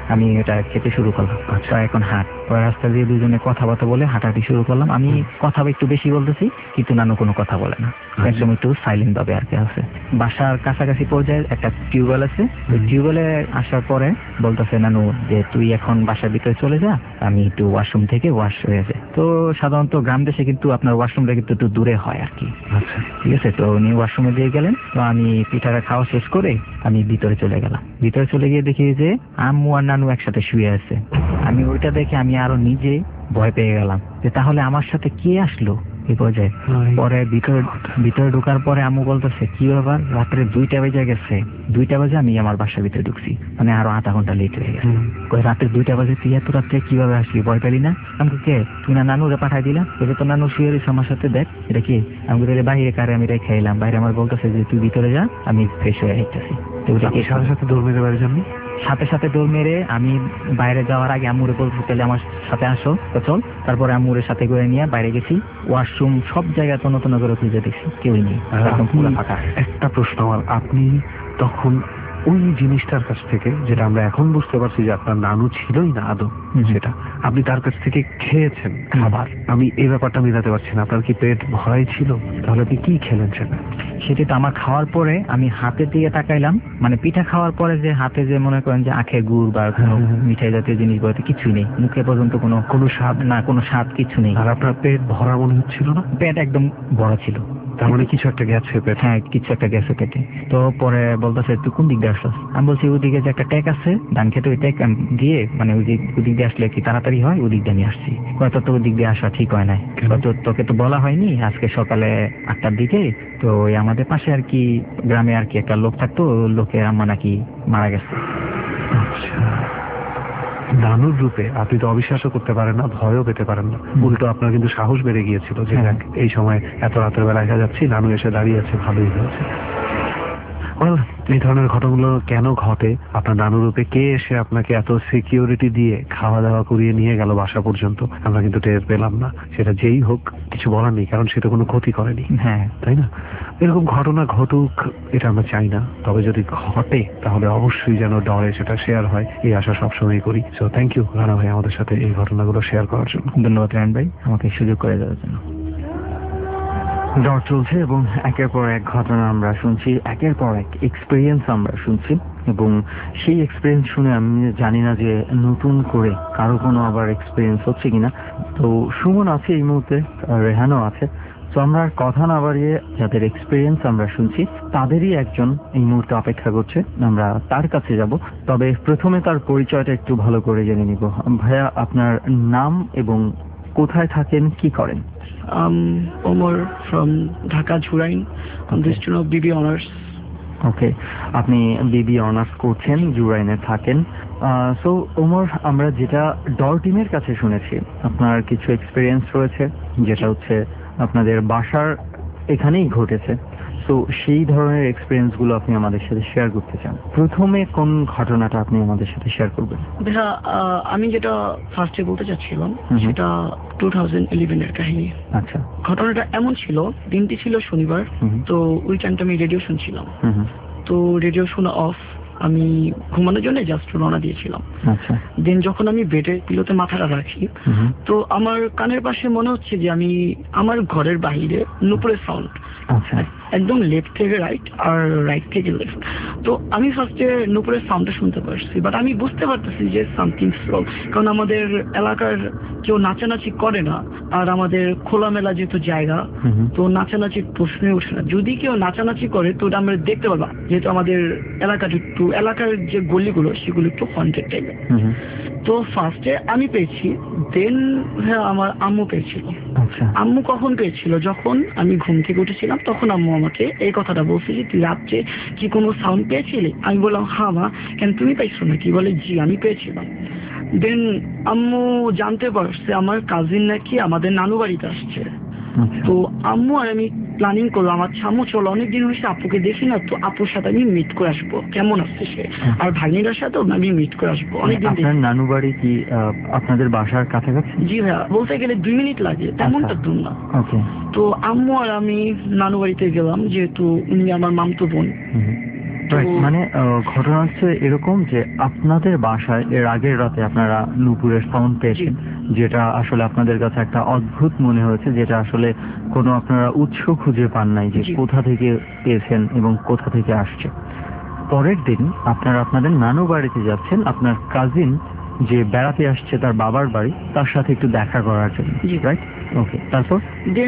আমি এটা খেতে শুরু করলাম। আচ্ছা, এখন হাট পরে রাস্তা দিয়ে দুজনে কথাবার্তা বলে হাঁটাহাঁটি শুরু করলাম। আমি কথা একটু বেশি বলতেছি, কিন্তু নানু কোনো কথা বলে না, একদম একটু সাইলেন্ট ভাবে আর কি আছে। বাসার কাছাকাছি পর্যায়ে একটা টিউবওয়েল আছে, ওই টিউবওয়েলে আসার পরে বলতেছে নানু যে তুই এখন বাসার ভিতরে চলে যা, আমি একটু ওয়াশরুম থেকে ওয়াশ হয়ে যায়। তো সাধারণত গ্রাম দেশে কিন্তু আপনার ওয়াশরুমটা কিন্তু একটু দূরে হয় আর কি। আচ্ছা, ঠিক আছে। তো উনি ওয়াশরুমে দিয়ে গেলেন, তো আমি পিঠাটা খাওয়া শেষ করে আমি ভিতরে চলে গেলাম। ভিতরে চলে গিয়ে দেখি যে আম্মু আর নানু একসাথে শুয়ে আছে। আমি ওইটা দেখে আমি আরো নিজে ভয় পেয়ে গেলাম যে তাহলে আমার সাথে কে আসলো এই পর্যায়ে। পরে ভিতরে ভিতরে ঢোকার পরে আম্মু বলতেছে কি ব্যাপার, রাত্রে দুইটা বেজে গেছে, দুইটা বাজে আমি আমার বাসার ভিতরে ঢুকছি, মানে আরো আধা ঘন্টা লেট হয়ে গেছে। রাত্রে দুইটা বাজে তুই এত রাত্রে কিভাবে আসলি, ভয় পেলি না? আমাকে কে তুই না নানুরে পাঠাই দিলাম, বলে তো নানু শুয়ে রয়েছে আমার সাথে, দেখ এটা কি। আমাকে বাইরে কারে আমি রেখে এলাম, বাইরে আমার বলতেছে যে তুই ভিতরে যা, আমি ফ্রেশ হয়ে আসতেছি। সাথে সাথে দৌড় মেরে বাড়ি যাননি? সাথে সাথে দৌড় মেরে আমি বাইরে যাওয়ার আগে আম্মুরে বলছি তাহলে আমার সাথে আসো, তো চল। তারপরে আম্মুরের সাথে করে নিয়ে বাইরে গেছি, ওয়াশরুম সব জায়গায় তো নতুন করে খুঁজে দেখছি, কেউই নেই, একদম পুরো ফাঁকা। একটা প্রশ্ন আমার, আপনি তখন ওই জিনিসটার কাছ থেকে, যেটা আমরা এখন বুঝতে পারছি যে আপনার নানু ছিলই না আদৌ, সেটা আপনি তার কাছ থেকে খেয়েছেন খাবার, আমি এই ব্যাপারটা মিলাতে পারছি না। আপনার কি পেট ভরাই ছিল? তাহলে আপনি কি খেলেন সেটা? সেটা তো আমার খাওয়ার পরে আমি হাতের দিকে তাকাইলাম, মানে পিঠা খাওয়ার পরে যে হাতে যে মনে করেন যে আখের গুড় বা কোনো মিঠাই জাতীয় জিনিস বলতে কিছুই নেই, মুখে পর্যন্ত কোনো কোনো স্বাদ না, কোনো স্বাদ কিছু নেই। আর আপনার পেট ভরা মনে হচ্ছিল না? পেট একদম ভরা ছিল। তার মানে কিছু একটা গেছে পেটে? হ্যাঁ, কিছু একটা গেছে পেটে। তো পরে বলতেছে তুই কোন দিক দিয়ে আসছিস? আমি বলছি ওদিকে যে একটা ট্যাক আছে ধান খেতে, ওই ট্যাক দিয়ে মানে ওই দিক ওদিক দিয়ে আসলে কি তাড়াতাড়ি হয়, ওদিক দিয়ে আমি আসছি। হয়তো তো ওদিক দিয়ে আসা ঠিক হয় নাই, হয়তো তোকে তো বলা হয়নি আজকে সকালে আটটার দিকে তো ওই আমাদের পাশে আর কি গ্রামে আর কি একটা লোক থাকতো, লোকের আম্মা নাকি মারা গেছে। আচ্ছা, নানুর রূপে আপনি তো অবিশ্বাসও করতে পারেন না, ভয়ও পেতে পারেন না, উল্টো আপনার কিন্তু সাহস বেড়ে গিয়েছিল যে দেখ এই সময় এত রাতের বেলা একা যাচ্ছি, নানু এসে দাঁড়িয়ে আছে, ভালোই হয়েছে। এই ধরনের ঘটনাগুলো কেন ঘটে? আপনার নানু রূপে কে এসে আপনাকে এত সিকিউরিটি দিয়ে খাওয়া দাওয়া করিয়ে নিয়ে গেল বাসা পর্যন্ত, আমরা কিন্তু টের পেলাম না। সেটা যেই হোক কিছু বলার নেই, কারণ সেটা কোনো ক্ষতি করেনি, হ্যাঁ তাই না? এরকম ঘটনা ঘটুক এটা আমরা চাই না, তবে যদি ঘটে তাহলে অবশ্যই যেন ডরে সেটা শেয়ার হয়, এই আশা সবসময় করি। সো থ্যাংক ইউ রানা ভাই আমাদের সাথে এই ঘটনাগুলো শেয়ার করার জন্য। ধন্যবাদ রায়ন ভাই আমাকে সুযোগ করে দেওয়ার জন্য। ডর চলছে এবং একের পর এক ঘটনা আমরা শুনছি, একের পর এক এক্সপিরিয়েন্স আমরা শুনছি, এবং সেই এক্সপিরিয়েন্স শুনে আমি জানি না যে নতুন করে কারো কোনো আবার এক্সপিরিয়েন্স হচ্ছে কিনা। তো সুমন আছে এই মুহূর্তে, রেহানও আছে। তো আমরা কথা না বাড়িয়ে যাদের এক্সপিরিয়েন্স আমরা শুনছি তাদেরই একজন এই মুহূর্তে অপেক্ষা করছে, আমরা তার কাছে যাব। তবে প্রথমে তার পরিচয়টা একটু ভালো করে জেনে নিব। ভাইয়া, আপনার নাম এবং কোথায় থাকেন, কি করেন? Um, Omar from Dhaka, Jurain. I'm the student of B B Honors. ওকে, আপনি বিবি অনার্স করছেন, জুরাইনে থাকেন। সো ওমর, আমরা যেটা ডর টিমের কাছে শুনেছি আপনার কিছু এক্সপিরিয়েন্স রয়েছে, যেটা হচ্ছে আপনাদের বাসার এখানেই ঘটেছে। তো সেই ধরনের এক্সপিরিয়েন্স গুলো আপনি আমাদের সাথে শেয়ার করতে চান। প্রথমে কোন ঘটনাটা আপনি আমাদের সাথে শেয়ার করবেন? ভাইয়া, আমি যেটা ফার্স্টে বলতে চাচ্ছিলাম সেটা টু থাউজেন্ড ইলেভেন এর কাহিনী। আচ্ছা, ঘটনাটা এমন ছিল, দিনটি ছিল শনিবার, তো ওই টাইমটা আমি রেডিও শুনছিলাম। তো রেডিও শোনা অফ, আমি ঘুমানোর জন্য জাস্ট রওনা দিয়েছিলাম। আচ্ছা, দেন যখন আমি বেডে পিলোতে মাথাটা রাখি, তো আমার কানের পাশে মনে হচ্ছে যে আমি আমার ঘরের বাইরে নুপুরের সাউন্ড, আচ্ছা, একদম লেফট থেকে রাইট আর রাইট থেকে লেফট। তো আমি ফার্স্টে নুপুরের সাউন্ডটা শুনতে পারছি, বাট আমি বুঝতে পারতেছি যে সামথিং রং, কারণ আমাদের এলাকার কেউ নাচানাচি করে না, আর আমাদের খোলামেলা যেহেতু জায়গা, তো নাচানাচির প্রশ্নই ওঠে না। যদি কেউ নাচানাচি করে তো ওটা আমরা দেখতে পারবা, যেহেতু আমাদের এলাকাটা একটু এলাকার যে গলিগুলো সেগুলো একটু হন্টেড টাইপের। তো ফার্স্টে আমি পেয়েছি, দেন আমার আম্মু পেয়েছিল। আম্মু কখন পেয়েছিল? যখন আমি ঘুম থেকে উঠেছিলাম তখন আম্মু আমাকে এই কথাটা বলছে যে তুই রাত্রে কি কোনো সাউন্ড পেয়েছিলি? আমি বললাম হ্যাঁ মা, কেন তুমি পাইছো না? কি বলে জি আমি পেয়েছিলাম। দেন আম্মু জানতে পারছে আমার কাজিন নাকি আমাদের নানু বাড়িতে আসছে। তো আম্মু আর আমি প্ল্যানিং করলো, আমার আম্মু চলো অনেকদিন হয়েছে আপুকে দেখি না, তো আপুর সাথে আমি মিট করে আসবো, কেমন আসছে সে, আর ভাগ্নিটার সাথেও আমি মিট করে আসবো। অনেকদিন। আপনার নানু বাড়ি কি আপনাদের বাসার কাছাকাছি? জি ভাইয়া, বলতে গেলে দুই মিনিট লাগে, তেমনটা দূর না। ওকে। তো আম্মু আর আমি নানু বাড়িতে গেলাম, যেহেতু উনি আমার মামতো বোন। Right, মানে আহ, ঘটনা হচ্ছে এরকম যে আপনাদের বাসায় এর আগের রাতে আপনারা নুপুরের সাউন্ড পেয়েছেন, যেটা আসলে আপনাদের কাছে একটা অদ্ভুত মনে হয়েছে, যেটা আসলে কোনো আপনারা উৎস খুঁজে পান নাই যে জি। কোথা থেকে পেয়েছেন এবং কোথা থেকে আসছে। পরের দিন আপনারা আপনাদের নানু বাড়িতে যাচ্ছেন, আপনার কাজিন যে বেড়াতে আসছে তার বাবার বাড়ি, তার সাথে একটু দেখা করার জন্য, জি। রাইট? ওকে, তারপর? দেন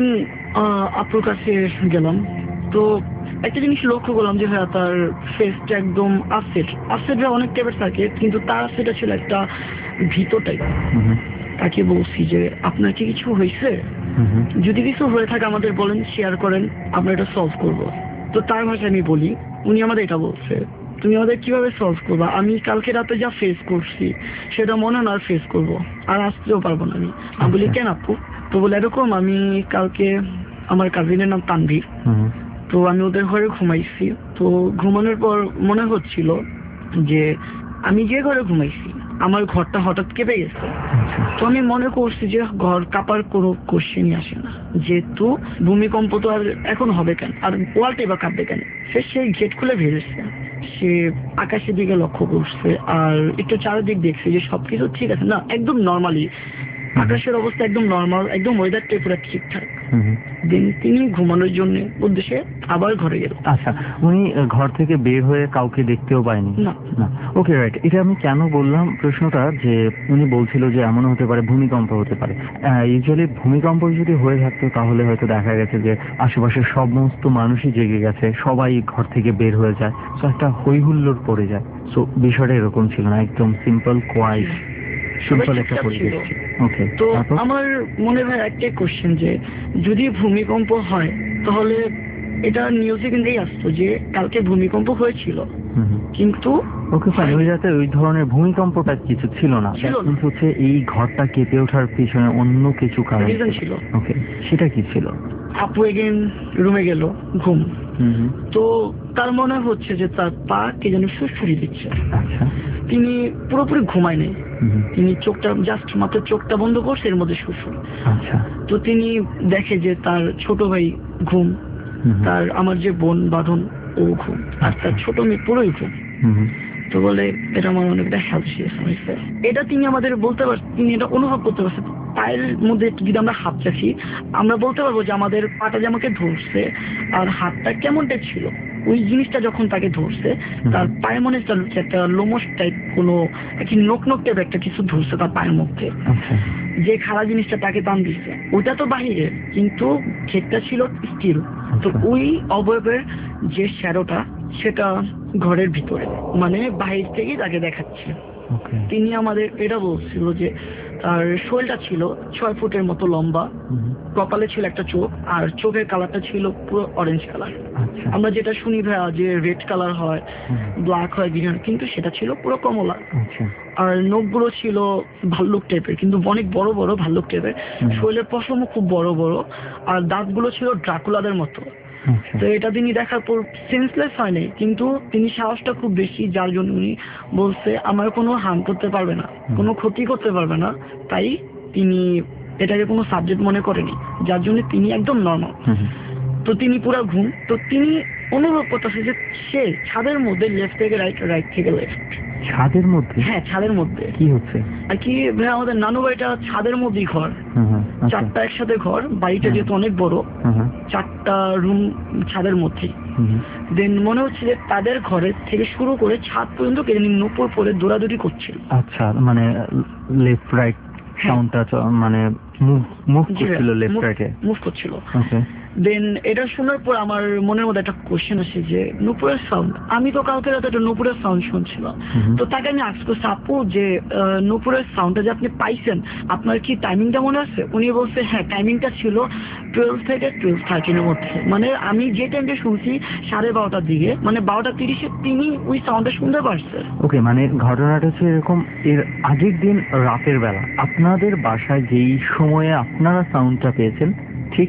আপুর কাছে গেলাম, তো একটা জিনিস লক্ষ্য করলাম যে হ্যাঁ তার ফেসটা একদম আপসেট আপসেট অনেক টাইপের থাকে, কিন্তু তার সেটা ছিল একটা ভিতর টাইপ। হুম তাকে বলছি যে আপনার কি কিছু হয়েছে, হুম হুম যদি কিছু হয়ে থাকে আমাদের বলেন, শেয়ার করেন, আমরা এটা সলভ করব। তো তার ভাষায় আমি বলি, উনি আমাদের এটা বলছে, তুমি আমাদের কিভাবে সলভ করবা, আমি কালকে রাতে যা ফেস করছি সেটা মনে হয় না আর ফেস করবো, আর আসতেও পারবো না। আমি আমি বলি কেন আপু? তো বলে এরকম, আমি কালকে, আমার কাজিনের নাম তানভীর, হুম তো আমি ওদের ঘরে ঘুমাইছি। তো ঘুমানোর পর মনে হচ্ছিল যে আমি যে ঘরে ঘুমাইছি আমার ঘরটা হঠাৎ কেঁপে গেছে। তো আমি মনে করছি যে ঘর কাঁপার কোনো কোশ্চেনই আসে না, যেহেতু ভূমিকম্প তো আর এখন হবে কেন, আর ওয়ালটাই বা কাঁপবে কেন। সে সেই গেট খুলে বেরিয়েছে, সে আকাশের দিকে লক্ষ্য করছে আর একটু চারিদিক দেখছে যে সবকিছু ঠিক আছে না, একদম নর্মালি আকাশের অবস্থা একদম নর্মাল, একদম ওয়েদারটাই পুরো ঠিকঠাক। হুম। দেন তিনি ঘুমানোর জন্য উদ্দেশ্যে আবার ঘরে গেল। আচ্ছা, উনি আহ, ঘর থেকে বের হয়ে কাউকে দেখতেও পায়নি? না। না, ওকে, রাইট। এটা আমি কেন বললাম প্রশ্নটা, যে উনি বলছিল যে এমন হতে পারে ভূমিকম্প হতে পারে। ইউজুয়ালি ভূমিকম্প যদি হয়ে থাকতো তাহলে হয়তো দেখা গেছে যে আশেপাশের সমস্ত মানুষই জেগে গেছে, সবাই ঘর থেকে বের হয়ে যায়, তো একটা হই হুল্লোড় পড়ে যায়। সো বিষয়টা এরকম ছিল না, একদম সিম্পল কোয়াইট সিম্পল একটা ঠিকঠাক পরিবেশ ছিল। ছিল। ওকে, তো তারপর? আমার মনে হয় একটাই কোশ্চেন, যে যদি ভূমিকম্প হয় তাহলে এটা নিউজে কিন্তু এই আসতো যে কালকে ভূমিকম্প হয়েছিল, হুম হুম। কিন্তু ওকে ফাইন, ওই রাতে ওই ধরনের ভূমিকম্পটা কিছু ছিল না, ছিল না। কিন্তু হচ্ছে এই ঘরটা কেঁপে ওঠার পিছনে অন্য কিছু কারণ রিজন ছিল। ওকে, সেটা কি ছিল? আপু এগেন রুমে গেল ঘুম, হুম হুম। তো তার মনে হচ্ছে যে তার পা কে যেন সুড়সুড়ি দিচ্ছে। আচ্ছা। তিনি পুরোপুরি ঘুমায় নেই, হুম হুম। তিনি চোখটা জাস্ট মাত্র চোখটা বন্ধ করছে, এর মধ্যে সুড়সুড়ি। আচ্ছা। তো তিনি দেখে যে তার ছোট ভাই ঘুম, হুম হুম। তার আমার যে বোন বাঁধন ও ঘুম, আর তার ছোট মেয়ে পুরোই ঘুম। হুম হুম। তো বলে এটা আমার অনেকটা হেলথিয়াস হয়েছে, এটা তিনি আমাদের বলতে পারছেন, তিনি এটা অনুভব করতে পারছেন। পায়ের মধ্যে যদি আমরা হাত রাখি আমরা বলতে পারবো যে আমাদের পাটা যে আমাকে ধরছে আর হাতটা কেমন টাইপ ছিল। ওই জিনিসটা যখন তাকে ধরছে তার পায়ের মনে হচ্ছে একটা লোমস টাইপ, কোনো একটি নোক নোক টাইপ একটা কিছু ধরছে তার পায়ের মধ্যে, আচ্ছা। যে খারাপ জিনিসটা তাকে টান দিচ্ছে। ওটা তো বাহিরে, কিন্তু ক্ষেতটা ছিল স্টিল। তো ওই অবয়বের যে শ্যাডোটা সেটা ঘরের ভিতরে, মানে বাহির থেকেই তাকে দেখাচ্ছে। ওকে। তিনি আমাদের এটা বলছিল যে তার শরীরটা ছিল ছয় ফুটের মতো লম্বা, হুম হুম। কপালে ছিল একটা চোখ, আর চোখের কালারটা ছিল পুরো অরেঞ্জ কালার। আচ্ছা। আমরা যেটা শুনি ভাইয়া যে রেড কালার হয়, হুম। ব্ল্যাক হয়, গ্রিন হয়, কিন্তু সেটা ছিল পুরো কমলা। আচ্ছা। আর নখগুলো ছিল ভাল্লুক টাইপের, কিন্তু অনেক বড় বড় ভাল্লুক টাইপের। হুম। শরীরের পশমও খুব বড় বড়, আর দাঁতগুলো ছিল ড্রাকুলাদের মতো। আচ্ছা। তো এটা তিনি দেখার পর সেন্সলেস হয়নি, কিন্তু তিনি সাহসটা খুব বেশি, যার জন্য উনি বলছে আমার কোনো হার্ম করতে পারবে না, কোনো ক্ষতি করতে পারবে না, তাই তিনি এটাকে কোনো সাবজেক্ট মনে করেনি, যার জন্য তিনি একদম নর্মাল। হুম হুম। তো তিনি পুরো ঘুম, তো তিনি অনুভব করতেছে যে সে ছাদের মধ্যে লেফট থেকে রাইট, রাইট থেকে লেফট। ছাদের মধ্যে? হ্যাঁ, ছাদের মধ্যে। কি হচ্ছে? আর কি ভাই, আমাদের নানু বাড়িটা ছাদের মধ্যেই ঘর, হুম হুম। আচ্ছা। চারটা একসাথে ঘর, বাড়িটা যেহেতু অনেক বড়, হুম হুম। চারটা রুম ছাদের মধ্যেই। হুম হুম। দেন মনে হচ্ছে যে তাদের ঘরের থেকে শুরু করে ছাদ পর্যন্ত কে জানি নুপুর পরে দৌড়াদৌড়ি করছিল। আচ্ছা, মানে লেফট রাইট সাউন্ডটা মানে মুভ মুভ করছিল লেফট রাইটে? মুভ করছিল। ওকে। দেন এটা শোনার পর আমার মনের মধ্যে একটা কোশ্চেন আসে যে নুপুরের সাউন্ড, আমি তো কালকে রাতে একটা নুপুরের সাউন্ড শুনছিলাম। তো তাকে আমি আস্ক করছি, আপু যে আহ, নুপুরের সাউন্ডটা যে আপনি পাইছেন আপনার কি টাইমিংটা মনে আছে? উনি বলছে হ্যাঁ, টাইমিংটা ছিল টুয়েলভ থেকে টুয়েলভ থার্টিনের মধ্যে, মানে আমি যে টাইমটা শুনছি সাড়ে বারোটার দিকে, মানে বারোটা তিরিশে তিনি ওই সাউন্ডটা শুনতে পারছে। ওকে, মানে ঘটনাটা হচ্ছে এরকম, এর আগের দিন রাতের বেলা আপনাদের বাসায় যেই সময়ে আপনারা সাউন্ডটা পেয়েছেন ঠিক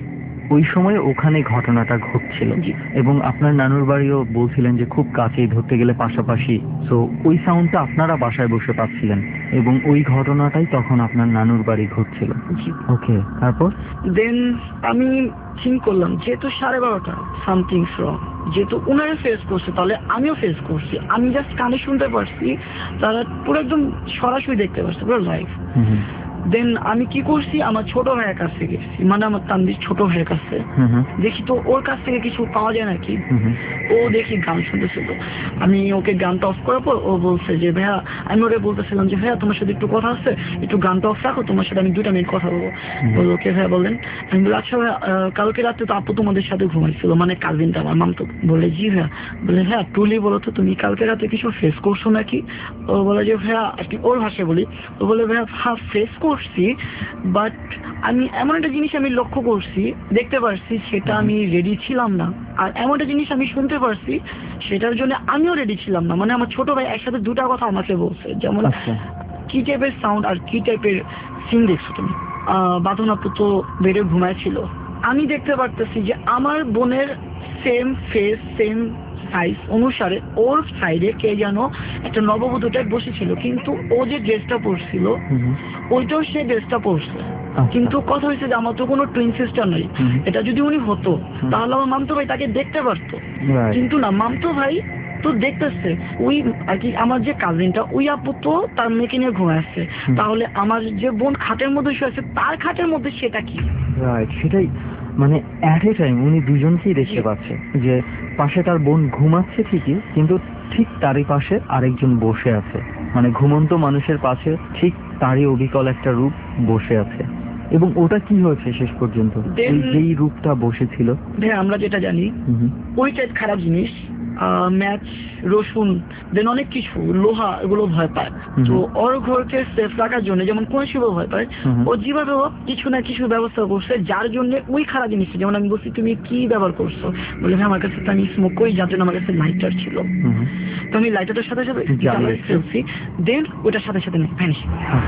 ওই সময় ওখানে ঘটনাটা ঘটছিল এবং আপনার নানুর বাড়িও বলছিলেন যে খুব কাছেই, ধরতে গেলে পাশাপাশি। তো ওই সাউন্ডটা আপনারা বাসায় বসে পাচ্ছিলেন এবং ওই ঘটনাটাই তখন আপনার নানুর বাড়ি ঘটছিল। ওকে, তারপর দেন আমি থিঙ্ক করলাম যেহেতু সাড়ে বারোটা সামথিং রং, যেহেতু ওনারা ফেস করছে তাহলে আমিও ফেস করছি। আমি জাস্ট কানে শুনতে পারছি, তারা পুরো একদম সরাসরি দেখতে পারছে, পুরো লাইভ। দেন আমি কি করছি, আমার ছোট ভাইয়ের কাছে গেছি, মানে আমার তানভীর ছোট ভাইয়ের কাছে। দেখি তো ওর কাছ থেকে কিছু পাওয়া যায় নাকি। ও দেখি গান শুনতেছিল, আমি ওকে গানটা অফ করার পর ও বলছে যে ভাইয়া, আমি ওকে বলতেছিলাম যে ভাইয়া তোমার সাথে একটু কথা আছে, একটু গানটা অফ রাখো, তোমার সাথে আমি দুটা মিনিট কথা বলবো। বললো ওকে ভাইয়া বলেন। আমি বলি আচ্ছা ভাইয়া, কালকে রাতে তো আপু তোমাদের সাথে ঘুমাইছিল, মানে কাজিনটা আমার মাম। তো বলে জি ভাইয়া। বলে হ্যাঁ টুলি বলো তো তুমি কালকে রাতে কিছু ফেস করছো নাকি? ও বলে যে ভাইয়া, আর কি ওর ভাষায় বলি, ও বলে ভাইয়া হ্যাঁ ফেস করছি, বাট আমি এমন একটা জিনিস আমি লক্ষ্য করছি, দেখতে পারছি, সেটা আমি রেডি ছিলাম না। আর এমন একটা জিনিস আমি শুনতে পারছি, সেটার জন্য আমিও রেডি ছিলাম না। মানে আমার ছোট ভাই একসাথে দুটা কথা আমাকে বলছে, যেমন কি টাইপের সাউন্ড আর কি টাইপের সিন দেখছো তুমি। বাঁধন আপু তো বেডে ঘুমাইছিল, আমি দেখতে পারতেছি যে আমার বোনের সেম ফেস সেম সাইজ অনুসারে ওর সাইডে কে যেন একটা নববধূ টাইপ বসেছিল, কিন্তু ও যে ড্রেসটা পরছিল ওইটাও সে ড্রেসটা পরছে। কিন্তু কথা হয়েছে যে আমার তো কোনো টুইন সিস্টার নাই, এটা যদি উনি হতো তাহলে আমার মামতো ভাই তাকে দেখতে পারতো, কিন্তু না, মামতো ভাই তো দেখতেছে ওই আর কি আমার যে কাজিনটা ওই আপু তো তার মেয়েকে নিয়ে ঘুমায় আসছে, তাহলে আমার যে বোন খাটের মধ্যে শুয়ে আছে তার খাটের মধ্যে সেটা কি? রাইট, সেটাই। মানে অ্যাট এ টাইম উনি দুজনকেই দেখতে পাচ্ছে, যে পাশে তার বোন ঘুমাচ্ছে ঠিকই, কিন্তু ঠিক তারই পাশে আরেকজন বসে আছে, মানে ঘুমন্ত মানুষের পাশে ঠিক তারই অবিকল একটা রূপ বসে আছে। এবং ওটা কি হয়েছে শেষ পর্যন্ত, যেই রূপটা বসেছিল? আমরা যেটা জানি ওই টাইপ খারাপ জিনিস, ম্যাচ, রসুন, দেন অনেক কিছু লোহা, এগুলো ভয় পায়। তো ওর ঘরকে সেফ রাখার জন্য যেমন কোন শিব ভয় পায়, ও যেভাবে হোক কিছু না কিছু ব্যবস্থা করছে, যার জন্য ওই খারাপ জিনিসটা, যেমন আমি বলছি তুমি কি ব্যবহার করছো, বলে হ্যাঁ আমার কাছে আমি স্মোক করি, যার জন্য আমার কাছে লাইটার ছিল। তো আমি লাইটারটার সাথে সাথে ফেলছি, দেন ওইটার সাথে সাথে ভ্যানিশ,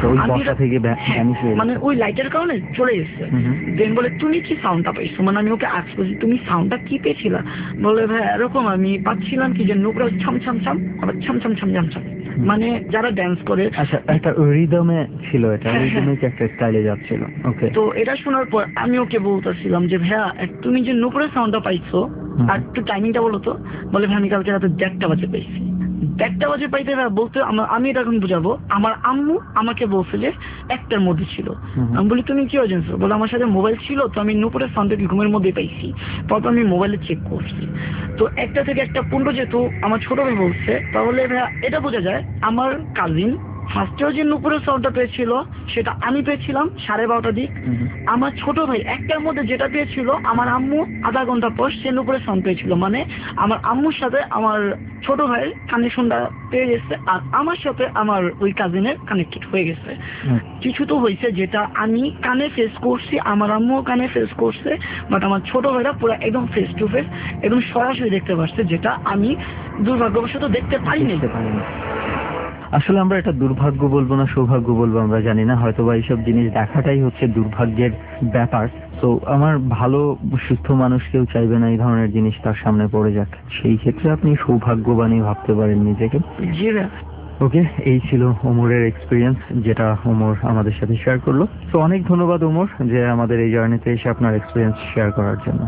মানে ওই লাইটের কারণে চলে এসছে। দেন বলে তুমি কি সাউন্ডটা পেয়েছো, মানে আমি ওকে আস্ক করছি তুমি সাউন্ডটা কি পেয়েছিলা? বলে ভাই এরকম আমি পাচ্ছিলাম কি যে নোকরা ছাম ছাম ছাম আবার ছাম ছাম ছাম ছাম ছাম, মানে যারা ড্যান্স করে। আচ্ছা, একটা রিদমে ছিল, এটা রিদমে কি একটা স্টাইলে যাচ্ছিল। ওকে, তো এটা শোনার পর আমি ওকে বলতেছিলাম যে ভাইয়া তুমি যে নোকরের সাউন্ডটা পাইছো আর একটু টাইমিংটা বলো তো। বলে ভাই আমি কালকে রাতে দেড়টা বাজে পাইছি। একটা বাজে পাইতে বলতে আমি এটা এখন বুঝাবো, আমার আম্মু আমাকে বলছে যে একটার মধ্যে ছিল। আমি বলি তুমি কি জানছো? বলে আমার সাথে মোবাইল ছিল, তো আমি নুপুরের সাউন্ড ঘুমের মধ্যে পাইছি, তারপর আমি মোবাইলে চেক করছি, তো একটা থেকে একটা পনেরো, যেহেতু আমার ছোট ভাই বলছে, তাহলে ভাইয়া এটা বোঝা যায় আমার কাজিন ফার্স্টেও যে নুপুরের সাউন্ডটা পেয়েছিল সেটা আমি পেয়েছিলাম সাড়ে বারোটার দিক। আমার ছোট ভাই একটার মধ্যে যেটা পেয়েছিল, আমার আম্মু আধা ঘন্টা পর সে নুপুরের সাউন্ড পেয়েছিল। মানে আমার আম্মুর সাথে আমার ছোট ভাইয়ের কানেকশনটা পেয়ে গেছে, আর আমার সাথে আমার ওই কাজিনের কানেক্টেড হয়ে গেছে। কিছু তো হয়েছে যেটা আমি কানে ফেস করছি, আমার আম্মু কানে ফেস করছে, বাট আমার ছোট ভাইরা পুরো একদম ফেস টু ফেস একদম সরাসরি দেখতে পাচ্ছে, যেটা আমি দুর্ভাগ্যবশত দেখতে পারিনি। আসলে আমরা এটা দুর্ভাগ্য বলবো না সৌভাগ্য বলবো আমরা জানি না, হয়তো বা এইসব জিনিস দেখাটাই হচ্ছে দুর্ভাগ্যের ব্যাপার। তো আমার ভালো সুস্থ মানুষ কেউ চাইবে না এই ধরনের জিনিস তার সামনে পড়ে যাক, সেই ক্ষেত্রে আপনি সৌভাগ্যবানই ভাবতে পারেন নিজেকে। ওকে, এই ছিল ওমরের এক্সপিরিয়েন্স, যেটা ওমর আমাদের সাথে শেয়ার করলো। তো অনেক ধন্যবাদ ওমর যে আমাদের এই জার্নিতে এসে আপনার এক্সপিরিয়েন্স শেয়ার করার জন্য।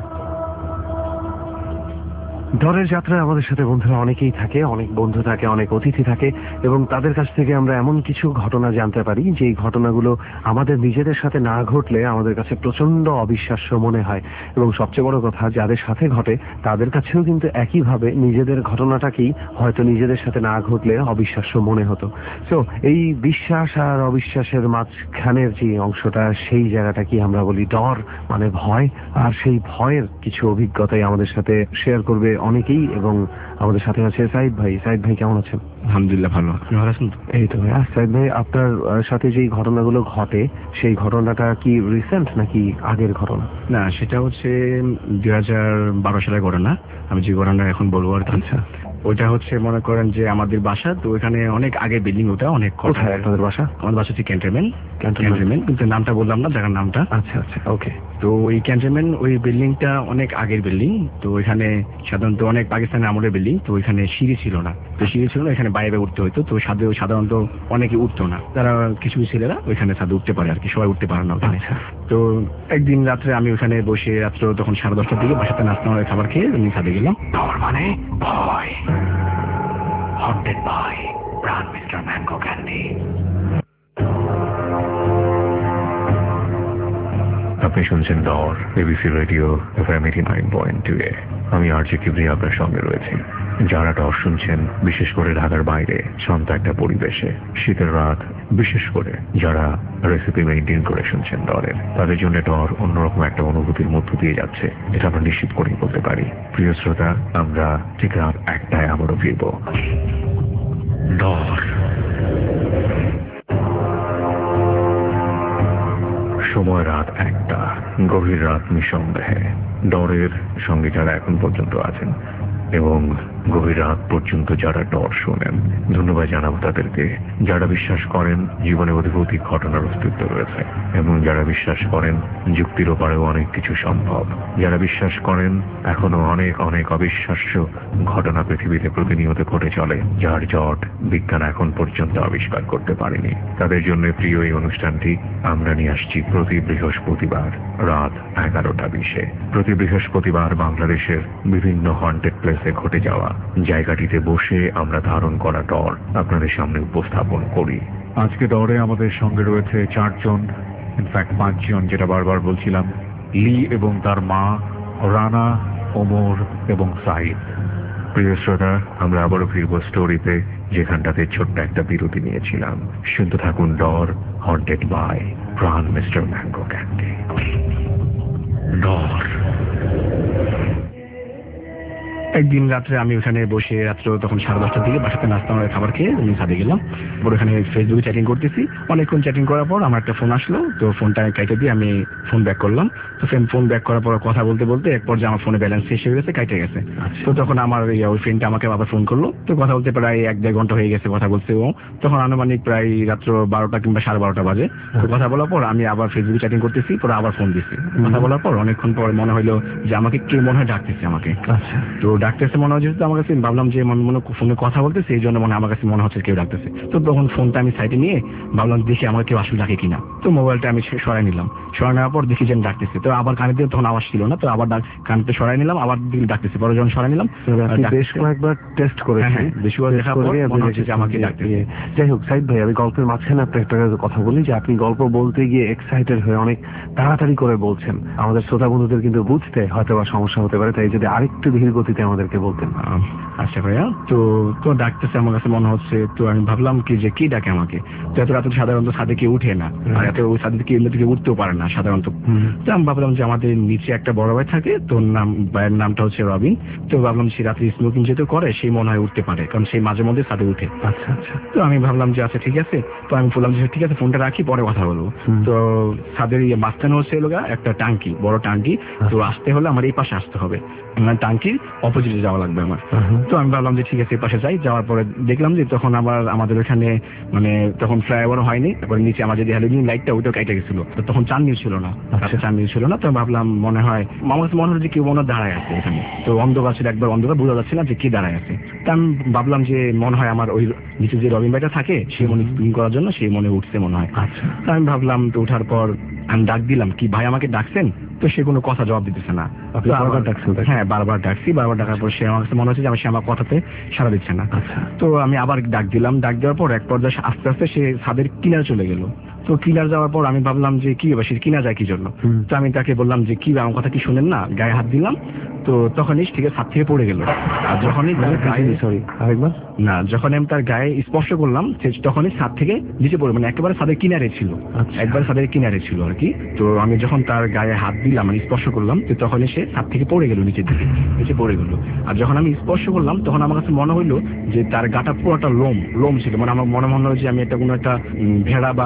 ডরের যাত্রায় আমাদের সাথে বন্ধুরা অনেকেই থাকে, অনেক বন্ধু থাকে, অনেক অতিথি থাকে, এবং তাদের কাছ থেকে আমরা এমন কিছু ঘটনা জানতে পারি যে ঘটনাগুলো আমাদের নিজেদের সাথে না ঘটলে আমাদের কাছে প্রচন্ড অবিশ্বাস্য মনে হয়, এবং সবচেয়ে বড় কথা যাদের সাথে ঘটে তাদের কাছেও কিন্তু একইভাবে নিজেদের ঘটনাটাকেই হয়তো নিজেদের সাথে না ঘটলে অবিশ্বাস্য মনে হতো। তো এই বিশ্বাস আর অবিশ্বাসের মাঝখানের যে অংশটা, সেই জায়গাটা কি আমরা বলি ডর, মানে ভয়। আর সেই ভয়ের কিছু অভিজ্ঞতাই আমাদের সাথে শেয়ার করবে অনেকেই, এবং আমাদের সাথে আছে সাইদ ভাই। সাইদ ভাই কেমন আছেন? আলহামদুলিল্লাহ ভালো, আপনি ভালো আছেন? এই তো ভাই। সাইদ ভাই, আপনার সাথে যেই ঘটনাগুলো ঘটে সেই ঘটনাটা কি রিসেন্ট নাকি আগের ঘটনা? না, সেটা হচ্ছে দুই হাজার বারো সালের ঘটনা। আমি যে ঘটনাটা এখন বলবো আর কি। আচ্ছা, ওইটা হচ্ছে মনে করেন যে আমাদের বাসা, তো ওইখানে অনেক আগে বিল্ডিং, ওটা অনেক কোথায় আপনাদের বাসা? আমাদের বাসা হচ্ছে ক্যান্টনমেন্ট। ক্যান্টনমেন্ট কিন্তু নামটা বললাম না, জায়গার নামটা। আচ্ছা আচ্ছা, ওকে। তো ওই ক্যান্টনমেন্ট ওই বিল্ডিংটা অনেক আগের বিল্ডিং, তো ওইখানে সাধারণত অনেক পাকিস্তানের আমলের বিল্ডিং, তো ওইখানে সিঁড়ি ছিল না, তো সিঁড়ি ছিল না, এখানে বাইরে উঠতে হইতো। তো সাথে সাধারণত অনেকে উঠতো না, তারা কিছু ছেলেরা ওইখানে সাথে উঠতে পারে আর কি, সবাই উঠতে পারে না ওখানে। তো একদিন রাত্রে আমি ওখানে বসে, রাত্রে তখন সাড়ে দশটার দিকে বাসাতে নাস্তা করে খাবার খেয়ে আমি ছাদে গেলাম। ডর মানে ভয়, haunted by Pran mister mango Candy. আপনি শুনছেন Dor, ABC radio FM eighty nine point two এ। আমি আরজে কিবরিয়া আপনার সঙ্গে রয়েছি। যারা ডর শুনছেন, বিশেষ করে ঢাকার বাইরে শান্ত একটা পরিবেশে, শীতের রাত, বিশেষ করে যারা রেসিপি মেইনটেইন করে শুনছেন ডরের, তাদের জন্য ডর অন্যরকম একটা অনুভূতির মধ্য দিয়ে যাচ্ছে, এটা আমরা নিশ্চিত করেই বলতে পারি। প্রিয় শ্রোতা, আমরা ঠিক রাত একটায় আবারও ফিরব। ডর। সময় রাত একটা, গভীর রাত নিঃসন্দেহে। ডরের সঙ্গে যারা এখন পর্যন্ত আছেন এবং গভীর রাত পর্যন্ত যারা ডর শোনেন, ধন্যবাদ জানাবো তাদেরকে। যারা বিশ্বাস করেন জীবনে অধিভৌতিক ঘটনার অস্তিত্ব রয়েছে এবং যারা বিশ্বাস করেন যুক্তির ওপারেও অনেক কিছু সম্ভব, যারা বিশ্বাস করেন এখনো অনেক অনেক অবিশ্বাস্য ঘটনা পৃথিবীতে প্রতিনিয়ত ঘটে চলে, যার জট বিজ্ঞান এখন পর্যন্ত আবিষ্কার করতে পারেনি, তাদের জন্য প্রিয় এই অনুষ্ঠানটি আমরা নিয়ে আসছি প্রতি বৃহস্পতিবার রাত এগারোটা বিশে। প্রতি বৃহস্পতিবার বাংলাদেশের বিভিন্ন হন্টেড প্লেসে ঘটে যাওয়া জায়গাটিতে বসে আমরা ধারণ করা ডর আপনাদের সামনে উপস্থাপন করি। আজকে ডরে আমাদের সঙ্গে রয়েছে চারজন, ইনফ্যাক্ট পাঁচজন, যেটা বারবার বলছিলাম। লি এবং তার মা, রানা, ওমর এবং সাইদ। প্রিয় শ্রোতা, আমরা আবারও ফিরব স্টোরিতে, যেখানটাতে ছোট্ট একটা বিরতি নিয়েছিলাম। শুনতে থাকুন Dor, haunted by Pran mister mango Candy. Dor. একদিন রাত্রে আমি ওখানে বসে, রাত্রে তখন সাড়ে দশটার দিকে বাসাতে নাস্তা করে খাবার খেয়ে আমি ছাদে গেলাম। ওর ওখানে ফেসবুকে চ্যাটিং করতেছি। অনেকক্ষণ চ্যাটিং করার পর আমার একটা ফোন আসলো, তো ফোনটা কেটে দিয়ে আমি ফোন ব্যাক করলাম। তো ফোন ব্যাক করার পর কথা বলতে বলতে এক পর্যায়ে আমার ফোনে ব্যালেন্স শেষ হয়ে গেছে, কেটে গেছে। তো তখন আমার ওই ফ্রেন্ডটা আমাকে আবার ফোন করলো, তো কথা বলতে প্রায় এক দেড় ঘন্টা হয়ে গেছে কথা বলছে ও। তখন আনুমানিক প্রায় রাত্র বারোটা কিংবা সাড়ে বারোটা বাজে। তো কথা বলার পর আমি আবার ফেসবুকে চ্যাটিং করতেছি, পরে আবার ফোন দিচ্ছি। কথা বলার পর অনেকক্ষণ পর মনে হলো যে আমাকে কে মনে হয় ডাকতেছে আমাকে। তো ডাকতেছে মনে হয়, আমার কাছে ভাবলাম যে মনে ফোনে কথা বলতেছে, এই জন্য মনে আমার কাছে মনে হচ্ছে কেউ ডাকতেছে। তো তখন ফোনটা আমি সাইডে নিয়ে ভাবলাম দেখি আমার কেউ আসলে ডাকে কিনা। তো মোবাইলটা আমি সরাই নিলাম, সরাই নেওয়ার পর দেখি যে ডাকতেছে। তো আবার কানে দিয়ে তখন আওয়াজ ছিল না, তো আবার কানতে সরাই নিলাম, আবার ডাকতেছে। পরে যখন সরাই নিলাম, বেশ কয়েকবার টেস্ট করেছি, আমাকে ডাকতেছে। যাই হোক সাইদ ভাই, আমি গল্পের মাঝখানে আপনার একটা কথা বলি যে আপনি গল্প বলতে গিয়ে এক্সাইটেড হয়ে অনেক তাড়াতাড়ি করে বলছেন। আমাদের শ্রোতা বন্ধুদের কিন্তু বুঝতে হয়তো বা সমস্যা হতে পারে, তাই যদি আরেকটু ধীর গতিতে আমাদেরকে বলতেন। আচ্ছা ভাইয়া, তো তো ডাকতেছে আমার কাছে মনে হচ্ছে। তো আমি ভাবলাম কি যে কি ডাকে আমাকে, তো এত রাতে সাধারণত ছাদে কেউ উঠে না, আর এত ছাদে থেকে এমনি থেকে উঠতেও পারে না সাধারণত। তো আমি ভাবলাম যে আমাদের নিচে একটা বড় ভাই থাকে, তোর নাম ভাইয়ের নামটা হচ্ছে রবিন। তো ভাবলাম সে রাত্রে স্মোকিং যেহেতু করে, সেই মনে হয় উঠতে পারে, কারণ সেই মাঝে মধ্যে ছাদে উঠে। আচ্ছা আচ্ছা। তো আমি ভাবলাম যে আচ্ছা ঠিক আছে। তো আমি বললাম যে ঠিক আছে, ফোনটা রাখি, পরে কথা বলবো। তো ছাদের ইয়ে মাঝখানে হচ্ছে এলো একটা টাঙ্কি, বড় টাঙ্কি। তো আসতে হলে আমার এই পাশে আসতে হবে, মানে টাঙ্কির অপোজিটে যাওয়া লাগবে আমার। তো আমি ভাবলাম যে ঠিক আছে এই পাশে যাই। যাওয়ার পরে দেখলাম যে তখন আবার আমাদের ওখানে মানে তখন ফ্লাইওভার হয়নি, তারপরে নিচে আমার যে হ্যালোজিন লাইটটা ওইটাও কেটে গেছিল, তো তখন চাঁদনি ছিল না, চাঁদনি ছিল না। তো ভাবলাম মনে হয় আমার কাছে মনে হলো যে কেউ মনে দাঁড়ায় আছে এখানে। তো অন্ধকার ছিল, একবার অন্ধকার বোঝা যাচ্ছে না যে কি দাঁড়ায় আছে। তা আমি ভাবলাম যে মনে হয় আমার ওই নিচে যে রবিন ভাইটা থাকে, সে মনে স্পিন করার জন্য সে মনে উঠছে মনে হয়। আচ্ছা। তো আমি ভাবলাম, তো ওঠার পর আমি ডাক দিলাম কি ভাই আমাকে ডাকছেন, তো সে কোনো কথা জবাব দিতেছে না। বারবার ডাকছেন? হ্যাঁ, বারবার ডাকছি। বারবার ডাকার পর সে আমার কাছে মনে হচ্ছে যে সে আমার কথাতে সাড়া দিচ্ছে না। তো আমি আবার ডাক দিলাম, ডাক দেওয়ার পর এক পর্যায়ে আস্তে আস্তে সে ছাদের কিনারে চলে গেল। তো কিনার যাওয়ার পর আমি ভাবলাম যে কি হবে, সে কিনা যায় কি জন্য। তো আমি তাকে বললাম যে কি আমার কথা কি শুনেন না, গায়ে হাত দিলাম। তো তখনই ঠিক আছে ছাদ থেকে পড়ে গেল। আর যখনই সরি আরেকবার না যখন আমি তার গায়ে স্পর্শ করলাম, তখনই ছাদ থেকে নিচে পড়ে, মানে একেবারে ছাদের কিনারে ছিল, একবার ছাদের কিনারে ছিল আর কি। তো আমি যখন তার গায়ে হাত দিলাম, মানে স্পর্শ করলাম, তো তখনই সে ছাদ থেকে পড়ে গেল নিচের দিকে, নিচে পড়ে গেল। আর যখন আমি স্পর্শ করলাম, তখন আমার কাছে মনে হইলো যে তার গাটা পুরোটা লোম লোম ছিল, মানে আমার মনে মনে হলো যে আমি একটা কোনো একটা ভেড়া বা কোনো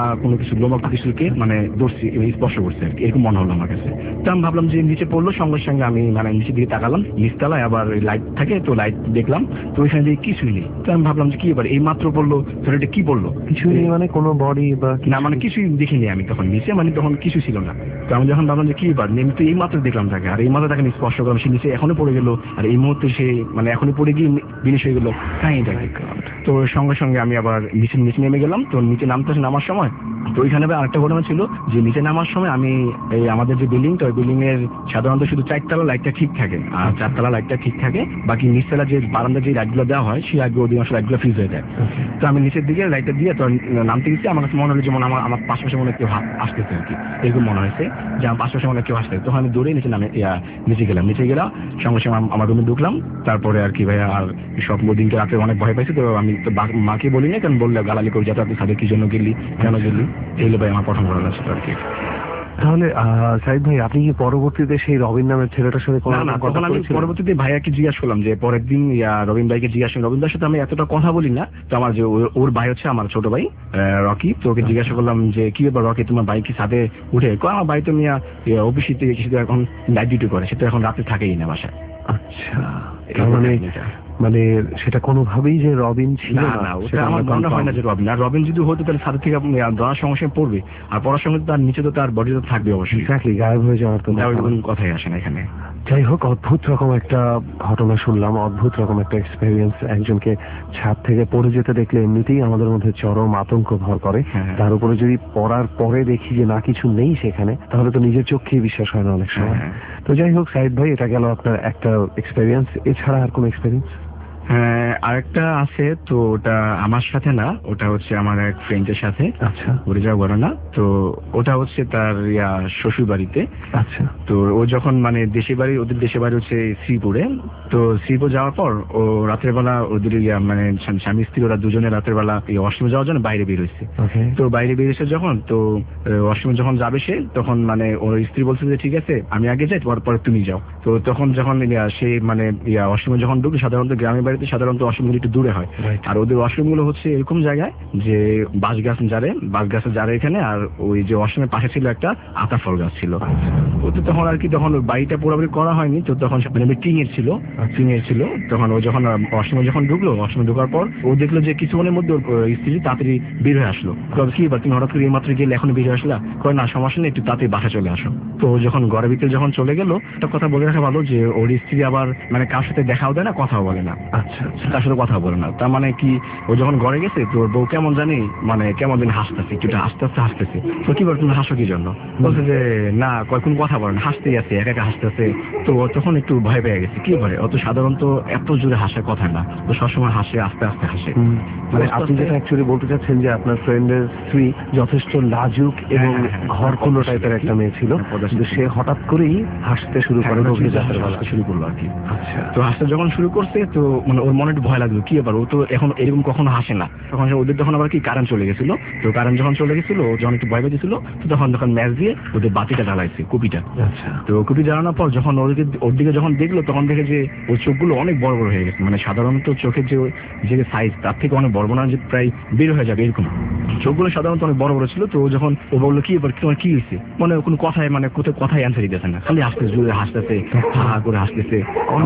কিছু লোমাক্ত কিছুকে মানে দর্শি স্পর্শ করছে আর কি, এরকম মনে হলো আমার কাছে। তো আমি ভাবলাম যে নিচে পড়লো, সঙ্গে সঙ্গে আমি মানে নিচের দিকে তাকালাম, নিচতলায় আবার লাইট থাকে, তো লাইট দেখলাম, তো ওইখানে দিয়ে কিছুই নেই। তো আমি ভাবলাম যে কি এবার এই মাত্র পড়লো, তো এটা কি পড়লো, কিছুই নেই মানে কোনো বডি বা না, মানে কিছুই দেখিনি আমি তখন নিচে, মানে তখন কিছু ছিল না। তো আমি যখন ভাবলাম যে কি এবার নেমে, তো এই মাত্র দেখলাম তাকে, আর এই মাত্র তাকে স্পর্শ করলাম, সে নিচে এখনো পড়ে গেল, আর এই মুহূর্তে সে মানে এখনই পড়ে গিয়ে বিনিশ হয়ে গেল কাহিনীটাকে। তো সঙ্গে সঙ্গে আমি আবার নিচে নিচে নেমে গেলাম। তো নিচে নামতে নামার সময় তো ওইখানে আরেকটা ঘটনা ছিল যে নিচে নামার সময় আমি এই আমাদের যে বিল্ডিংটা, ওই বিল্ডিং এর সাধারণত শুধু চারতলা লাইটটা ঠিক থাকে, আর চারতলা লাইটটা ঠিক থাকে, বাকি নিচতলা যে বারান্দা যে লাইটগুলো দেওয়া হয় সেই লাইটগুলো অধিকাংশ লাইটগুলো ফিউজ হয়ে যায়। তো আমি নিচের দিকে লাইটটা দিয়ে তো নামতে গেছি, আমার কাছে মনে হলো যেমন আমার আমার পাশাপাশি মনে কেউ আসতেছে আর কি, এরকম মনে হয়েছে যে আমার পাশাপাশি মনে কেউ আসতেছে। তখন আমি দৌড়ে নিচে নামে নিচে গেলাম, নিচে গেলাম সঙ্গে সঙ্গে আমার রুমে ঢুকলাম। তারপরে আর কি ভাইয়া আর সব দিনকে রাতে অনেক ভয় পাইছি, তো আমি তো মাকে বলি না, কারণ বললে গালালি করে যাতে আপনি সাথে কি জন্য গেলি, কেন গেলি, এই হলো ভাই আমার প্রথম ঘটনা ছিল আর কি। তাহলে সাইদ ভাই আপনি কি পরবর্তীতে সেই রবিন নামের ছেলেটার সাথে না না তখন আমি পরবর্তীতে ভাইয়াকে জিজ্ঞাসা করলাম যে পরের দিন রবিন ভাইকে জিজ্ঞাসা, রবিন ভাইয়ের সাথে আমি এতটা কথা বলি না, তো আমার যে ওর ভাই হচ্ছে আমার ছোট ভাই রকি, তো ওকে জিজ্ঞাসা করলাম যে কি ব্যাপার রকি, তোমার ভাই কি সাথে উঠে? আমার ভাই তো মিয়া অফিসে এখন নাইট ডিউটি করে, সেটা এখন রাতে থাকেই না বাসায়। আচ্ছা, মানে মানে সেটা কোনোভাবেই যে রবিন ছিল না, ওটা আমার মনে হয় না যে রবিন। আর রবিন যদি হতো তাহলে সাথে থেকে ধরার সমস্যায় পড়বে, আর পড়ার সঙ্গে তার নিচে তো তার বডি তো থাকবে অবশ্যই, এক্স্যাক্টলি গায়েব হয়ে যাওয়ার তো কোনো কথাই আসে না এখানে। যাই হোক, অদ্ভুত রকম একটা ঘটনা শুনলাম, অদ্ভুত রকম একটা এক্সপেরিয়েন্স। একজনকে ছাদ থেকে পড়ে যেতে দেখলে এমনিতেই আমাদের মধ্যে চরম আতঙ্ক ভর করে, তার উপরে যদি পড়ার পরে দেখি যে না কিছু নেই সেখানে, তাহলে তো নিজের চোখেই বিশ্বাস হয় না অনেক সময়। তো যাই হোক সাইদ ভাই, এটা গেল আপনার একটা এক্সপেরিয়েন্স, এছাড়া আর কোনো এক্সপেরিয়েন্স? হ্যাঁ, আরেকটা আছে, তো ওটা আমার সাথে না, ওটা হচ্ছে আমার এক ফ্রেন্ডের সাথে। আচ্ছা, ঘুরে যাওয়া ঘটনা। তো ওটা হচ্ছে তার ইয়া শ্বশুর বাড়িতে। আচ্ছা, তো ও যখন মানে দেশের বাড়ি, ওদের দেশের বাড়ি হচ্ছে শ্রীপুরে, তো শ্রীপুর যাওয়ার পর ও রাতের বেলা ওদের ইয়া মানে স্বামী স্ত্রী ওরা দুজনে রাতের বেলা অষ্টমী যাওয়ার জন্য বাইরে বের হয়েছে। তো বাইরে বেরিয়েছে যখন, তো অষ্টমী যখন যাবে সে, তখন মানে ওর স্ত্রী বলছে যে ঠিক আছে আমি আগে যাই, তোমার পরে তুমি যাও। তো তখন যখন সে মানে ইয়া অষ্টমী যখন ঢুকে, সাধারণত গ্রামের বাড়িতে সাধারণত অষ্টমীগুলো একটু দূরে হয়, আর ওদের অষ্টমীগুলো হচ্ছে এরকম জায়গায় যে বাঁশ গাছ যারে বাঁশ গাছের যারে এখানে, আর ওই যে অষ্টমীর পাশে ছিল একটা আতা ফল গাছ ছিল। তো তখন আর কি তখন বাড়িটা পুরোপুরি করা হয়নি, তো তখন মানে টিং এর ছিল, টিং এর ছিল। তখন ও যখন অষ্টমী যখন ঢুকলো, অষ্টমী ঢোকার পর ও দেখলো যে কিছুক্ষণের মধ্যে স্ত্রী তাড়াতাড়ি বের হয়ে আসলো। কি এবার তুমি হঠাৎ করে এই মাত্র গেলে এখন বের হয়ে আসলা? কয় না সমস্যা নেই, একটু তাড়াতাড়ি বাসা চলে আসো। তো যখন ঘরের ভিতরে যখন চলে গেল, একটা কথা বলে রাখা ভালো যে ওর স্ত্রী আবার মানে কার সাথে দেখাও দেয় না, কথাও বলে না। আচ্ছা, তার সাথে কথা বলে না, তার মানে কি ও যখন ঘরে গেছে তো ওর বউ কেমন জানি মানে কেমন জানি হাসতেছে, কিছুটা হাসতে হাসতে হাসতেছে। তো কি বল তুমি হাসো কি জন্য? বলছে যে না কয় কোন কথা বলে না, হাসতেই আছে, একা একা হাসতেছে। তো তখন একটু ভয় পেয়ে গেছে, কি বলে অত সাধারণত এত জোরে হাসার কথা না, তো সবসময় হাসে, আস্তে আস্তে হাসে। মানে আপনি যেটা অ্যাকচুয়ালি বলতে চাচ্ছেন যে আপনার ফ্রেন্ডের স্ত্রী যথেষ্ট লাজুক এবং ঘরকুলো টাইপের একটা মেয়ে ছিল, কিন্তু সে হঠাৎ করেই হাসতে শুরু করে, হাসতে শুরু করলো আর কি। আচ্ছা, তো হাসতে যখন শুরু করছে তো মানে ওর মনে একটু ভয় লাগলো, কি ব্যাপার ও তো এখন এরকম কখনো হাসে না। তখন ওদের তখন আবার কি কারেন্ট চলে গেছিল, তো কারেন্ট যখন চলে গেছিল যখন একটু ভয় পেয়েছিল, তো তখন তখন ম্যাচ দিয়ে ওদের বাতিটা জ্বালাইছে, কুপিটা। আচ্ছা, তো কুপি জ্বালানোর পর যখন ওদেরকে ওর দিকে যখন দেখলো, তখন দেখে যে ওর চোখগুলো অনেক বড় বড় হয়ে গেছে, মানে সাধারণত চোখের যে যে সাইজ তার থেকে অনেক বড়, না যে প্রায় বের হয়ে যাবে এরকম চোখগুলো সাধারণত অনেক বড় বড় ছিল। তো যখন ও বললো কি এবার তোমার কি হয়েছে, মানে কোনো কথায় মানে কোথাও কথাই অ্যান্সার দিতেছে না, খালি হাসতেছে, জোরে হাসতেছে, হা করে হাসতেছে,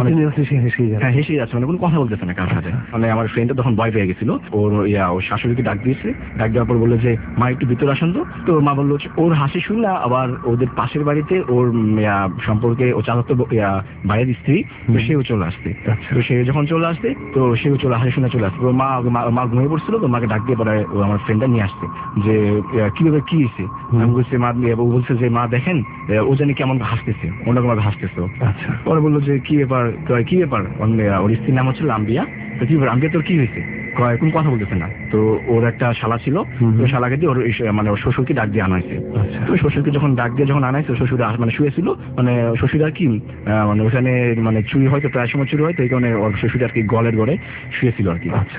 হ্যাঁ হেসে যাচ্ছে, মানে কোনো কথা বলতেছে না কার সাথে। মানে আমার ফ্রেন্ডটা তখন ভয় পেয়ে গেছিল, ওর ইয়া ওর শাশুড়িকে ডাক দিয়েছে, ডাক দেওয়ার পর বললো যে মা একটু ভিতরে আসেন তো। তো মা বললো ওর হাসি শুনলে আবার ওদের পাশের বাড়িতে ওর সম্পর্কে ও চাচাতো ভাইয়ের স্ত্রী, তো সেও চলে আসছে। তো সে যখন চলে আসছে তো সেও চলে হাসি শুনে চলে আসছে। মা মা ঘুমিয়ে পড়ছিল, তো মাকে ডাক দিয়ে পরে ও আমার ফ্রেন্ডটা নিয়ে আসছে যে কিভাবে কি হয়েছে। আমি বলছি মা, ও বলছে যে মা দেখেন ও জানি কেমন হাসতেছে, অন্যরকম ভাবে হাসতেছে। আচ্ছা, পরে বললো যে কি ব্যাপার, কি ব্যাপার, ওর স্ত্রীর নাম হচ্ছে আম্বিয়া। তো কি ব্যাপার আম্বিয়া, তোর কি হয়েছে? কোন কথা বলতেছে না। তো ওর একটা শালা ছিল, তো শালাকে দিয়ে ওর মানে ওর শ্বশুরকে ডাক দিয়ে আনাইছে। তো শ্বশুরকে যখন ডাক দিয়ে যখন আনাইছে, শ্বশুর মানে শুয়েছিল, মানে শ্বশুর আর কি মানে ওখানে মানে চুরি হয়তো প্রায় সময় চুরি হয়, তো এই কারণে ওর শ্বশুর আর কি গলের গড়ে শুয়েছিল আর কি। আচ্ছা,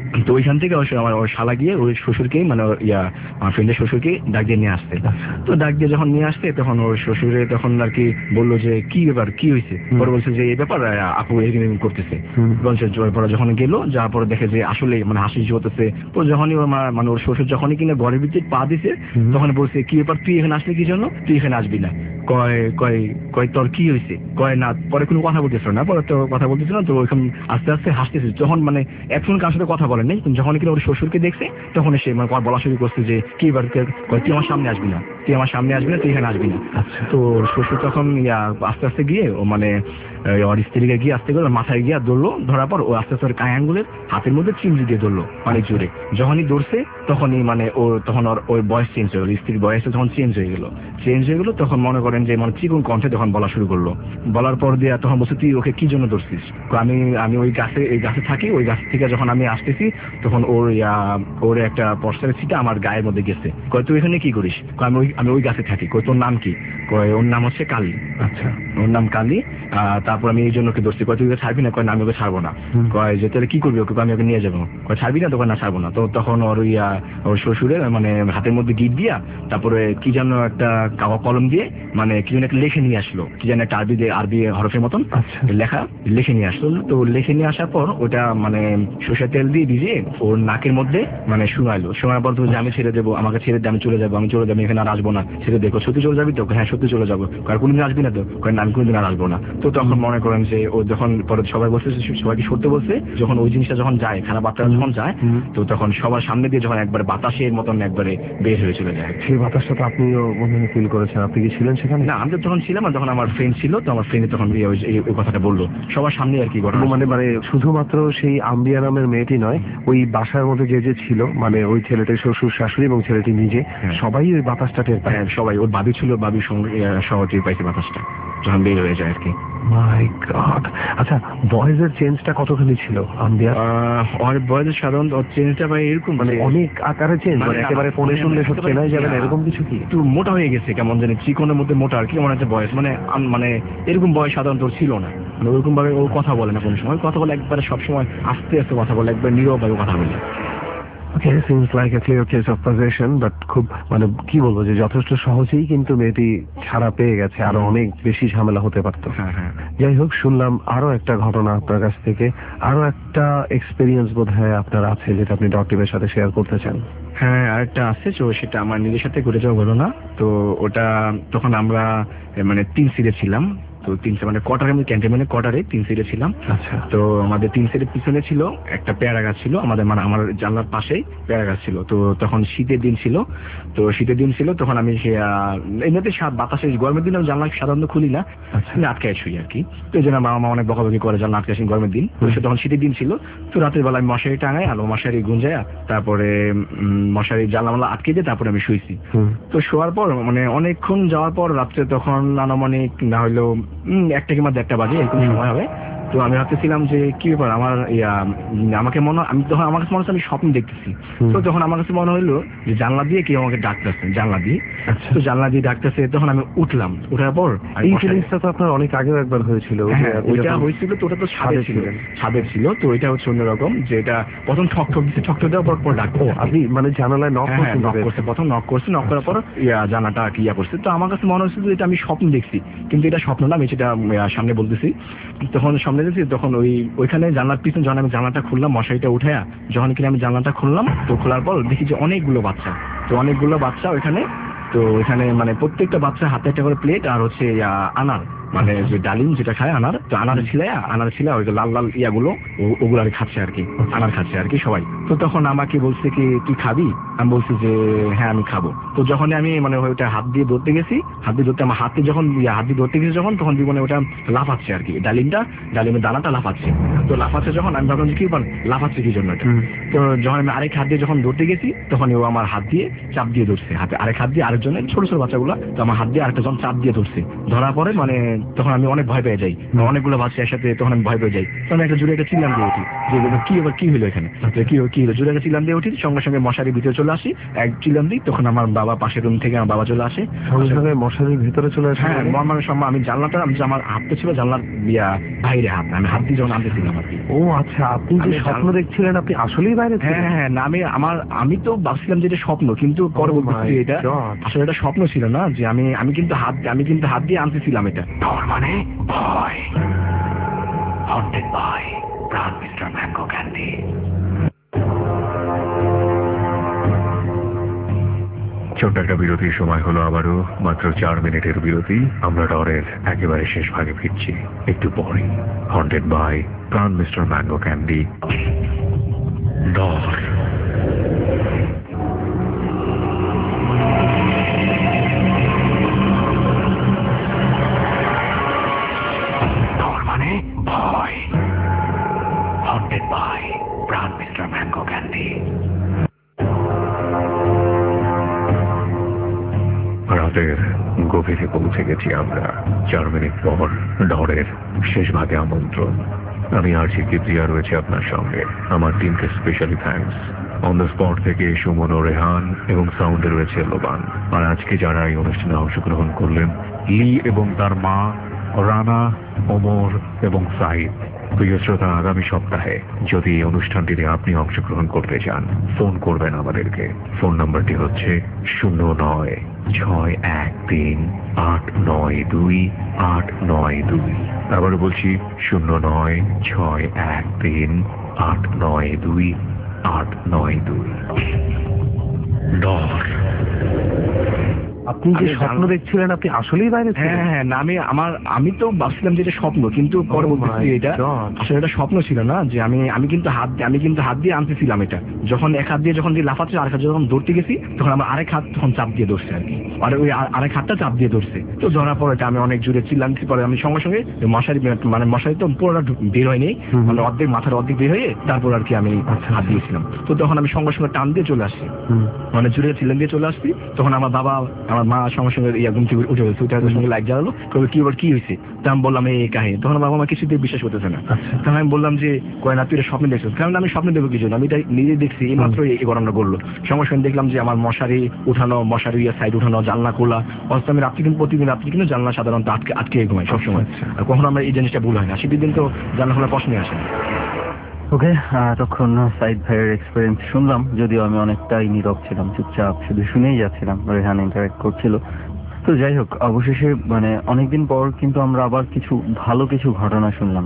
তো ওইখান থেকে আমার ওর শালা গিয়ে ওই শ্বশুরকেই মানে ইয়া আমার ফ্রেন্ডের শ্বশুরকে ডাক দিয়ে নিয়ে আসতে। তো ডাক দিয়ে যখন নিয়ে আসতে তখন ওর শ্বশুরে তখন আর কি বললো যে কি ব্যাপার কি হয়েছে, পরে বলছে যে এই ব্যাপার আপু এরকম করতেছে। বলছে পরে যখন গেল যাওয়ার পরে দেখে যে আসলে মানে হাসি হতেছে। তো যখনই ওর মানে ওর শ্বশুর যখনই কিনা ঘরের ভিতরে পা দিছে তখন বলছে কি ব্যাপার তুই এখানে আসলে কি জন্য, তুই এখানে আসবি না। কয় কয় কয় তোর কি হয়েছে, কয় না। পরে কোনো কথা বলতেছিল না, পরে তো কথা বলতেছিল না। তো ওইখানে আস্তে আস্তে হাসতেছে। যখন মানে এখন কার সাথে কথা বলেন নাই, যখন কিনা ওর শ্বশুরকে দেখছে তখন সে মানে বলা শুরু করছে যে কি ব্যাপার তুই আমার সামনে আসবি না, তুই আমার সামনে আসবি না, তুই এখানে আসবি না। তো শ্বশুর তখন ইয়া আস্তে আস্তে গিয়ে ও মানে ওর স্ত্রীকে গিয়ে আস্তে করে মাথায় গিয়ে ধরলো। ধরার পর ও আস্তে আস্তে কায় আঙ্গুলের হাতের মধ্যে চিমড়ি দিয়ে ধরলো অনেক জোরে। যখনই ধরছে তখনই মানে ওর তখন ওর ওই বয়স চেঞ্জ হয়ে গেল, স্ত্রীর বয়সে যখন চেঞ্জ হয়ে গেল চেঞ্জ হয়ে গেলো তখন মনে করেন যে মানে চিকন কণ্ঠে তখন বলা শুরু করলো। বলার পর দিয়ে তখন বলছে তুই ওকে কি জন্য ধরছিস। আমি আমি ওই গাছে এই গাছে থাকি, ওই গাছ থেকে যখন আমি আসতেছি তখন ওর ইয়া ওর একটা পর্সারের ছিটা আমার গায়ের মধ্যে গেছে। কয় তুই এখানে কি করিস, আমি ওই আমি ওই গাছে থাকি। কয় তোর নাম কি, কয় ওর নাম হচ্ছে কালী। আচ্ছা ওর নাম কালী। তারপর আমি এই জন্য ওকে ধরছি। কয় তুই ওকে ছাড়বি না, কয় না আমি ওকে ছাড়বো না। কয় যে তাহলে কি করবি ওকে, আমি ওকে নিয়ে যাবো। কয় ছাড়বি না, তখন না ছাড়বো না। তো তখন ওর ইয়া ওর শ্বশুরের মানে হাতের মধ্যে গিট দিয়া তারপরে কি যেন একটা কলম দিয়ে মানে কি যেন একটা লেখে নিয়ে আসলো, কি যেন একটা আরবি দিয়ে আরবি হরফের মতন লেখা লেখে নিয়ে আসলো। তো লেখে নিয়ে আসার পর ওটা মানে সরষের তেল দিয়ে ভিজিয়ে ওর নাকের মধ্যে মানে শুনাইলো। শোনার পর তো যে আমি ছেড়ে দেবো, আমাকে ছেড়ে দিয়ে আমি চলে যাবো, আমি চলে যাবো, এখানে আর আসবো না। ছেড়ে দেখো সত্যি চলে যাবি তো, হ্যাঁ সত্যি চলে যাবো। কারণ কোনদিন আসবি না তো, কারণ আমি কোনদিন আর আসবো না। তো তখন মনে করেন যে ও যখন পরে সবাই বলছে সবাইকে সরতে বলছে, যখন ওই জিনিসটা যখন যায় খারাপ বার্তাটা যখন যায় তো তখন সবার সামনে দিয়ে যখন একবারে বাতাসের মতন একবারে বের হয়ে চলে যায়। সেই বাতাসটা তো আপনিও মনে হয় ফিল করেছেন, আপনি কি ছিলেন সেখানে? না আমি তো তখন ছিলাম না, তখন আমার ফ্রেন্ড ছিল। তো আমার ফ্রেন্ড তখন ওই কথাটা বললো সবার সামনে আর কি ঘটনা। মানে মানে শুধুমাত্র সেই আম্বিয়া নামের মেয়েটি নয়, ওই বাসার মধ্যে যে যে ছিল মানে ওই ছেলেটির শ্বশুর শাশুড়ি এবং ছেলেটি নিজে সবাই ওই বাতাসটা টের পায়। সবাই, ওর বাবি ছিল, বাবির সঙ্গে সহ টের পাইছে বাতাসটা যখন বের হয়ে যায় আর কি। My God. আচ্ছা ভয়েসের চেঞ্জটা কতখানি ছিল আম্বিয়া? ওর ভয়েসের সাধারণত চেঞ্জটা ভাই এরকম মানে অনেক আকারে চেঞ্জ, মানে একেবারে ফোনে শুনলে সব চেনাই যাবে না এরকম কিছু কি? একটু মোটা হয়ে গেছে কেমন জানি, চিকনের মধ্যে মোটা আর কি এমন একটা ভয়েস। মানে মানে এরকম ভয়েস সাধারণত ছিল না, মানে ওরকম ভাবে ও কথা বলে না কোনো সময়। কথা বলে একবারে সবসময় আস্তে আস্তে কথা বলে, একবার নীরব ভাবে কথা বলে। Okay, seems like a clear case of possession, but খুব মানে কি বলবো যে যথেষ্ট সহজেই কিন্তু মেয়েটি ছাড়া পেয়ে গেছে, আরো অনেক বেশি ঝামেলা হতে পারতো। হ্যাঁ হ্যাঁ। যাই হোক, শুনলাম আরো একটা ঘটনা আপনার কাছ থেকে, আরো একটা এক্সপিরিয়েন্স বোধহয় আপনার আছে যেটা আপনি ডট টিমের সাথে শেয়ার করতে চান। হ্যাঁ আরেকটা আছে, তো সেটা আমার নিজের সাথে ঘটে যাওয়া হলো না। তো ওটা তখন আমরা মানে তিন সিটে ছিলাম। তো তিন মানে কোয়ার্টারে আমি ক্যান্টনমেন্টে কোয়ার্টারে তিন সিটে ছিলাম। আচ্ছা। তো আমাদের তিন সিটের পিছনে ছিল একটা পেয়ারা গাছ ছিল, আমাদের মানে আমার জানলার পাশেই পেয়ারা গাছ ছিল। তো তখন শীতের দিন ছিল, তো শীতের দিন ছিল তখন আমি সে এমনিতে বাতাসে গরমের দিন আমি জানলা সাধারণত খুলি না, আটকায় শুই আর কি। তো এই জন্য বাবা মা অনেক বকাবকি করে জানলা আটকে আসি গরমের দিন। তো সে তখন শীতের দিন ছিল। তো রাতের বেলা আমি মশারি টাঙাই, আলো মশারি গুঞ্জায় তারপরে মশারি জানলা মালা আটকে দিয়ে তারপরে আমি শুয়েছি। তো শোয়ার পর মানে অনেকক্ষণ যাওয়ার পর রাত্রে তখন আনুমানিক না হইলেও একটা কিংবা দেড়টা বাজে এরকম সময় হবে। তো আমি ভাবতেছিলাম যে কি ব্যাপার আমার ইয়া আমাকে মনে আমি তখন আমার কাছে মনে হচ্ছে আমি স্বপ্ন দেখতেছি। তো তখন আমার কাছে মনে হইলো যে জানলা দিয়ে কেউ আমাকে ডাকতেছে, জানলা দিয়ে। তো জানলা দিয়ে ডাকতেছে, তখন আমি উঠলাম। উঠার পর এই জিনিসটা তো আপনার অনেক আগেও একবার হয়েছিল। ওইটা হয়েছিল, তো ওটা তো ছাদের ছিল, ছাদের ছিল। তো ওইটা হচ্ছে অন্যরকম, যে এটা প্রথম ঠক ঠক দিচ্ছে, ঠক ঠক দেওয়ার পর পর ডাকবো। আপনি মানে জানালায় নক করছে, প্রথম নক করছে, নক করার পর ইয়া জানাটা কি ইয়া করছে। তো আমার কাছে মনে হচ্ছে যে এটা আমি স্বপ্ন দেখছি, কিন্তু এটা স্বপ্ন না, আমি সেটা সামনে বলতেছি। তখন সামনে দেখছি, তখন ওই ওইখানে জানলার পিছনে যখন আমি জানলাটা খুললাম মশারিটা উঠায়া, যখন কিনা আমি জানলাটা খুললাম, তো খোলার পর দেখি যে অনেকগুলো বাচ্চা, তো অনেকগুলো বাচ্চা ওইখানে। তো ওইখানে মানে প্রত্যেকটা বাচ্চার হাতে একটা করে প্লেট আর হচ্ছে আনার মানে যে ডালিম যেটা খায় আনার, তো আনার ছিল আনার ছিল ওই যে লাল লাল ইয়াগুলো ওগুলো আর খাচ্ছে আর কি, আনার খাচ্ছে আর কি সবাই। তো তখন আমাকে বলছে কি তুই খাবি? আমি বলছি যে হ্যাঁ আমি খাবো। তো যখন আমি মানে ওইটা হাত দিয়ে ধরতে গেছি, হাত দিয়ে ধরতে আমার হাতে যখন হাত দিয়ে ধরতে গেছি যখন, তখন মানে ওটা লাফাচ্ছে আর কি, ডালিমটা ডালিমের দানাটা লাফাচ্ছে। তো লাফাচ্ছে যখন আমি ভাবলাম যে কি লাফাচ্ছে কি জন্য এটা। তো যখন আমি আরেক হাত দিয়ে যখন ধরতে গেছি, তখন ও আমার হাত দিয়ে চাপ দিয়ে ধরছে, হাতে আরেক হাত দিয়ে আরেকজনের ছোট ছোট বাচ্চাগুলো, তো আমার হাত দিয়ে আরেকটা জন চাপ দিয়ে ধরছে। ধরার পরে মানে নাই, তখন আমি অনেক ভয় পেয়ে যাই, অনেকগুলো বাচ্চা একসাথে, তখন আমি ভয় পেয়ে যাই। তখন একটা জোরে একটা চিল্লাম দিয়ে উঠি যে কি এবার কি হলো এখানে, কি কি হলো, জোরে একটা চিল্লাম দিয়ে উঠি, সঙ্গে সঙ্গে মশারির ভিতরে চলে আসি, এক চিল্লাম দিই, তখন আমার বাবা পাশের রুম থেকে আমার বাবা চলে আসে, সঙ্গে সঙ্গে মশারির ভিতরে চলে আসে। হ্যাঁ, মর্মার সময় আমি জানলাটা, আমার হাতটা ছিল জানলার বাইরে, হাত আমি হাত দিয়ে যখন আনতেছিলাম আর কি। ও আচ্ছা, আপনি যে স্বপ্ন দেখছিলেন আপনি আসলেই বাইরে? হ্যাঁ হ্যাঁ, না আমি আমার আমি তো ভাবছিলাম যে এটা স্বপ্ন, কিন্তু পরবর্তীতে এটা আসলে এটা স্বপ্ন ছিল না, যে আমি আমি কিন্তু হাত আমি কিন্তু হাত দিয়ে আনতেছিলাম এটা। ডর মানে ভয়, haunted by Pran mister mango Candy. ছোট্ট একটা বিরতির সময় হলো আবারও, মাত্র চার মিনিটের বিরতি। আমরা ডরের একেবারে শেষ ভাগে ফিরছি একটু পরে। Haunted by Pran mister mango Candy. Dor Dor মানে ভয়, haunted by Pran mister mango Candy. রাতের গভীরে পৌঁছে গেছি আমরা। চার মিনিট পর ডরের শেষ ভাগে আমন্ত্রণ। আমি আরজি কিবরিয়া রয়েছে আপনার সঙ্গে। আমার টিমকে specially thanks. On the spot থেকে সুমন ও রেহান এবং সাউন্ডে রয়েছে লোবান। আর আজকে যারা এই অনুষ্ঠানে অংশগ্রহণ করলেন, লি এবং তার মা, রানা, ওমর এবং সাইদ। প্রিয় শ্রোতা, আগামী সপ্তাহে যদি এই অনুষ্ঠানটিতে আপনি অংশগ্রহণ করতে চান, ফোন করবেন আমাদেরকে। ফোন নাম্বারটি হচ্ছে শূন্য নয় ছয় এক তিন আট নয় দুই আট নয় দুই। আবার বলছি শূন্য নয় ছয় এক তিন আট নয় দুই আট নয় দুই। ডর আপনি যে স্বপ্ন দেখছিলেন আপনি আসলেই বাইরে? হ্যাঁ হ্যাঁ, না আমি আমার আমি তো ভাবছিলাম যে এটা স্বপ্ন, কিন্তু পরবর্তীতে এটা আসলে এটা স্বপ্ন ছিল না, যে আমি আমি কিন্তু হাত আমি কিন্তু হাত দিয়ে আনতেছিলাম এটা। যখন এক হাত দিয়ে যখন দিয়ে লাফাচ্ছে, আরেক হাত যখন ধরতে গেছি, তখন আমার আরেক হাত তখন চাপ দিয়ে ধরছে আর কি, আর ওই আরেক হাতটা চাপ দিয়ে ধরছে। তো ধরার পরে আমি অনেক জোরে চিল্লাচ্ছি, পরে আমি সঙ্গে সঙ্গে মশারি মানে মশারি তো পুরোটা বের হয়নি, মানে অর্ধেক মাথার অর্ধেক বের হয়ে তারপর আর কি আমি হাত দিয়েছিলাম। তো তখন আমি সঙ্গে সঙ্গে টান দিয়ে চলে আসছি, মানে জোরে চিল্লান দিয়ে চলে আসছি। তখন আমার বাবা আমার মা সঙ্গে সঙ্গে ঘুম থেকে উঠে গেছে, উঠে সঙ্গে লাইট জ্বালালো, কি এবার কি হয়েছে? তো আমি বললাম এই কাহিনী। তখন বাবা মা কিছুতেই বিশ্বাস করতেছে না। তখন আমি বললাম যে কয় না, তুই এটা স্বপ্নে দেখছিস? কারণ আমি স্বপ্নে দেখবো কিছু না, আমি এটা নিজে দেখছি, এই মাত্র এই ঘটনা করলো। সঙ্গে সঙ্গে দেখলাম যে আমার মশারি উঠানো, মশারি সাইড উঠানো, জানলা খোলা। অথচ আমি রাত্রি কিন্তু প্রতিদিন রাত্রি কিন্তু জানলা সাধারণত আটকে আটকে ঘুমাই সবসময়, আর কখনো আমরা এই জিনিসটা ভুল হয় না। শীতের দিন তো জানলা খোলা প্রশ্নই আসে না। ওকে, তখন সাইদ ভাইয়ের এক্সপিরিয়েন্স শুনলাম, যদিও আমি অনেকটাই নীরব ছিলাম, চুপচাপ শুধু শুনেই যাচ্ছিলাম, রেহান ইন্টারেক্ট করছিল। তো যাই হোক, অবশেষে মানে অনেকদিন পর কিন্তু আমরা আবার কিছু ভালো কিছু ঘটনা শুনলাম।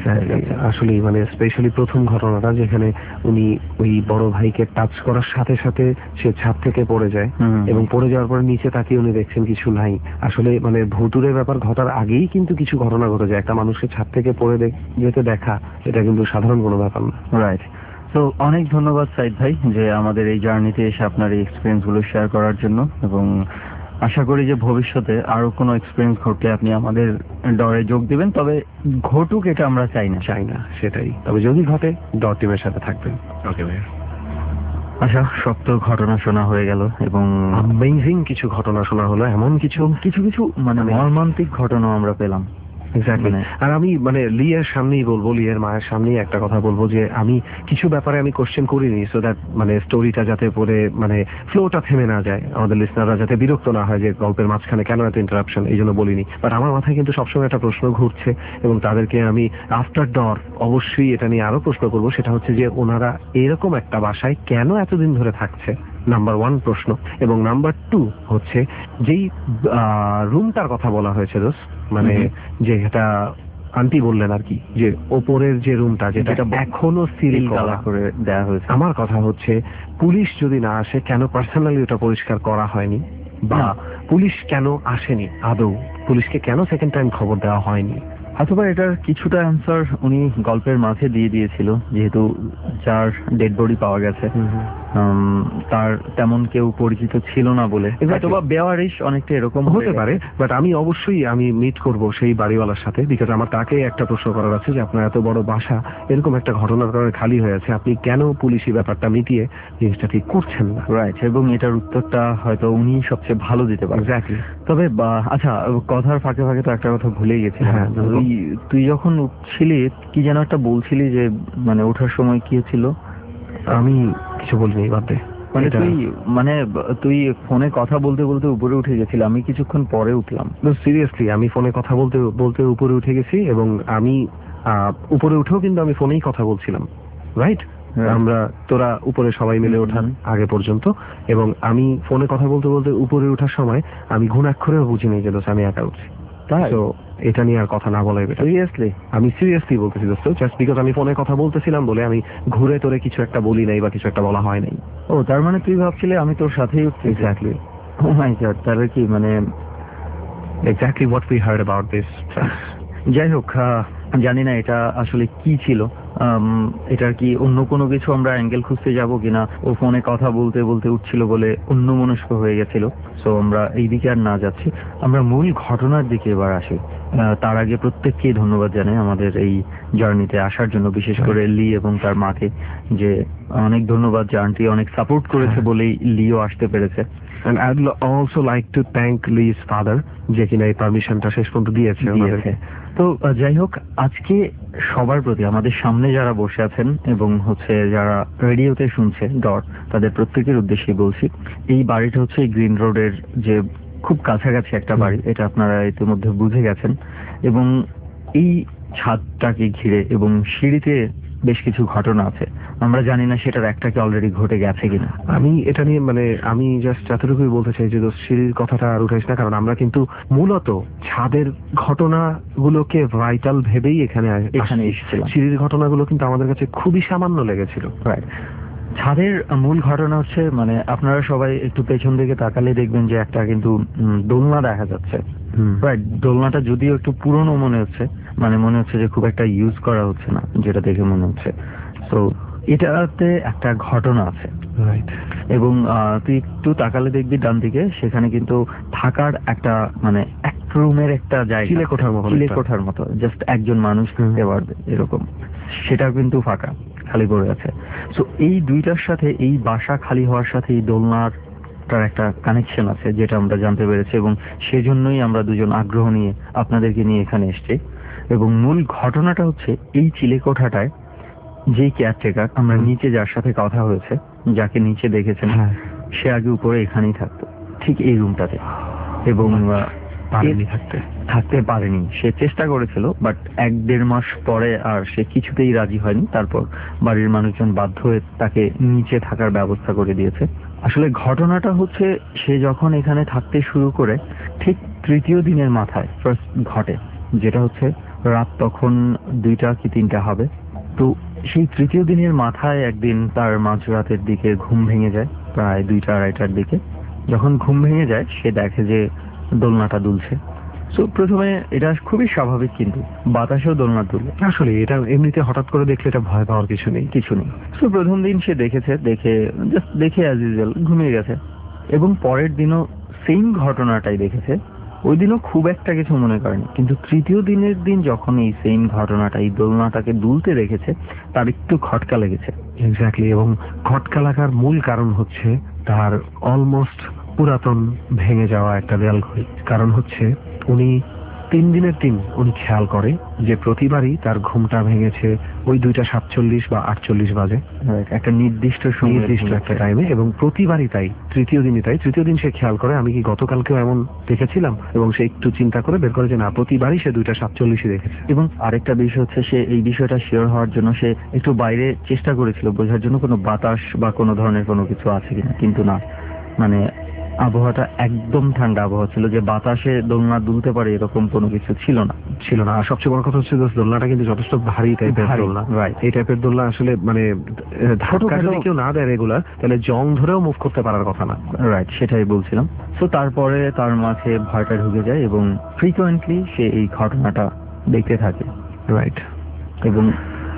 আসলে মানে স্পেশালি প্রথম ঘটনাটা, যেখানে উনি ওই বড় ভাইকে টাচ করার সাথে সাথে সে ছাদ থেকে পড়ে যায়, এবং পড়ে যাওয়ার পরে নিচে তাকিয়ে উনি দেখছেন কিছু নাই। আসলে মানে ভুতুরের ব্যাপার ঘটার আগেই কিন্তু কিছু ঘটনা ঘটে যায়। একটা মানুষকে ছাদ থেকে পড়ে যেতে দেখা, এটা কিন্তু সাধারণ কোনো ব্যাপার না। রাইট। তো অনেক ধন্যবাদ সাইদ ভাই, যে আমাদের এই জার্নিতে এসে আপনার এই এক্সপিরিয়েন্স গুলো শেয়ার করার জন্য, এবং আশা করি যে ভবিষ্যতে আরো কোনো এক্সপিরিয়েন্স ঘটলে আপনি আমাদের ডরে যোগ দিবেন। তবে ঘটুক এটা আমরা চাই না চাই না সেটাই, তবে যদি ঘটে ডর টিমের সাথে থাকবেন। ওকে ভাই। আচ্ছা, সত্য ঘটনা শোনা হয়ে গেল, এবং অ্যামেজিং কিছু ঘটনা শোনা হলো, এমন কিছু কিছু কিছু মানে মর্মান্তিক ঘটনা আমরা পেলাম। এক্স্যাক্টলি। আর আমি মানে লিয়ের সামনেই বলবো, লিয়ের মায়ের সামনেই একটা কথা বলবো, যে আমি কিছু ব্যাপারে আমি কোশ্চেন করিনি, সো দ্যাট মানে স্টোরিটা যাতে পরে মানে ফ্লোটা থেমে না যায়, আমাদের লিসনাররা যাতে বিরক্ত না হয় যে গল্পের মাঝখানে কেন এত ইন্টারাপশন, এই জন্য বলিনি। বাট আমার মাথায় কিন্তু সবসময় একটা প্রশ্ন ঘুরছে, এবং তাদেরকে আমি আফটার ডর অবশ্যই এটা নিয়ে আরো প্রশ্ন করবো। সেটা হচ্ছে যে ওনারা এরকম একটা বাসায় কেন এতদিন ধরে থাকছে, নাম্বার ওয়ান প্রশ্ন। এবং নাম্বার টু হচ্ছে, যেই রুমটার কথা বলা হয়েছে দোস্ত, মানে যে এটা আন্টি বললেন আর কি, যে ওপরের যে রুমটা, যেটা এখনো সিল করে দেওয়া হয়েছে, আমার কথা হচ্ছে পুলিশ যদি না আসে, কেন পার্সোনালি ওটা পরিষ্কার করা হয়নি, বা পুলিশ কেন আসেনি আদৌ, পুলিশকে কেন সেকেন্ড টাইম খবর দেওয়া হয়নি? অথবা এটার কিছুটা অ্যান্সার উনি গল্পের মাঝে দিয়ে দিয়েছিল, যেহেতু চার ডেড বডি পাওয়া গেছে, তার তেমন কেউ পরিচিত ছিল না বলে, অথবা বেওয়ারিশ অনেকটা এরকম হতে পারে। বাট আমি অবশ্যই আমি মিট করব সেই বাড়িওয়ালার সাথে, বিকজ আমার তাকে একটা প্রশ্ন করার আছে যে আপনার এত বড় বাসা এরকম একটা ঘটনার কারণে খালি হয়ে আছে, আপনি কেন পুলিশি ব্যাপারটা মিটিয়ে জিনিসটা ঠিক করছেন না? রাইট, এবং এটার উত্তরটা হয়তো উনি সবচেয়ে ভালো দিতে পারেন। এক্স্যাক্টলি। তবে আচ্ছা, কথার ফাঁকে ফাঁকে তো একটা কথা ভুলেই গেছি। হ্যাঁ, তুই যখন উঠছিলি কি যেন একটা বলছিলি যে মানে ওঠার সময় কি ছিল? আমি কিছু বলিনি, বাদ দে। মানে তুই মানে তুই ফোনে কথা বলতে বলতে উপরে উঠে গেছিলি, আমি কিছুক্ষণ পরে উঠলাম। সিরিয়াসলি আমি ফোনে কথা বলতে বলতে উপরে উঠে গেছি, এবং আমি উপরে উঠেও কিন্তু আমি ফোনেই কথা বলছিলাম, রাইট? আমরা তোরা উপরে সবাই মিলে ওঠার আগে পর্যন্ত, এবং আমি ফোনে কথা বলতে বলতে উপরে ওঠার সময় আমি ঘুণাক্ষরেও বুঝি নেই যে দোস্ত আমি একা উঠছি। তো এটা নিয়ে আর কথা না বলাই বেটার। সিরিয়াসলি আমি সিরিয়াসলি বলতেছি দোস্ত, জাস্ট বিকজ আমি ফোনে কথা বলতেছিলাম বলে আমি ঘুরে তোরে কিছু একটা বলি নাই বা কিছু একটা বলা হয় নাই। ও, তার মানে তুই ভাবছিলি আমি তোর সাথেই উঠছি? এক্স্যাক্টলি। ও মাই গড, তাহলে কি মানে exactly what we heard about this. যাই হোক, জানি না এটা আসলে কি ছিল, এটার কি অন্য কোনো কিছু আমরা অ্যাঙ্গেল খুঁজতে যাব কিনা। ও ফোনে কথা বলতে বলতে উঠছিল বলে অন্য মনস্ক হয়ে গেছিল, সো আমরা এই দিকে আর না যাচ্ছি, আমরা মূল ঘটনার দিকে এবার আসি। তার আগে প্রত্যেককেই ধন্যবাদ জানাই আমাদের এই জার্নিতে আসার জন্য, বিশেষ করে লি এবং তার মাকে, যে অনেক ধন্যবাদ যে আন্টি অনেক সাপোর্ট করেছে বলেই লিও আসতে পেরেছে। And I'd also like to thank Lee's father, যে কিনা এই পারমিশনটা শেষ পর্যন্ত দিয়েছে আমাদেরকে। তো যাই হোক, আজকে সবার প্রতি, আমাদের সামনে যারা বসে আছেন এবং হচ্ছে যারা রেডিওতে শুনছে ডট, তাদের প্রত্যেকের উদ্দেশ্যে বলছি, এই বাড়িটা হচ্ছে গ্রিন রোডের যে খুব কাছাকাছি একটা বাড়ি, এটা আপনারা ইতিমধ্যে বুঝে গেছেন। এবং এই ছাদটাকে ঘিরে এবং সিঁড়িতে বেশ কিছু ঘটনা আছে, আমরা জানি না সেটার একটাকে অলরেডি ঘটে গেছে কিনা। আমি এটা নিয়ে মানে আমি জাস্ট এতটুকুই বলতে চাই যে সিঁড়ির কথাটা আর উঠাইস না, কারণ আমরা কিন্তু মূলত ছাদের ঘটনাগুলোকে ভাইটাল ভেবেই এখানে এখানে এসেছিলাম। সিঁড়ির ঘটনাগুলো কিন্তু আমাদের কাছে খুবই সামান্য লেগেছিল। রাইট, ছাদের মূল ঘটনা হচ্ছে মানে আপনারা সবাই একটু পেছন দিকে তাকালে দেখবেন যে একটা কিন্তু দোলনা দেখা যাচ্ছে। রাইট, দোলনাটা যদিও একটু পুরনো মনে হচ্ছে, মানে মনে হচ্ছে যে খুব একটা ইউজ করা হচ্ছে না, যেটা দেখে মনে হচ্ছে। তো এটাতে একটা ঘটনা আছে। রাইট, এবং তুই একটু তাকালে দেখবি ডান দিকে, সেখানে কিন্তু থাকার একটা মানে এক রুমের একটা জায়গা, চিলে কোঠার মতো, চিলে কোঠার মতো, জাস্ট একজন মানুষ থাকতে পারবে এরকম, সেটা কিন্তু ফাঁকা, খালি পড়ে আছে। সো এই দুইটার সাথে, এই বাসা খালি হওয়ার সাথে এই দোলনার তার একটা কানেকশন আছে, যেটা আমরা জানতে পেরেছি, এবং সেজন্যই আমরা দুজন আগ্রহ নিয়ে আপনাদেরকে নিয়ে এখানে এসেছি। এবং মূল ঘটনাটা হচ্ছে এই চিলে কোঠাটায় যে কেয়ারটেকার, আমরা নিচে যার সাথে কথা হয়েছে, যাকে নিচে দেখেছেন, সে আগে উপরে এখানেই থাকতো, ঠিক এই রুমটাতে, এবং থাকতে থাকতে পারেনি। সে চেষ্টা করেছিল, বাট এক দেড় মাস পরে আর সে কিছুতেই রাজি হয়নি। তারপর বাড়ির মানুষজন বাধ্য হয়ে তাকে নিচে থাকার ব্যবস্থা করে দিয়েছে। আসলে ঘটনাটা হচ্ছে, সে যখন এখানে থাকতে শুরু করে ঠিক তৃতীয় দিনের মাথায় ফার্স্ট ঘটে, যেটা হচ্ছে রাত তখন দুইটা কি তিনটা হবে। তো সেই তৃতীয় দিনের মাথায় একদিন তার মাঝরাতের দিকে ঘুম ভেঙে যায়, প্রায় দুইটা আড়াইটার দিকে। যখন ঘুম ভেঙে যায়, সে দেখে যে দোলনাটা দুলছে। সো প্রথমে এটা খুবই স্বাভাবিক, কিন্তু বাতাসেও দোলনা দুলে। আসলে এটা এমনিতে হঠাৎ করে দেখলে এটা ভয় পাওয়ার কিছু নেই, কিছু নেই। সো প্রথম দিন সে দেখেছে, দেখে জাস্ট দেখে অ্যাজ ইউজুয়াল ঘুমিয়ে গেছে। এবং পরের দিনও সেম ঘটনাটাই দেখেছে, ওই দিনও খুব একটা কিছু মনে করেনি। কিন্তু তৃতীয় দিনের দিন যখন এই সেম ঘটনাটা, এই দোলনাটাকে দুলতে দেখেছে, তার একটু খটকা লেগেছে। এক্স্যাক্টলি, এবং খটকা লাগার মূল কারণ হচ্ছে তার অলমোস্ট পুরাতন ভেঙে যাওয়া একটা দেয়াল ঘড়ি। কারণ হচ্ছে উনি তিন দিনের দিন উনি খেয়াল করে যে প্রতিবারই তার ঘুমটা ভেঙেছে ওই দুইটা সাতচল্লিশ বা আটচল্লিশ বাজে, একটা নির্দিষ্ট নির্দিষ্ট একটা টাইমে, এবং প্রতিবারই তাই, তৃতীয় দিনই তাই। তৃতীয় দিন সে খেয়াল করে আমি কি গতকালকেও এমন দেখেছিলাম, এবং সে একটু চিন্তা করে বের করে যে না, প্রতিবারই সে দুইটা সাতচল্লিশই দেখেছে। এবং আরেকটা বিষয় হচ্ছে, সে এই বিষয়টা শিওর হওয়ার জন্য সে একটু বাইরে চেষ্টা করেছিল বোঝার জন্য কোনো বাতাস বা কোনো ধরনের কোনো কিছু আছে কিনা, কিন্তু না, মানে আবহাওয়াটা একদম ঠান্ডা আবহাওয়া ছিল, যে বাতাসে দোলনা দুলতে পারে এরকম কোনো কিছু ছিল না ছিল না আর সবচেয়ে বড় কথা হচ্ছে দোলনাটা কিন্তু যথেষ্ট ভারী টাইপের দোলনা। রাইট, এই টাইপের দোলনা আসলে মানে ধাক্কা যদি কেউ না দেয় রেগুলার, তাহলে জং ধরেও মুভ করতে পারার কথা না। রাইট, সেটাই বলছিলাম। সো তারপরে তার মাঝে ভয়টা ঢুকে যায়, এবং ফ্রিকোয়েন্টলি সে এই ঘটনাটা দেখতে থাকে। রাইট, এবং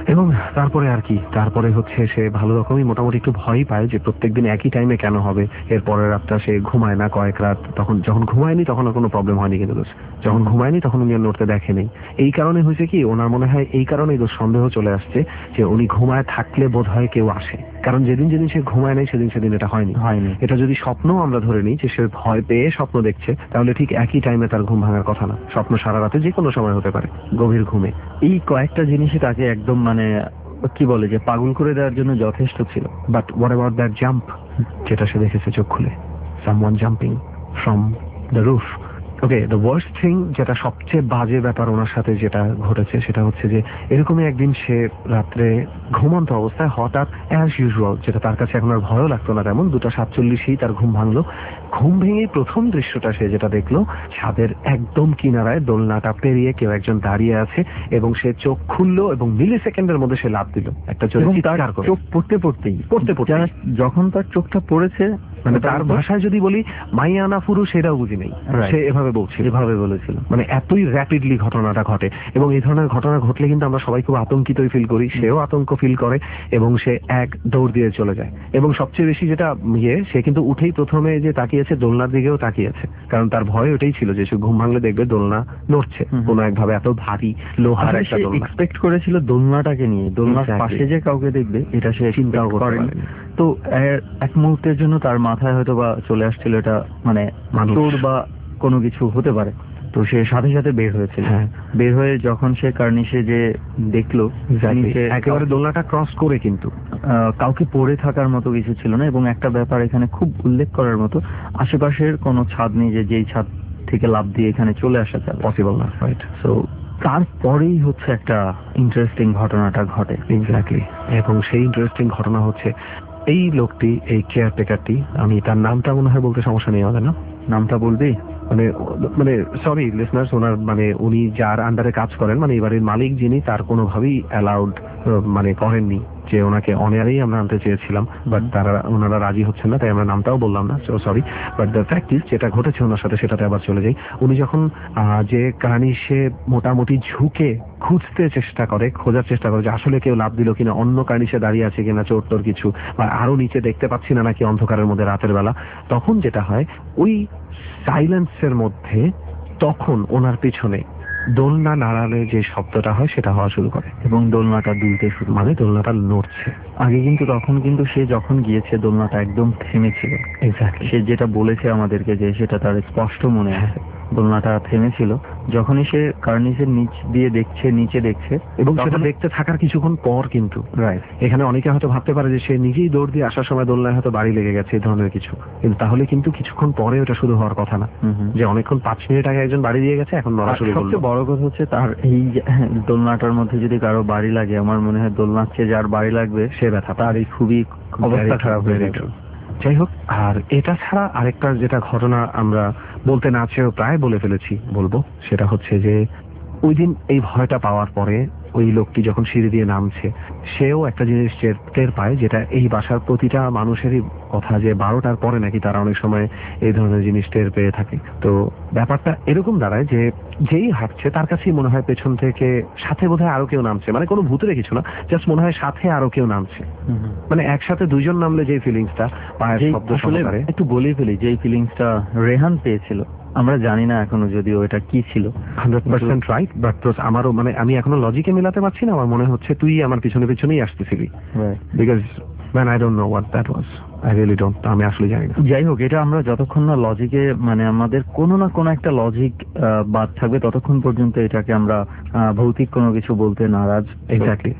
এবং তারপরে আর কি, তারপরে হচ্ছে সে ভালো রকমই মোটামুটি একটু ভয় পায় যে প্রত্যেকদিন একই টাইমে কেন হবে। এর পরের রাতটা সে ঘুমায় না কয়েক রাত, তখন যখন ঘুমায়নি তখন আর কোনো প্রবলেম হয়নি, কিন্তু দোষ যখন ঘুমায়নি তখন উনি আর নড়তে দেখেনি। এই কারণে হয়েছে কি, ওনার মনে হয় এই কারণেই দোষ সন্দেহ চলে আসছে যে উনি ঘুমায় থাকলে বোধ হয় কেউ আসে, কারণ যেদিন যেদিন সে ঘুমায় নাই সেদিন সেদিন এটা হয়নি হয়নি এটা যদি স্বপ্ন আমরা ধরে নিই যে সে ভয় পেয়ে স্বপ্ন দেখছে, তাহলে ঠিক একই টাইমে তার ঘুম ভাঙার কথা না। স্বপ্ন সারা রাতে যে কোনো সময় হতে পারে, গভীর ঘুমে। এই কয়েকটা জিনিসই তাকে একদম মানে কি বলে যে পাগল করে দেওয়ার জন্য যথেষ্ট ছিল। But what about that jump, যেটা সে দেখেছে চোখ খুলে, someone jumping from the roof. Okay, the worst thing, যেটা সবচেয়ে বাজে ব্যাপার ওনার সাথে যেটা ঘটেছে সেটা হচ্ছে যে এরকমই একদিন সে রাত্রে ঘুমন্ত অবস্থায় হঠাৎ অ্যাজ ইউজুয়াল, যেটা তার কাছে এখন আর ভয়ও লাগতো না তেমন, দুটা সাতচল্লিশেই তার ঘুম ভাঙলো। ঘুম ভেঙে প্রথম দৃশ্যটা সে যেটা দেখলো, ছাদের একদম কিনারায় দোলনাটা পেরিয়ে কেউ একজন দাঁড়িয়ে আছে এবং সে চোখ খুললো এবং মিলি সেকেন্ডের মধ্যে সে লাফ দিল একটা চোখ পড়তে পড়তেই পড়তে পড়তে যখন তার চোখটা পড়েছে, মানে তার ভাষায় যদি বলি মাইয়ানা ফুরু, সেটাও বুঝি নেই, সে এভাবে বলছে, এভাবে বলেছিল। মানে এতই র্যাপিডলি ঘটনাটা ঘটে। এবং এই ধরনের ঘটনা ঘটলে কিন্তু আমরা সবাই খুব আতঙ্কিতই ফিল করি, সেও আতঙ্ক ফিল করে এবং সে এক দৌড় দিয়ে চলে যায়। এবং সবচেয়ে বেশি যেটা ইয়ে, সে কিন্তু উঠেই প্রথমে যে তাকিয়েছে দোলনার দিকেও তাকিয়েছে, কারণ তার ভয় ওটাই ছিল যে সে ঘুম ভাঙলে দেখবে দোলনা নড়ছে কোনো একভাবে, এত ভারী লোহার একটা দোলনা। এক্সপেক্ট করেছিল দোলনাটাকে নিয়ে, দোলনার পাশে যে কাউকে দেখবে এটা সে চিন্তাও করেনি। তো এক মুহূর্তের জন্য তার মাথায় হয়তো বা চলে আসছিল এটা মানে চোর বা কোনো কিছু হতে পারে, তো সে সাথে সাথে বের হয়েছিল। বের হয়ে যখন সে কার্নিশে যে দেখলো একেবারে দোলনাটা ক্রস করে, কিন্তু কাউকে পড়ে থাকার মতো কিছু ছিল না। এবং একটা ব্যাপার এখানে খুব উল্লেখ করার মতো, আশেপাশের কোনো ছাদ নেই যে যেই ছাদ থেকে লাফ দিয়ে এখানে চলে আসা যাবে, পসিবল না, রাইট? সো তারপরেই হচ্ছে একটা ইন্টারেস্টিং ঘটনাটা ঘটে। এক্স্যাক্টলি। এবং সেই ইন্টারেস্টিং ঘটনা হচ্ছে এই লোকটি, এই কেয়ারটেকারটি, আমি তার নামটা মনে হয় বলতে সমস্যা নেই আমাদের, না? নামটা বলবি? মানে মানে সরি লিসনার্স, ওনার মানে উনি যার আন্ডারে কাজ করেন, মানে এই বাড়ির মালিক যিনি, তার কোনোভাবেই অ্যালাউড মানে করেননি যে ওনাকে অনারেই আমরা আনতে চেয়েছিলাম, বাট তারা ওনারা রাজি হচ্ছেন না, তাই আমরা নামটাও বললাম না, so sorry. But the fact is, যেটা ঘটেছে ওনার সাথে সেটাতে আবার চলে যাই। উনি যখন যে কাহিনী সে মোটামুটি ঝুঁকে খুঁজতে চেষ্টা করে, খোঁজার চেষ্টা করে যে আসলে কেউ লাভ দিল কিনা, অন্য কার্নিশে দাঁড়িয়ে আছে কিনা চোর টোর কিছু, বা আরো নিচে দেখতে পাচ্ছি না নাকি অন্ধকারের মধ্যে রাতের বেলা, তখন যেটা হয় ওই সাইলেন্সের মধ্যে তখন ওনার পিছনে দোলনা নাড়ালে যে শব্দটা হয় সেটা হওয়া শুরু করে এবং দোলনাটা দুলতে শুরু, মানে দোলনাটা নড়ছে। আগে কিন্তু তখন কিন্তু সে যখন গিয়েছে দোলনাটা একদম থেমেছিল। এক্স্যাক্টলি, সে যেটা বলেছে আমাদেরকে যে সেটা তার স্পষ্ট মনে আছে, দোলনাটা থেমেছিল। যখনই সে কার্নিসের নিচ দিয়ে দেখছে, নিচে দেখছে, এবং সেটা দেখতে থাকার কিছুক্ষণ পর কিন্তু রাইট, এখানে অনেকে হয়তো ভাবতে পারে যে সে নিজেই দৌড় দিয়ে আসার সময় দোলনায় হয়তো বাড়ি লেগে গেছে, এই ধরনের কিছু, কিন্তু তাহলে কিন্তু কিছুক্ষণ পরে ওটা শুরু হওয়ার কথা না, যে অনেকক্ষণ পাঁচ মিনিট আগে একজন বাড়ি দিয়ে গেছে, এখন নড়া শুরু করলো। সবচেয়ে বড় কথা হচ্ছে তার এই দোলনাটার মধ্যে যদি কারো বাড়ি লাগে, আমার মনে হয় দোলনার চেয়ে যার বাড়ি লাগবে সে ব্যথা, তার এই খুবই অবস্থা খারাপ হয়ে যেত। যাই হোক, আর এটা ছাড়া আরেকটা যেটা ঘটনা আমরা বলতে না চেয়েও প্রায় বলে ফেলেছি, বলবো, সেটা হচ্ছে যে ওই দিন এই ভয়টা পাওয়ার পরে ওই লোকটি যখন সিঁড়ি দিয়ে নামছে, সেও একটা জিনিস টের পায়, যেটা এই বাসার প্রতিটা মানুষেরই কথা, যে বারোটার পরে নাকি তারা অনেক সময় এই ধরনের জিনিস টের পেয়ে থাকে। তো ব্যাপারটা এরকম দাঁড়ায় যে যেই হাঁটছে তার কাছেই মনে হয় পেছন থেকে সাথে বোধহয় আরো কেউ নামছে, মানে কোনো ভূতের কিছু না, জাস্ট মনে হয় সাথে আরো কেউ নামছে, মানে একসাথে দুইজন নামলে যে ফিলিংসটা, পায়ের শব্দ সহকারে। একটু বলে ফেলি যে ফিলিংসটা রেহান পেয়েছিল, আমরা জানি না এখনো যদিও এটা কি ছিল। হান্ড্রেড পার্সেন্ট রাইট, বাট আমারও মানে আমি এখনো লজিকে মেলাতে পারছি না, আমার মনে হচ্ছে তুই আমার পিছনে পিছনেই আসতেছিলি, because man I don't know what that was, I really don't, আমি আসলে জানি না। যাই হোক, এটা আমরা যতক্ষণ না লজিকে, মানে আমাদের কোনো না কোনো একটা লজিক বাদ থাকবে, ততক্ষণ পর্যন্ত এটাকে আমরা ভৌতিক কোনো কিছু বলতে নারাজ। এক্স্যাক্টলি,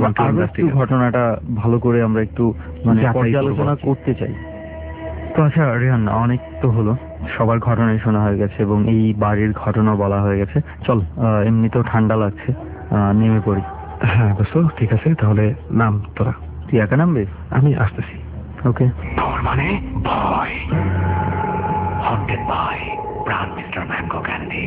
ঘটনাটা ভালো করে আমরা একটু মানে পর্যালোচনা করতে চাই। তো আচ্ছা রেহান, অনেক তো হলো, সবার ঘটনাই শোনা হয়ে গেছে এবং এই বাড়ির ঘটনা বলা হয়ে গেছে, চল এমনিতেও ঠান্ডা লাগছে, নেমে পড়ি। হ্যাঁ বুঝলো, ঠিক আছে, তাহলে নাম তোরা। তুই একা নামবে? আমি আসতেছি। ওকে। মানে ভয়, haunted by Pran mister mango candy.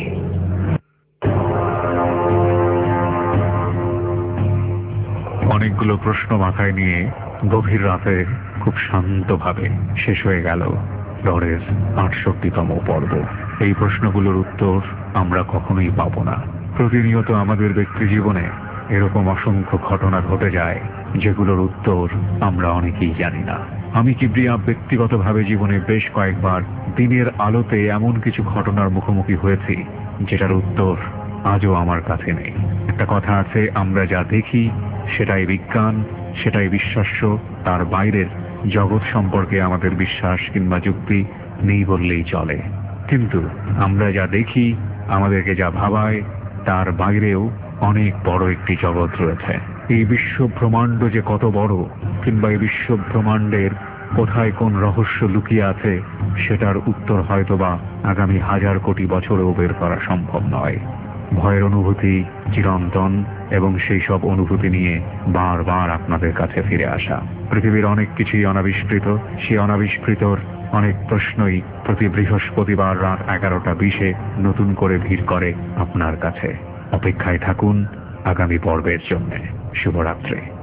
অনেকগুলো প্রশ্ন মাথায় নিয়ে গভীর রাতে খুব শান্তভাবে শেষ হয়ে গেল ডরের আটষট্টিতম পর্ব। এই প্রশ্নগুলোর উত্তর আমরা কখনোই পাবো না। প্রতিনিয়ত আমাদের ব্যক্তি জীবনে এরকম অসংখ্য ঘটনা ঘটে যায় যেগুলোর উত্তর আমরা অনেকেই জানি না। আমি কিবরিয়া ব্যক্তিগতভাবে জীবনে বেশ কয়েকবার দিনের আলোতে এমন কিছু ঘটনার মুখোমুখি হয়েছি যেটার উত্তর আজও আমার কাছে নেই। একটা কথা আছে, আমরা যা দেখি সেটাই বিজ্ঞান, সেটাই বিশ্বাস্য, তার বাইরের জগৎ সম্পর্কে আমাদের বিশ্বাস কিংবা যুক্তি নেই বললেই চলে। কিন্তু আমরা যা দেখি, আমাদেরকে যা ভাবায়, তার বাইরেও অনেক বড় একটি জগৎ রয়েছে। এই বিশ্ব ব্রহ্মাণ্ড যে কত বড় কিংবা এই বিশ্ব ব্রহ্মাণ্ডের কোথায় কোন রহস্য লুকিয়ে আছে সেটার উত্তর হয়তোবা আগামী হাজার কোটি বছরেও বের করা সম্ভব নয়। ভয়ের অনুভূতি চিরন্তন এবং সেই সব অনুভূতি নিয়ে বারবার আপনাদের কাছে ফিরে আসা। পৃথিবীর অনেক কিছুই অনাবিষ্কৃত, সেই অনাবিষ্কৃতর অনেক প্রশ্নই প্রতি বৃহস্পতিবার রাত এগারোটা বিশে নতুন করে ভিড় করে আপনার কাছে। অপেক্ষায় থাকুন আগামী পর্বের জন্য। শুভরাত্রি।